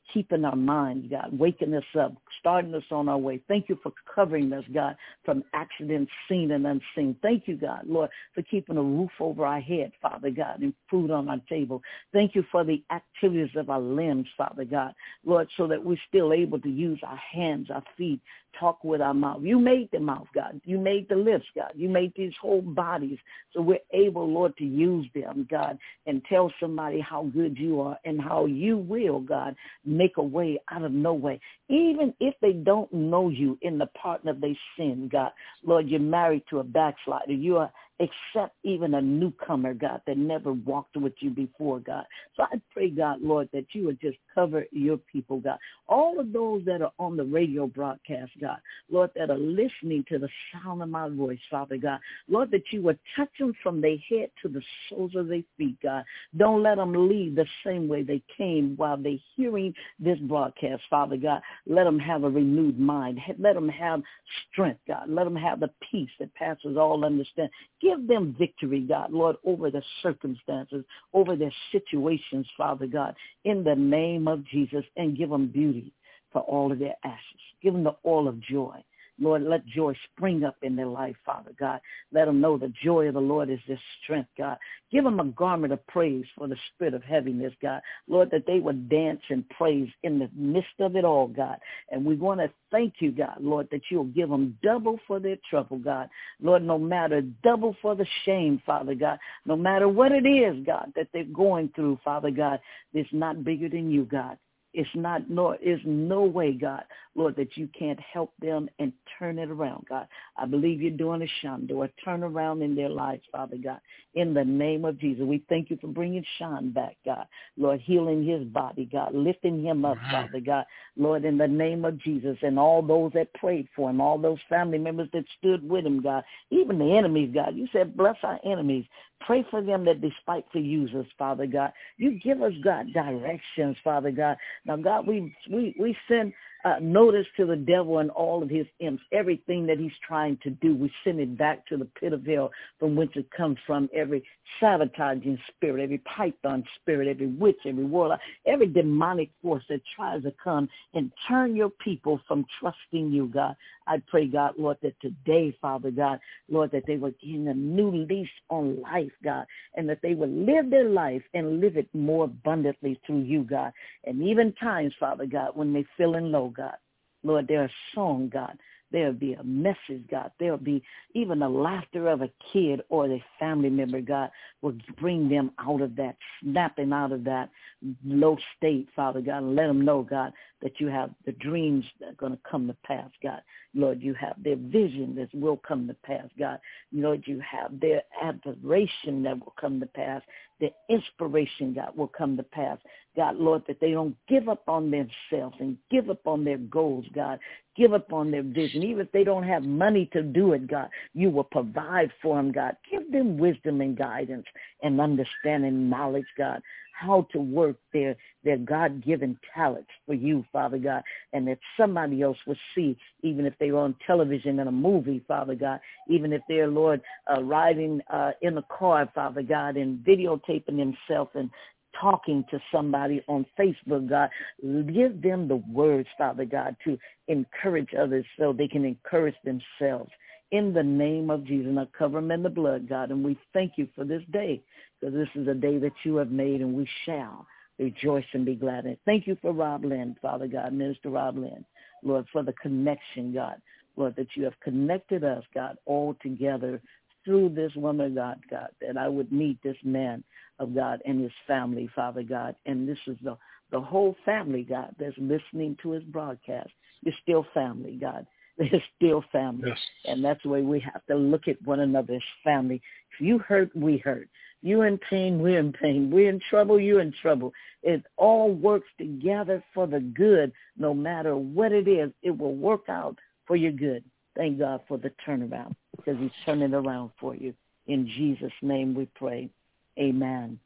S2: keeping our minds, God, waking us up, starting us on our way. Thank you for covering us, God, from accidents seen and unseen. Thank you, God, Lord, for keeping a roof over our head, Father God, and food on our table. Thank you for the activities of our limbs, Father God, Lord, so that we're still able to use our hands, our feet, talk with our mouth. You made the mouth, God. You made the lips, God. You made these whole bodies, so we're able, Lord, to use them, God, and tell somebody how good you are and how you will, God, make a way out of no way. Even if they don't know you in the partner they sin, God, Lord, you're married to a backslider. You are accept even a newcomer, God, that never walked with you before, God. So I pray, God, Lord, that you would just cover your people, God. All of those that are on the radio broadcast, God, Lord, that are listening to the sound of my voice, Father God, Lord, that you would touch them from their head to the soles of their feet, God. Don't let them leave the same way they came while they're hearing this broadcast, Father God. Let them have a renewed mind. Let them have strength, God. Let them have the peace that passes all understanding. Give them victory, God, Lord, over their circumstances, over their situations, Father God, in the name of Jesus, and give them beauty for all of their ashes. Give them the oil of joy. Lord, let joy spring up in their life, Father God. Let them know the joy of the Lord is their strength, God. Give them a garment of praise for the spirit of heaviness, God. Lord, that they would dance and praise in the midst of it all, God. And we want to thank you, God, Lord, that you'll give them double for their trouble, God. Lord, no matter double for the shame, Father God. No matter what it is, God, that they're going through, Father God, it's not bigger than you, God. It's not, nor is no way, God, Lord, that you can't help them and turn it around, God. I believe you're doing a Shando, a turnaround in their lives, Father God, in the name of Jesus. We thank you for bringing Sean back, God, Lord, healing his body, God, lifting him up, Father God, Lord, in the name of Jesus, and all those that prayed for him, all those family members that stood with him, God, even the enemies, God. You said, bless our enemies. Pray for them that despitefully use us, Father God. You give us, God, directions, Father God. Now, God, we we we send uh, notice to the devil and all of his imps, everything that he's trying to do. We send it back to the pit of hell from whence it comes from, every sabotaging spirit, every python spirit, every witch, every warlock, every demonic force that tries to come and turn your people from trusting you, God. I pray, God, Lord, that today, Father God, Lord, that they would gain a new lease on life, God, and that they would live their life and live it more abundantly through you, God. And even times, Father God, when they're feeling low, God, Lord, there's a song, God. There'll be a message, God. There'll be even the laughter of a kid or a family member, God, will bring them out of that, snapping out of that low state, Father God, and let them know, God, that you have the dreams that are going to come to pass, God. Lord, you have their vision that will come to pass, God. Lord, you have their adoration that will come to pass. Their inspiration, God, will come to pass. God, Lord, that they don't give up on themselves and give up on their goals, God. Give up on their vision. Even if they don't have money to do it, God, you will provide for them, God. Give them wisdom and guidance and understanding, knowledge, God, how to work their, their God-given talents for you, Father God, and that somebody else will see, even if they're on television in a movie, Father God, even if they're, Lord, uh, riding uh, in a car, Father God, and videotaping themselves and talking to somebody on Facebook, God. Give them the words, Father God, to encourage others so they can encourage themselves. In the name of Jesus, and I cover them in the blood, God, and we thank you for this day, because this is a day that you have made, and we shall rejoice and be glad in it. Thank you for Rob Lynn, Father God, Minister Rob Lynn, Lord, for the connection, God, Lord, that you have connected us, God, all together through this woman of God, God, that I would meet this man of God and his family, Father God. And this is the, the whole family, God, that's listening to his broadcast. You're still family, God. They're still family. Yes. And that's the way we have to look at one another as family. If you hurt, we hurt. You in pain, we're in pain. We're in trouble, you're in trouble. It all works together for the good. No matter what it is, it will work out for your good. Thank God for the turnaround, because he's turning around for you. In Jesus' name we pray. Amen.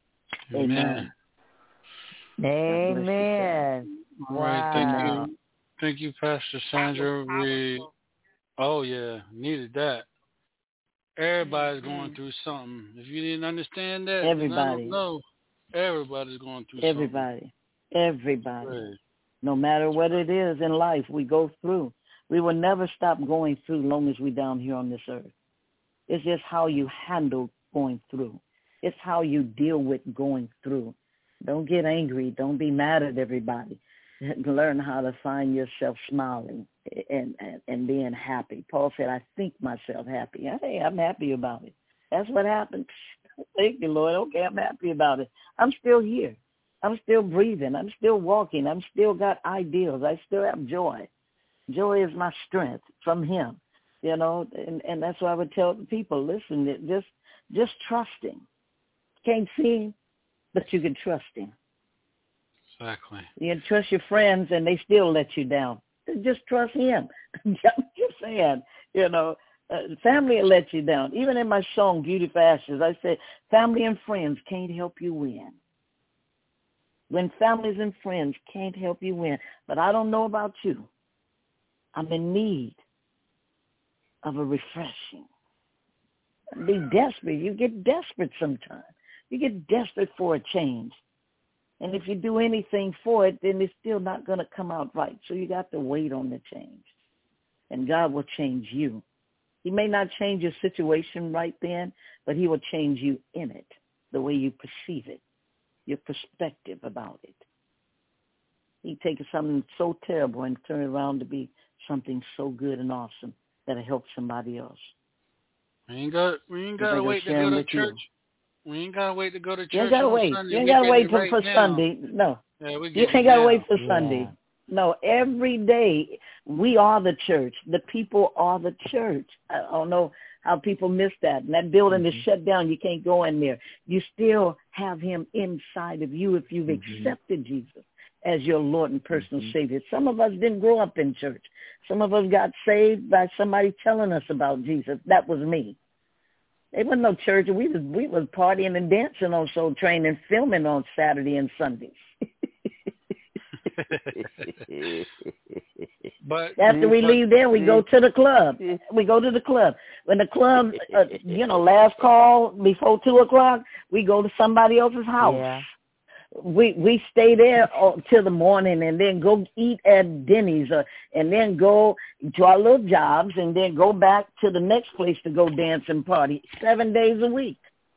S7: Amen.
S2: Amen.
S8: Amen.
S7: All right, thank you. Thank you, Pastor Sandra. We, oh, yeah, needed that. Everybody's going through something. If you didn't understand that,
S2: everybody.
S7: I don't know. Everybody's going through
S2: everybody.
S7: something.
S2: Everybody.
S7: Right.
S2: No matter what it is in life we go through. We will never stop going through long as we're down here on this earth. It's just how you handle going through. It's how you deal with going through. Don't get angry. Don't be mad at everybody. Learn how to find yourself smiling and, and, and being happy. Paul said, I think myself happy. Hey, I'm happy about it. That's what happened. Thank you, Lord. Okay, I'm happy about it. I'm still here. I'm still breathing. I'm still walking. I'm still got ideals. I still have joy. Joy is my strength from him, you know, and, and that's why I would tell the people, listen, just just trust him. Can't see him, but you can trust him.
S7: Exactly.
S2: You can trust your friends, and they still let you down. Just trust him. I'm just saying, you know, uh, family will let you down. Even in my song, Beauty for Ashes, I said, family and friends can't help you win. When families and friends can't help you win. But I don't know about you. I'm in need of a refreshing. Be desperate. You get desperate sometimes. You get desperate for a change. And if you do anything for it, then it's still not going to come out right. So you got to wait on the change. And God will change you. He may not change your situation right then, but he will change you in it, the way you perceive it, your perspective about it. He takes something so terrible and turn it around to be something so good and awesome that'll help somebody else.
S7: We ain't got we ain't gotta wait to go to church. We ain't gotta wait to go to church.
S2: You ain't gotta
S7: on
S2: wait.
S7: Sunday.
S2: You ain't
S7: We
S2: gotta
S7: get
S2: wait
S7: it
S2: for,
S7: right
S2: for
S7: now.
S2: Sunday. No.
S7: Yeah, we
S2: You
S7: get
S2: ain't
S7: it
S2: gotta
S7: now.
S2: wait for
S8: Yeah.
S2: Sunday. No, every day we are the church. The people are the church. I don't know how people miss that. And that building
S8: Mm-hmm.
S2: is shut down. You can't go in there. You still have him inside of you if you've
S8: Mm-hmm.
S2: accepted Jesus as your Lord and personal
S8: Mm-hmm.
S2: Savior. Some of us didn't grow up in church. Some of us got saved by somebody telling us about Jesus. That was me. There wasn't no church. We was we was partying and dancing on Soul Train and filming on Saturday and Sundays.
S7: But
S2: after we leave there, we go to the club. We go to the club. When the club, uh, you know, last call before two o'clock, we go to somebody else's house.
S8: Yeah.
S2: We we stay there till the morning and then go eat at Denny's uh, and then go to our little jobs and then go back to the next place to go dance and party seven days a week.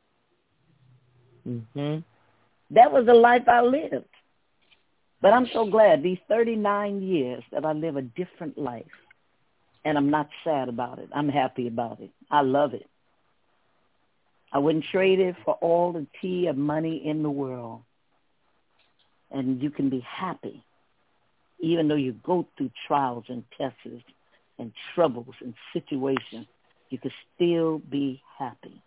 S8: Mm-hmm.
S2: That was the life I lived. But I'm so glad these thirty-nine years that I live a different life. And I'm not sad about it. I'm happy about it. I love it. I wouldn't trade it for all the tea and money in the world. And you can be happy, even though you go through trials and tests and troubles and situations. You can still be happy.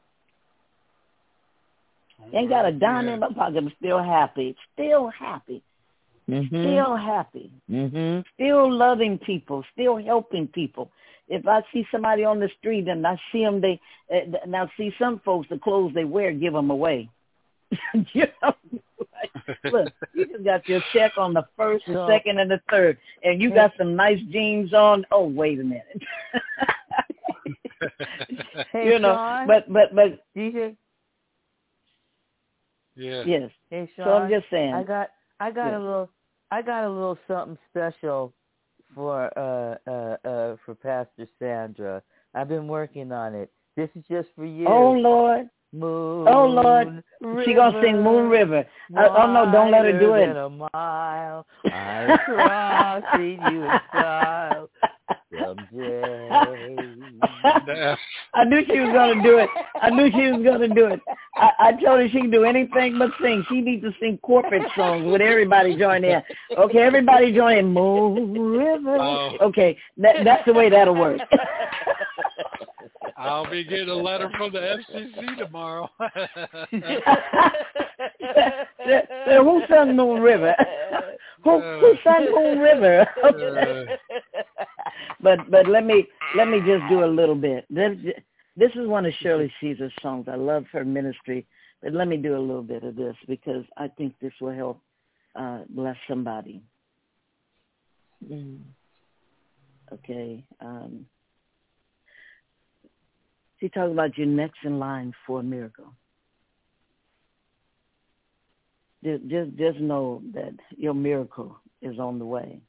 S2: You ain't got a dime
S7: Yeah.
S2: in my pocket, but still happy. Still happy.
S8: Mm-hmm.
S2: Still happy.
S8: Mm-hmm.
S2: Still loving people. Still helping people. If I see somebody on the street and I see them, they uh, now see some folks, the clothes they wear, give them away. You know? Look, you just got your check on the first, the second, and the third, and you got some nice jeans on. Oh, wait a minute.
S8: Hey,
S2: you know,
S8: Sean,
S2: but but but
S8: D J.
S7: Yeah.
S2: Yes.
S8: Hey, Sean,
S2: So I'm just saying.
S8: I got I got
S2: Yes.
S8: a little I got a little something special for uh uh uh for Pastor Sandra. I've been working on it. This is just for you.
S2: Oh Lord.
S8: Moon
S2: Oh Lord. She gonna sing Moon River. Uh, oh no, don't let her do it.
S8: Wider than a mile, I'm crossing you in style someday.
S2: I knew she was gonna do it. I knew she was gonna do it. I, I told her she can do anything but sing. She needs to sing corporate songs with everybody joining in. Okay, everybody join in. Moon River.
S7: Oh.
S2: Okay, that, that's the way that'll work.
S7: I'll be getting a letter from the F C C tomorrow.
S2: So who sung Moon River? Who, who sang Moon River? Okay. But but let me let me just do a little bit. This this is one of Shirley Caesar's songs. I love her ministry, but let me do a little bit of this because I think this will help uh, bless somebody. Mm. Okay. Um, she talks about you're next in line for a miracle. just, just, just know that your miracle is on the way.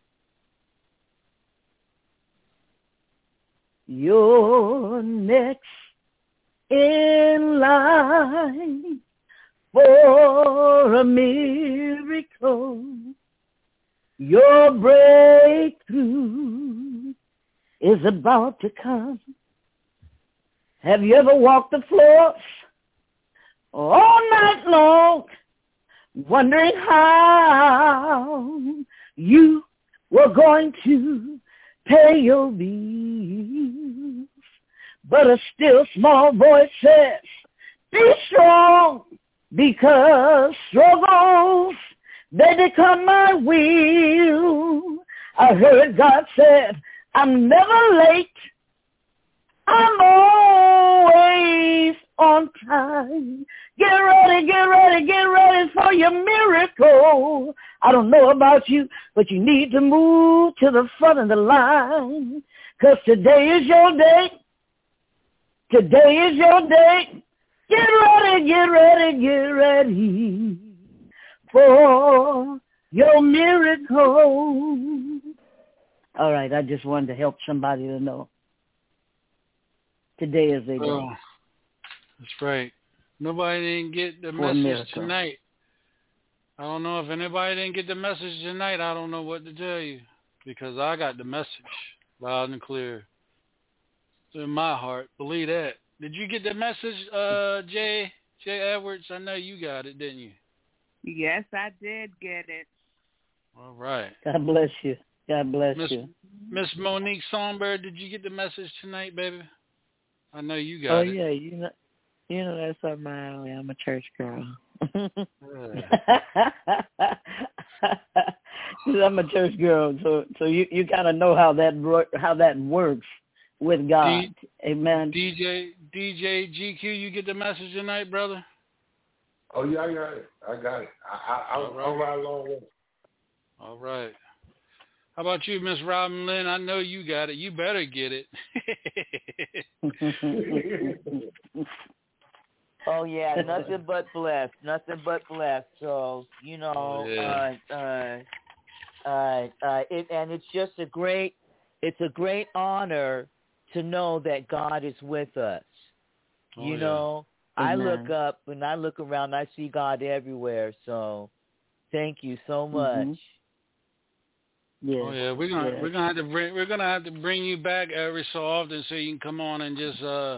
S2: You're next in line for a miracle. Your breakthrough is about to come. Have you ever walked the floors all night long, wondering how you were going to pay your bills? But a still small voice says, be strong, because struggles, they become my will. I heard God said, I'm never late. I'm always on time. Get ready, get ready, get ready for your miracle. I don't know about you, but you need to move to the front of the line, because today is your day. Today is your day. Get ready, get ready, get ready for your miracle. All right, I just wanted to help somebody to know. Today is a day.
S7: Oh, that's right. Nobody didn't get the
S2: For
S7: message tonight. I don't know if anybody didn't get the message tonight. I don't know what to tell you, because I got the message loud and clear. It's in my heart. Believe that. Did you get the message, uh, Jay? Jay Edwards? I know you got it, didn't you?
S12: Yes, I did get it.
S7: All right.
S2: God bless you. God bless
S7: Miss,
S2: you.
S7: Miss Monique Songbird, did you get the message tonight, baby? I know you got
S17: oh,
S7: it.
S17: yeah, you know, you know that's up my alley. I'm a church girl.
S2: I'm a church girl, so so you, you kind of know how that how that works with God.
S7: D,
S2: Amen.
S7: D J D J G Q, you get the message tonight, brother?
S9: Oh yeah, I got it. I got it. I, I, I'll,
S7: right.
S9: I'll ride along with it.
S7: All right. How about you, Miss Robin Lynn? I know you got it. You better get it.
S8: Oh yeah, nothing but blessed, nothing but blessed. So you know,
S7: oh, yeah.
S8: uh, uh, uh, uh, it, and it's just a great, it's a great honor to know that God is with us.
S7: Oh,
S8: you
S7: yeah.
S8: know,
S2: Amen.
S8: I look up and I look around, I see God everywhere. So, thank you so much.
S2: Mm-hmm. Yes.
S7: Oh yeah, we're gonna
S2: yes.
S7: we're gonna have to bring we're gonna have to bring you back every so often so you can come on and just uh,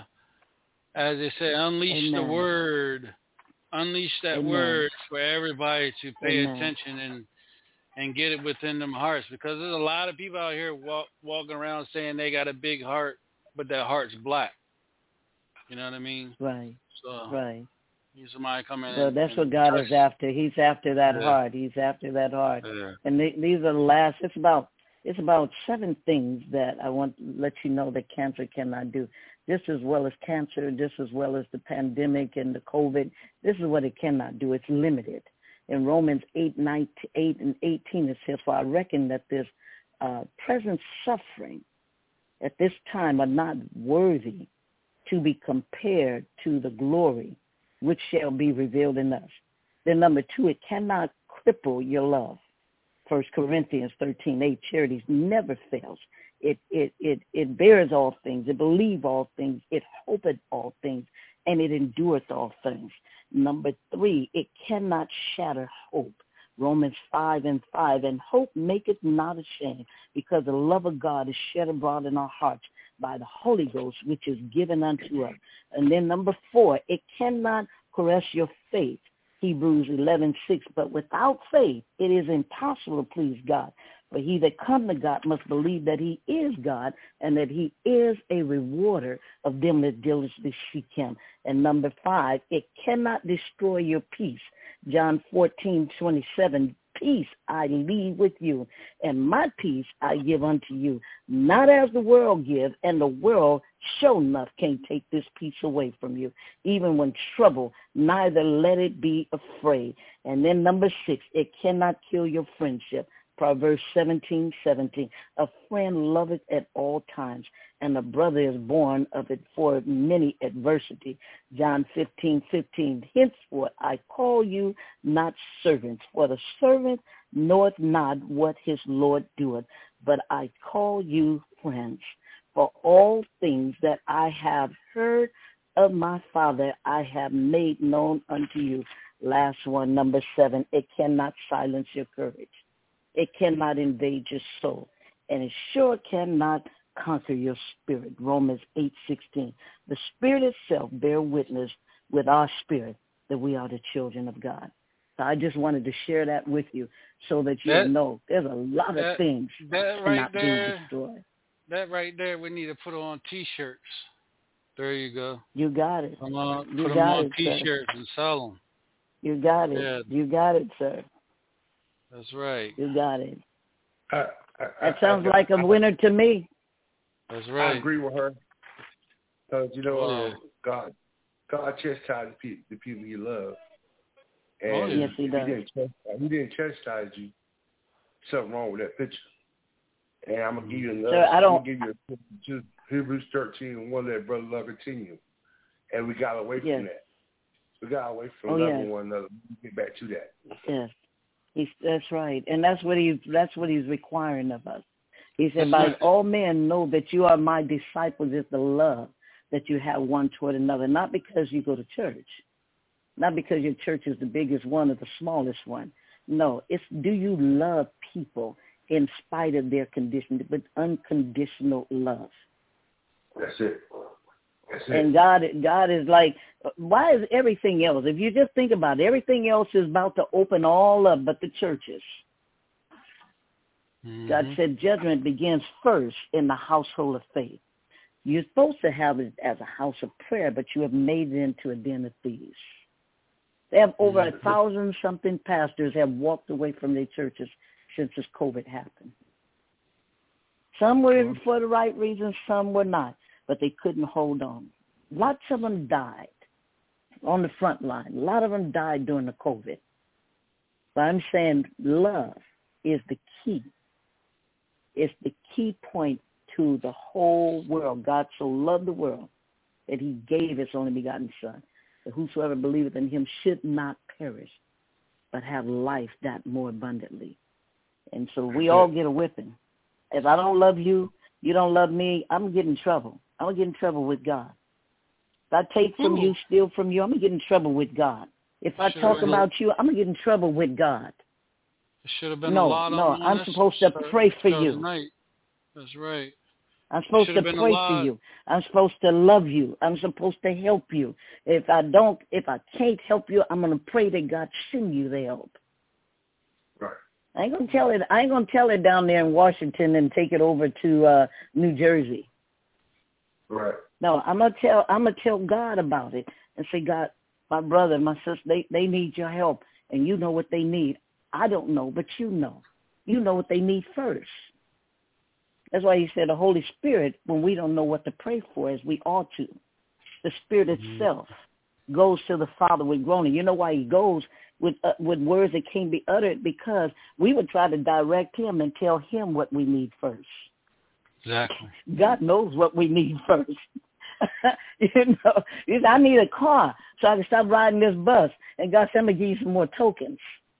S7: as they say, unleash
S2: Amen.
S7: the word, unleash that
S2: Amen.
S7: word for everybody to pay
S2: Amen.
S7: attention and and get it within them hearts, because there's a lot of people out here walk, walking around saying they got a big heart, but that heart's black. You know what I mean?
S2: Right.
S7: So
S2: right.
S7: You somebody come in.
S2: So
S7: and,
S2: that's
S7: and
S2: what God
S7: touch.
S2: is after. He's after that
S7: yeah.
S2: heart. He's after that heart.
S7: Yeah.
S2: And th- these are the last. It's about it's about seven things that I want to let you know that cancer cannot do. Just as well as cancer, just as well as the pandemic and the COVID. This is what it cannot do. It's limited. In Romans eight, nine, eight and eighteen, it says, "For I reckon that this uh, present suffering at this time are not worthy to be compared to the glory which shall be revealed in us." Then number two, it cannot cripple your love. First Corinthians thirteen, eight, charity never fails. It, it, it, it bears all things. It believes all things. It hopeth all things. And it endureth all things. Number three, it cannot shatter hope. Romans five and five, and hope maketh not ashamed, because the love of God is shed abroad in our hearts by the Holy Ghost, which is given unto us. And then number four, it cannot caress your faith. Hebrews eleven six, but without faith it is impossible to please God. For he that come to God must believe that he is God, and that he is a rewarder of them that diligently seek him. And number five, it cannot destroy your peace. John fourteen twenty-seven, peace I leave with you, and my peace I give unto you. Not as the world give, and the world sure enough can't take this peace away from you. Even when trouble, neither let it be afraid. And then number six, it cannot kill your friendship. Proverbs seventeen seventeen. A friend loveth at all times, and a brother is born of it for many adversity. John fifteen fifteen. Henceforth I call you not servants, for the servant knoweth not what his Lord doeth, but I call you friends. For all things that I have heard of my Father I have made known unto you. Last one, number seven. It cannot silence your courage. It cannot invade your soul. And it sure cannot conquer your spirit. Romans eight sixteen. The Spirit itself bear witness with our spirit that we are the children of God. So I just wanted to share that with you so that you
S7: that,
S2: know there's a lot
S7: that,
S2: of things
S7: that right
S2: not
S7: there,
S2: being destroyed.
S7: That right there, we need to put on T-shirts. There you go.
S2: You got it.
S7: Come on,
S2: you
S7: put
S2: got
S7: them on
S2: it,
S7: T-shirts
S2: sir.
S7: and sell them.
S2: You got it.
S7: Yeah.
S2: You got it, sir.
S7: That's right.
S2: You got it.
S9: I, I,
S2: that
S9: I,
S2: sounds
S9: I,
S2: like a
S9: I,
S2: winner to me.
S7: That's right.
S9: I agree with her. Because, you know,
S7: oh, yeah.
S9: um, God God chastises the, the people you love. And
S7: oh, yeah.
S2: Yes, he does.
S9: He didn't, he didn't chastise you. Something wrong with that picture. And I'm going to give you another.
S2: Sir, I don't,
S9: I'm going to give you a, just Hebrews thirteen and one, let brother love continue. And we got away from
S2: yes.
S9: that. We got away from
S2: oh,
S9: loving
S2: yes.
S9: one another. We get back to that.
S2: Yes. He's, that's right. And that's what he's that's what he's requiring of us. He said, by all men know that you are my disciples is the love that you have one toward another. Not because you go to church. Not because your church is the biggest one or the smallest one. No, it's do you love people in spite of their condition, but unconditional love.
S9: That's it. That's it.
S2: And God, God is like, why is everything else? If you just think about it, everything else is about to open all up, but the churches. Mm-hmm. God said judgment begins first in the household of faith. You're supposed to have it as a house of prayer, but you have made it into a den of thieves. They have over mm-hmm. a thousand something pastors have walked away from their churches since this COVID happened. Some were mm-hmm. for the right reasons, some were not, but they couldn't hold on. Lots of them died on the front line. A lot of them died during the COVID. But I'm saying love is the key. It's the key point to the whole world. God so loved the world that he gave his only begotten Son, that whosoever believeth in him should not perish, but have life that more abundantly. And so we all get a whipping. If I don't love you, you don't love me, I'm going to get in trouble. I'm going to get in trouble with God. If I take from Ooh. you, steal from you, I'm going to get in trouble with God. If I sure talk about you, I'm going to get in trouble with God.
S7: There should have been
S2: no,
S7: a lot
S2: no,
S7: on
S2: I'm
S7: this
S2: supposed to pray for you.
S7: Night. That's right.
S2: I'm supposed to pray for you. I'm supposed to love you. I'm supposed to help you. If I don't, if I can't help you, I'm going to pray that God send you the help.
S9: Right.
S2: I ain't gonna tell it. I ain't gonna tell it down there in Washington and take it over to uh, New Jersey.
S9: Right.
S2: No, I'm gonna tell. I'm gonna tell God about it and say, God, my brother, my sister, they they need your help, and you know what they need. I don't know, but you know. You know what they need first. That's why he said the Holy Spirit, when we don't know what to pray for, as we ought to, the Spirit mm-hmm. itself goes to the Father with groaning. You know why he goes with uh, with words that can't be uttered? Because we would try to direct him and tell him what we need first.
S7: Exactly.
S2: God knows what we need first. you know, he said, I need a car so I can stop riding this bus. And God said, I'm going to give you some more tokens.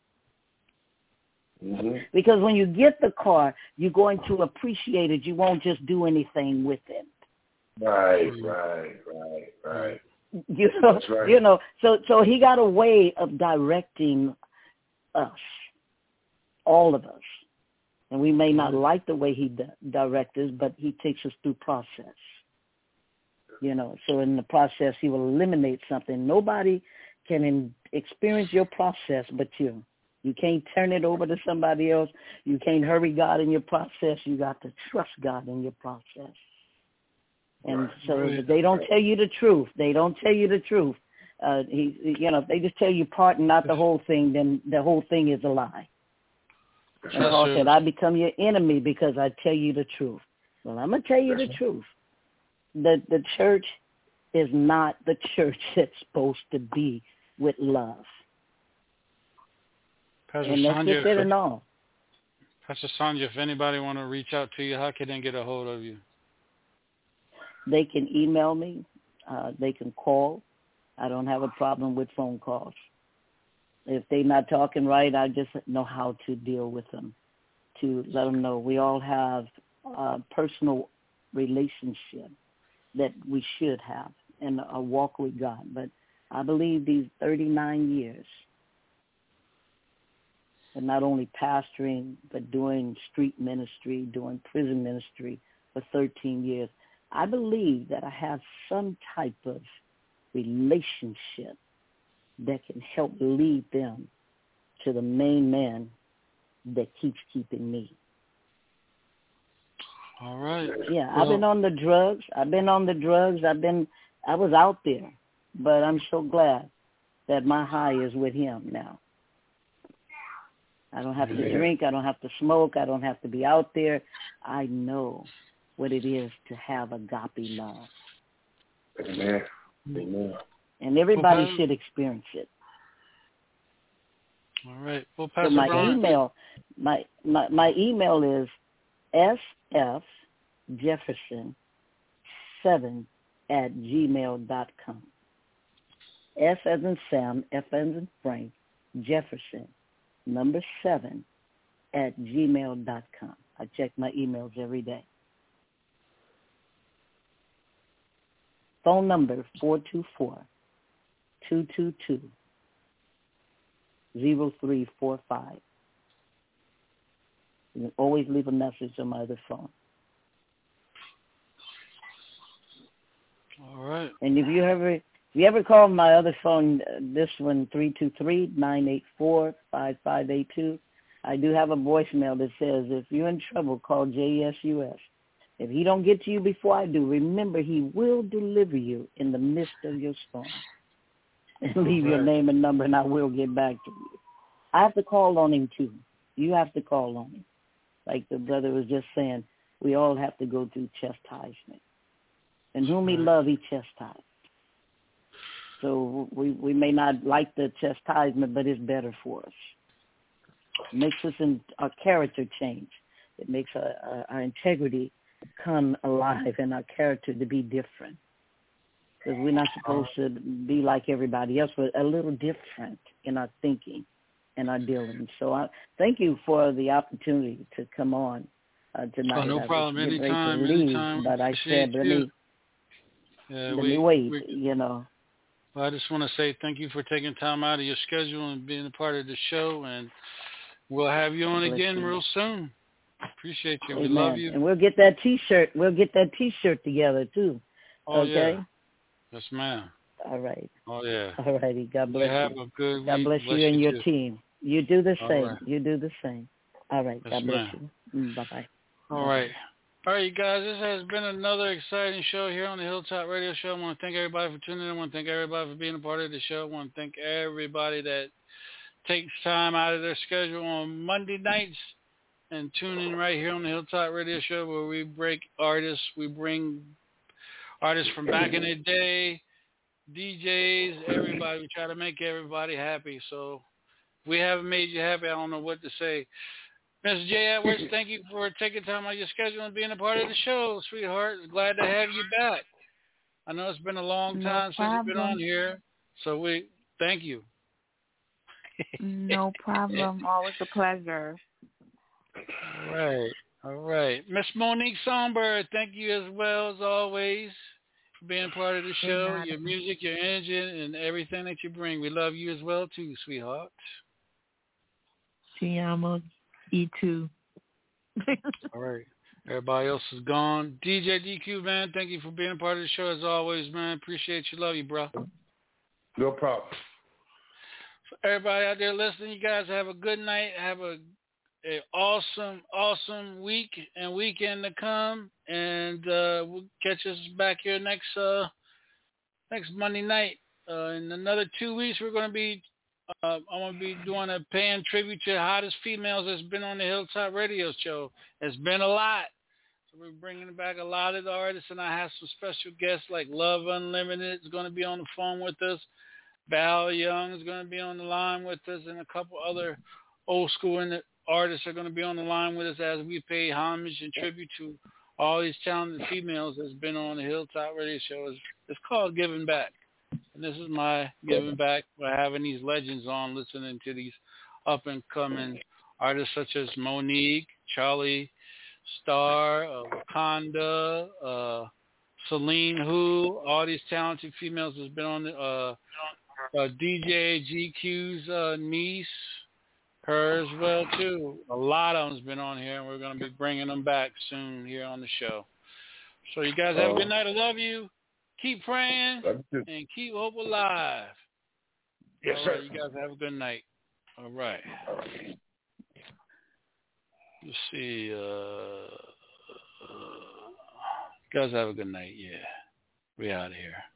S9: Mm-hmm.
S2: Because when you get the car, you're going to appreciate it. You won't just do anything with it.
S9: Right, right, right, right.
S2: You know,
S9: That's right.
S2: you know. So, so he got a way of directing us, all of us, and we may not like the way he di- directs us, but he takes us through process. You know, so in the process, he will eliminate something. Nobody can in- experience your process but you. You can't turn it over to somebody else. You can't hurry God in your process. You got to trust God in your process. And
S9: right.
S2: so
S9: right.
S2: if they don't tell you the truth, they don't tell you the truth. Uh, he, you know, if they just tell you part and not the whole thing, then the whole thing is a lie.
S9: That's
S2: and Paul said, I become your enemy because I tell you the truth. Well, I'm going to tell you
S9: That's
S2: the
S9: right.
S2: truth. The, the church is not the church that's supposed to be with love.
S7: Pastor
S2: And that's
S7: Sandra,
S2: just it and all.
S7: Pastor Sonia, if anybody want to reach out to you, how can they get a hold of you?
S2: They can email me. Uh, they can call. I don't have a problem with phone calls. If they're not talking right, I just know how to deal with them, to let them know we all have a personal relationship that we should have and a walk with God. But I believe these thirty-nine years, and not only pastoring, but doing street ministry, doing prison ministry for thirteen years, I believe that I have some type of relationship that can help lead them to the main man that keeps keeping me.
S7: All right.
S2: Yeah,
S7: well,
S2: I've been on the drugs. I've been on the drugs. I've been, I was out there, but I'm so glad that my high is with him now. I don't have to drink. I don't have to smoke. I don't have to be out there. I know what it is to have agape love.
S9: Amen. Amen.
S2: And everybody
S7: well,
S2: should experience it.
S7: All right. Well,
S2: So
S7: Pastor
S2: my
S7: Brian,
S2: email, my, my my email is s f jefferson seven at gmail dot com. S as in Sam, F as in Frank, Jefferson, number seven at gmail dot com. I check my emails every day. Phone number four two four, two two two, zero three four five. You can always leave a message on my other phone.
S7: all right.
S2: And if you ever if you ever call my other phone, uh, this one, three two three, nine eight four, five five eight two, I do have a voicemail that says, if you're in trouble, call J S U S. If he don't get to you before I do, remember he will deliver you in the midst of your storm. And leave your name and number, and I will get back to you. I have to call on him, too. You have to call on him. Like the brother was just saying, we all have to go through chastisement. And whom he loves, he chastised. So we, we may not like the chastisement, but it's better for us. It makes us in our character change. It makes our, our, our integrity come alive and our character to be different. Because we're not supposed to be like everybody else, but a little different in our thinking and our dealings. So I thank you for the opportunity to come on uh, tonight.
S7: Oh, no
S2: I
S7: problem.
S2: was getting ready
S7: Anytime,
S2: to leave,
S7: anytime.
S2: but I
S7: Appreciate
S2: said, let
S7: you.
S2: me,
S7: Yeah,
S2: let
S7: we,
S2: me wait,
S7: we,
S2: you know.
S7: Well, I just want to say thank you for taking time out of your schedule and being a part of the show, and we'll have you on
S2: Bless
S7: again
S2: you.
S7: real soon. Appreciate you. We
S2: Amen.
S7: love you.
S2: And we'll get that T-shirt. We'll get that T-shirt together, too.
S7: Oh,
S2: okay?
S7: yeah. Yes, ma'am.
S2: All right.
S7: Oh, yeah.
S2: All righty. God bless
S7: you. Have
S2: you.
S7: a good
S2: God
S7: week.
S2: bless,
S7: bless
S2: you and
S7: you
S2: your
S7: too.
S2: team. You do the
S7: All
S2: same.
S7: right.
S2: You do the same. All right.
S7: Yes,
S2: God bless
S7: ma'am.
S2: you. Mm, bye-bye.
S7: All right. All right, you guys, this has been another exciting show here on the Hilltop Radio Show. I want to thank everybody for tuning in. I want to thank everybody for being a part of the show. I want to thank everybody that takes time out of their schedule on Monday nights and tune in right here on the Hilltop Radio Show, where we break artists. We bring artists from back in the day, D Js, everybody. We try to make everybody happy. So if we haven't made you happy, I don't know what to say. Miss J. Edwards, thank you for taking time out of your schedule and being a part of the show, sweetheart. Glad to have you back. I know it's been a long
S12: No
S7: time since you've been
S12: problem.
S7: on here, so we thank you.
S12: No problem. Always a pleasure.
S7: All right. All right. Miss Monique Songbird, thank you as well as always for being part of the show, your music, your energy, and everything that you bring. We love you as well, too, sweetheart.
S17: Te amo, E two.
S7: All right. Everybody else is gone. D J D Q, man, thank you for being a part of the show as always, man. Appreciate you. Love you, bro.
S9: No problem.
S7: For everybody out there listening, you guys have a good night. Have a a awesome, awesome week and weekend to come, and uh, we'll catch us back here next uh, next Monday night. Uh, in another two weeks, we're going to be uh, I'm going to be doing a paying tribute to the hottest females that's been on the Hilltop Radio Show. It's been a lot, so we're bringing back a lot of the artists, and I have some special guests like Love Unlimited is going to be on the phone with us. Val Young is going to be on the line with us, and a couple other old school and artists are going to be on the line with us as we pay homage and tribute to all these talented females that's been on the Hilltop Radio Show. It's, it's called Giving Back. And this is my giving back by having these legends on, listening to these up-and-coming artists such as Monique, Charlie Starr, uh, Wakanda, uh, Celine Who, all these talented females that's been on the uh, uh, D J G Q's uh, niece, her as well too. A lot of them's been on here, and we're going to be bringing them back soon here on the show. So you guys have a good night. I love you. Keep praying and keep hope alive.
S14: Yes,
S7: all
S14: sir.
S7: Right, you guys have a good night. All right. Let's see. Uh, uh, guys have a good night. Yeah. We out of here.